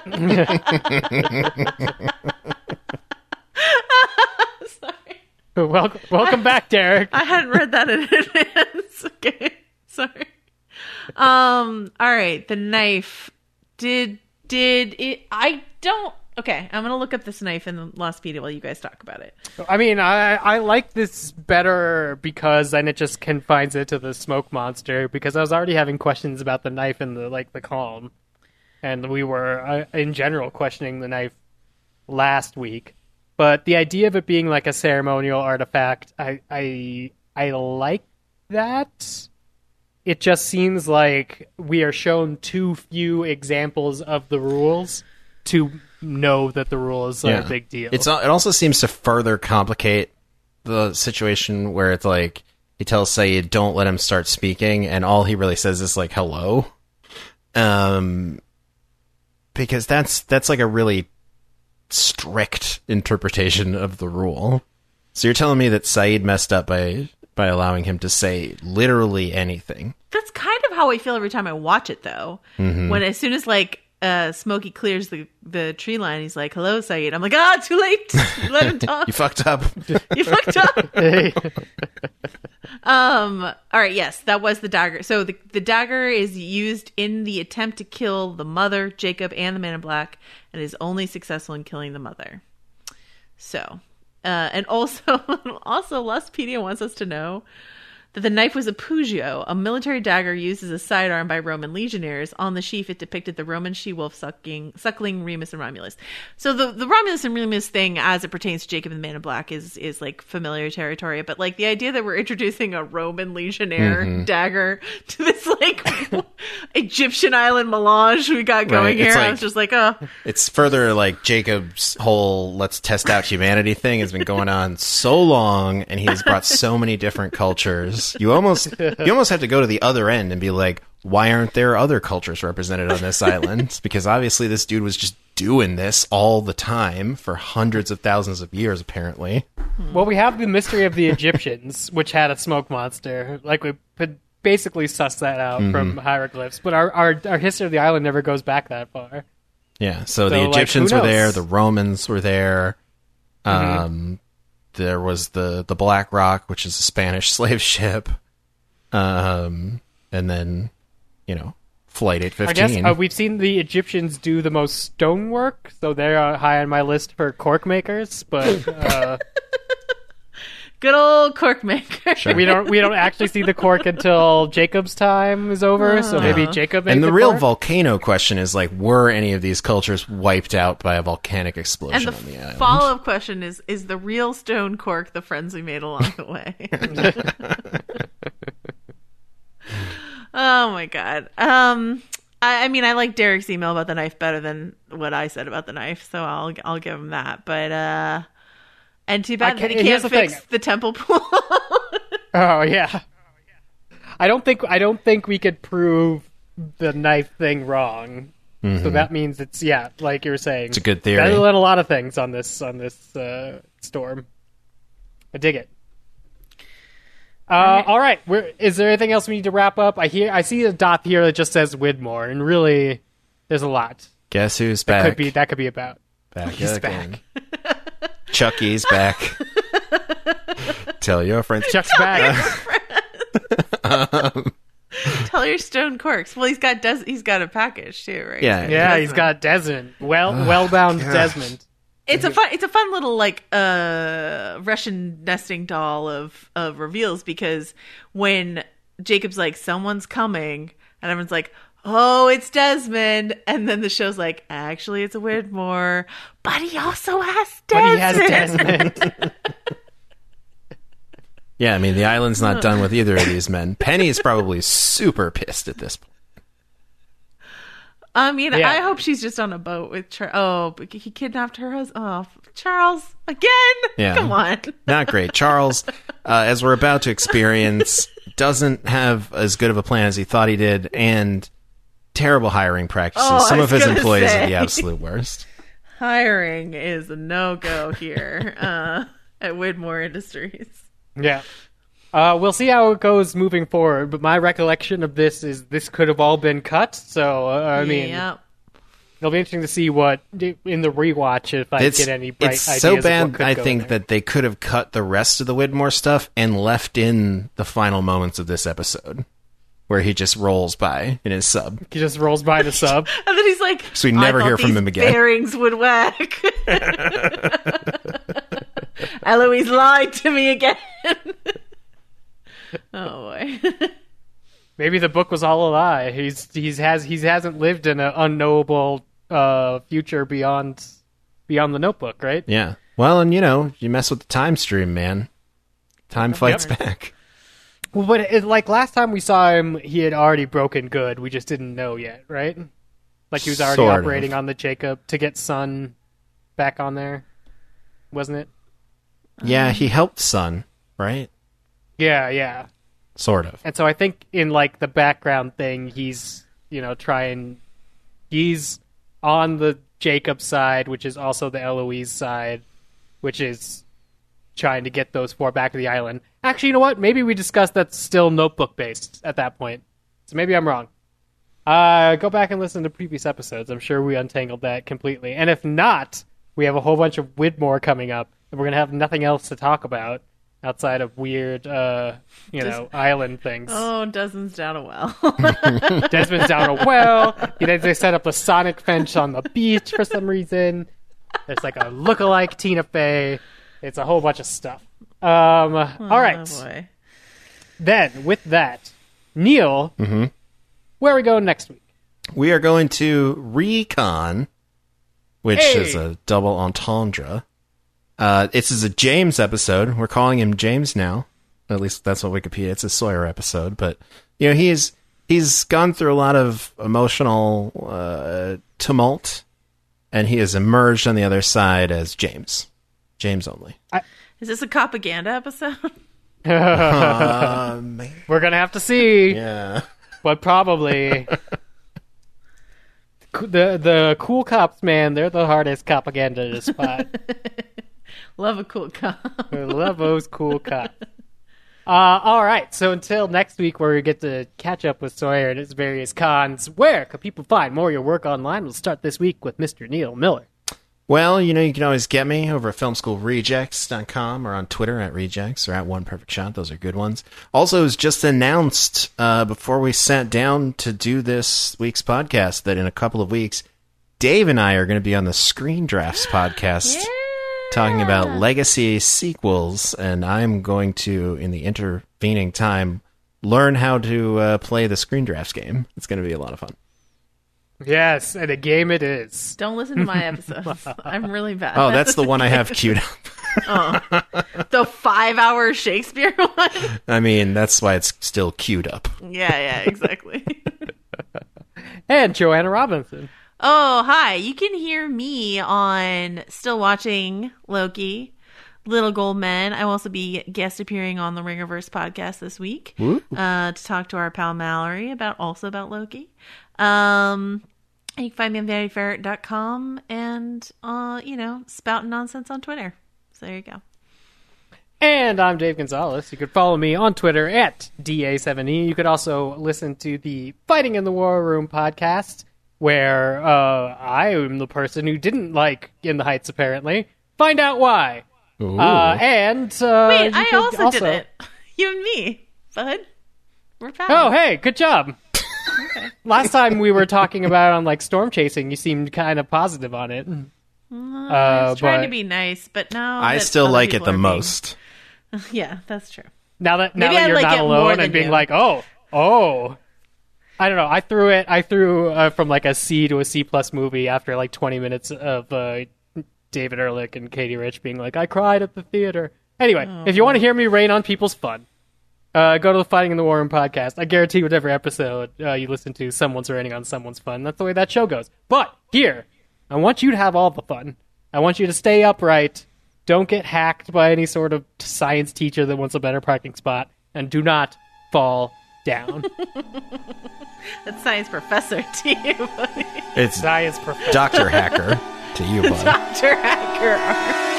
S8: Sorry.
S5: Welcome, welcome back, Derek.
S8: I hadn't read that in advance. Okay. Sorry. Um, all right. The knife. Did... Did it... I don't... Okay, I'm going to look up this knife in the Lostpedia while you guys talk about it.
S5: I mean, I I like this better because then it just confines it to the smoke monster, because I was already having questions about the knife in the, like, the calm. And we were, uh, in general, questioning the knife last week. But the idea of it being, like, a ceremonial artifact, I I I like that. It just seems like we are shown too few examples of the rules to know that the rules are
S9: Yeah.
S5: a big deal.
S9: It's al- it also seems to further complicate the situation where it's like he tells Sayid, don't let him start speaking, and all he really says is like, hello. Um, because that's that's like a really strict interpretation of the rule. So you're telling me that Sayid messed up by by allowing him to say literally anything.
S8: That's kind of how I feel every time I watch it, though.
S9: Mm-hmm.
S8: When as soon as like uh, Smokey clears the, the tree line, he's like, "Hello, Sayid." I'm like, "Ah, too late. Let him talk.
S9: You fucked up.
S8: You fucked up." um. All right. Yes, that was the dagger. So the the dagger is used in the attempt to kill the mother, Jacob, and the Man in Black, and is only successful in killing the mother. So. Uh, and also, also, Lostpedia wants us to know that the knife was a Pugio, a military dagger used as a sidearm by Roman legionnaires. On the sheath, it depicted the Roman she-wolf sucking, suckling Remus and Romulus. So the, the Romulus and Remus thing, as it pertains to Jacob and the Man in Black, is is like familiar territory. But like the idea that we're introducing a Roman legionnaire
S9: Mhm.
S8: dagger to this like Egyptian island melange we got going
S9: Right,
S8: here,
S9: it's
S8: I
S9: like-
S8: was just like, oh.
S9: It's further like Jacob's whole let's test out humanity thing has been going on so long, and he has brought so many different cultures. You almost you almost have to go to the other end and be like, why aren't there other cultures represented on this island? Because obviously this dude was just doing this all the time for hundreds of thousands of years, apparently.
S5: Well, we have the mystery of the Egyptians, which had a smoke monster. Like, we could basically suss that out
S9: Mhm.
S5: from hieroglyphs, but our, our our history of the island never goes back that far.
S9: Yeah, so,
S5: So,
S9: the
S5: like,
S9: Egyptians
S5: who
S9: were there,
S5: knows?
S9: the Romans were there.
S5: Mhm.
S9: Um, there was the the Black Rock, which is a Spanish slave ship. Um, and then, you know, Flight eight
S5: I
S9: fifteen.
S5: guess uh, we've seen the Egyptians do the most stonework, so they're uh, high on my list for cork makers. But uh,
S8: Good old cork maker.
S5: we don't we don't actually see the cork until Jacob's time is over. So maybe
S9: Yeah.
S5: Jacob made
S9: And the
S5: the
S9: real
S5: cork?
S9: volcano question is like, were any of these cultures wiped out by a volcanic explosion
S8: And the
S9: on the island?
S8: follow-up question is, is the real stone cork the friends we made along the way? Oh, my God. Um, I, I mean, I like Derek's email about the knife better than what I said about the knife, so I'll I'll give him that. But, uh... And too bad
S5: I
S8: that he
S5: can't- here's
S8: can't
S5: the
S8: fix
S5: thing.
S8: the temple pool.
S5: Oh yeah. I don't think I don't think we could prove the knife thing wrong. So
S9: Mhm.
S5: that means it's yeah, like you were saying.
S9: It's a good theory.
S5: Better than a lot of things on this on this uh, storm. I dig it. Uh, all right. All right. We're, is there anything else we need to wrap up? I hear, I see a dot here that just says Widmore, and really, there's a lot.
S9: Guess who's
S5: that
S9: back?
S5: Could be that could be about.
S9: Back
S5: He's
S9: again.
S5: back.
S9: Chucky's back. Tell your friends.
S5: Chuck's back.
S9: um,
S8: Tell your stone corks. Well, he's got Des- he's got a package too, right?
S9: Yeah,
S8: He's got
S5: Yeah,
S8: Desmond.
S5: he's got Desmond. Well,
S9: Oh,
S5: well-bound
S9: gosh.
S5: Desmond.
S8: It's a fun, it's a fun little like uh Russian nesting doll of of reveals, because when Jacob's like, someone's coming, and everyone's like, oh, it's Desmond, and then the show's like, actually, it's a Widmore, but he also has Desmond.
S5: But he has Desmond.
S9: Yeah, I mean, the island's not done with either of these men. Penny is probably super pissed at this point.
S8: I mean,
S5: Yeah.
S8: I hope she's just on a boat with Charles. Oh, but he kidnapped her husband. Oh, Charles again?
S9: Yeah.
S8: Come on.
S9: Not great. Charles, uh, as we're about to experience, doesn't have as good of a plan as he thought he did, and terrible hiring practices.
S8: Oh, I
S9: Some
S8: was
S9: of his
S8: gonna
S9: employees
S8: say.
S9: are the absolute worst.
S8: Hiring is a no go here uh, at Widmore Industries.
S5: Yeah. Uh, we'll see how it goes moving forward, but my recollection of this is this could have all been cut, so, uh, I mean,
S8: Yep.
S5: it'll be interesting to see what, in the rewatch, if I
S9: It's,
S5: get any bright
S9: it's
S5: ideas
S9: so
S5: of
S9: bad,
S5: what could
S9: I
S5: go
S9: think,
S5: there.
S9: that they could have cut the rest of the Widmore stuff and left in the final moments of this episode, where he just rolls by in his sub.
S5: He just rolls by the sub.
S8: And then he's like,
S9: So we never
S8: I thought
S9: hear from
S8: these
S9: him again.
S8: Bearings would work. Eloise lied to me again. Oh boy.
S5: Maybe the book was all a lie. He's he's has he hasn't lived in an unknowable uh, future beyond beyond the Notebook, right?
S9: Yeah. Well, and you know, you mess with the time stream, man. Time fights back.
S5: Well, but it, like last time we saw him, he had already broken good. We just didn't know yet, right? Like he was already
S9: Sort of.
S5: operating on the Jacob to get Sun back on there, wasn't it?
S9: Yeah, he helped Sun, right?
S5: Yeah, yeah.
S9: Sort of.
S5: And so I think in like the background thing, he's you know trying. He's on the Jacob side, which is also the Eloise side, which is trying to get those four back to the island. Actually, you know what? Maybe we discussed that's still Notebook based at that point. So maybe I'm wrong. Uh, go back and listen to previous episodes. I'm sure we untangled that completely. And if not, we have a whole bunch of Widmore coming up, and we're gonna have nothing else to talk about outside of weird, uh, you
S8: Just-
S5: know, island things.
S8: Oh, Desmond's down a well.
S5: Desmond's down a well. You know, they set up a sonic fence on the beach for some reason. There's like a look-alike Tina Fey. It's a whole bunch of stuff. Um,
S8: Oh,
S5: all right.
S8: boy.
S5: Then, with that, Neil,
S9: Mm-hmm.
S5: where are we going next week?
S9: We are going to Recon, which
S5: Hey!
S9: is a double entendre. Uh, this is a James episode. We're calling him James now. At least that's what Wikipedia. It's a Sawyer episode, but you know he's he's gone through a lot of emotional uh, tumult, and he has emerged on the other side as James. James only.
S8: Is this a propaganda episode?
S9: Uh, man.
S5: We're gonna have to see,
S9: Yeah.
S5: but probably the the cool cops, man. They're the hardest propaganda to spot.
S8: Love a cool cop.
S5: I love those cool cops. Uh, all right, so until next week, where we get to catch up with Sawyer and his various cons, where can people find more of your work online? We'll start this week with Mister Neil Miller.
S9: Well, you know, you can always get me over at film school rejects dot com or on Twitter at rejects or at one perfect shot. Those are good ones. Also, it was just announced uh, before we sat down to do this week's podcast that in a couple of weeks, Dave and I are going to be on the Screen Drafts podcast talking about legacy sequels, and I'm going to, in the intervening time, learn how to uh, play the Screen Drafts game. It's going to be a lot of fun.
S5: Yes, and a game it is.
S8: Don't listen to my episodes. I'm really bad.
S9: Oh, that's the one I have queued up.
S8: Oh. The five-hour Shakespeare one?
S9: I mean, that's why it's still queued up.
S8: Yeah, yeah, exactly.
S5: And Joanna Robinson.
S8: Oh, hi. You can hear me on Still Watching Loki, Little Gold Men. I will also be guest appearing on the Ringerverse podcast this week uh, to talk to our pal Mallory about also about Loki. Um, and you can find me on vanity fair dot com and, uh, you know, spouting nonsense on Twitter. So there you go.
S5: And I'm Dave Gonzalez. You could follow me on Twitter at D A seven E. You could also listen to the Fighting in the War Room podcast, where uh, I am the person who didn't like In the Heights, apparently. Find out why. Uh, and uh,
S8: Wait, I
S5: also,
S8: also did it. You and me, bud. We're pals.
S5: Oh, hey, good job.
S8: Okay.
S5: Last time we were talking about on like storm chasing, you seemed kind of positive on it.
S8: Well,
S5: Uh,
S8: I was trying
S5: but-
S8: to be nice, but now
S9: I
S8: that
S9: still
S8: other
S9: like it
S8: people
S9: the
S8: are being-
S9: most.
S8: Yeah, that's true.
S5: Now that now
S8: Maybe
S5: that
S8: I
S5: you're
S8: like
S5: not
S8: it more
S5: alone
S8: than
S5: and being
S8: you.
S5: like, oh, oh, I don't know. I threw it. I threw uh, from like a C to a C plus movie after like twenty minutes of uh, David Ehrlich and Katie Rich being like, I cried at the theater. Anyway,
S8: Oh.
S5: if you want to hear me rain on people's fun, uh, go to the Fighting in the War Room podcast. I guarantee with every episode uh, you listen to, someone's raining on someone's fun. That's the way that show goes. But here, I want you to have all the fun. I want you to stay upright. Don't get hacked by any sort of science teacher that wants a better parking spot. And do not fall down.
S8: That's science professor to you, buddy.
S9: It's
S5: Science professor.
S9: Doctor Hacker to you, bud.
S8: Doctor Hacker.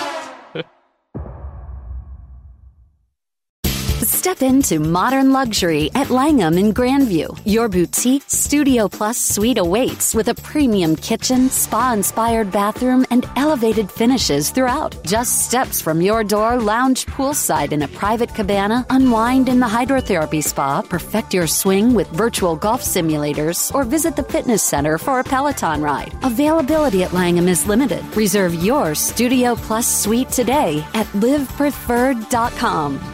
S1: Step into modern luxury at Langham in Grandview. Your boutique Studio Plus suite awaits with a premium kitchen, spa-inspired bathroom, and elevated finishes throughout. Just steps from your door, lounge poolside in a private cabana, unwind in the hydrotherapy spa, perfect your swing with virtual golf simulators, or visit the fitness center for a Peloton ride. Availability at Langham is limited. Reserve your Studio Plus suite today at live preferred dot com.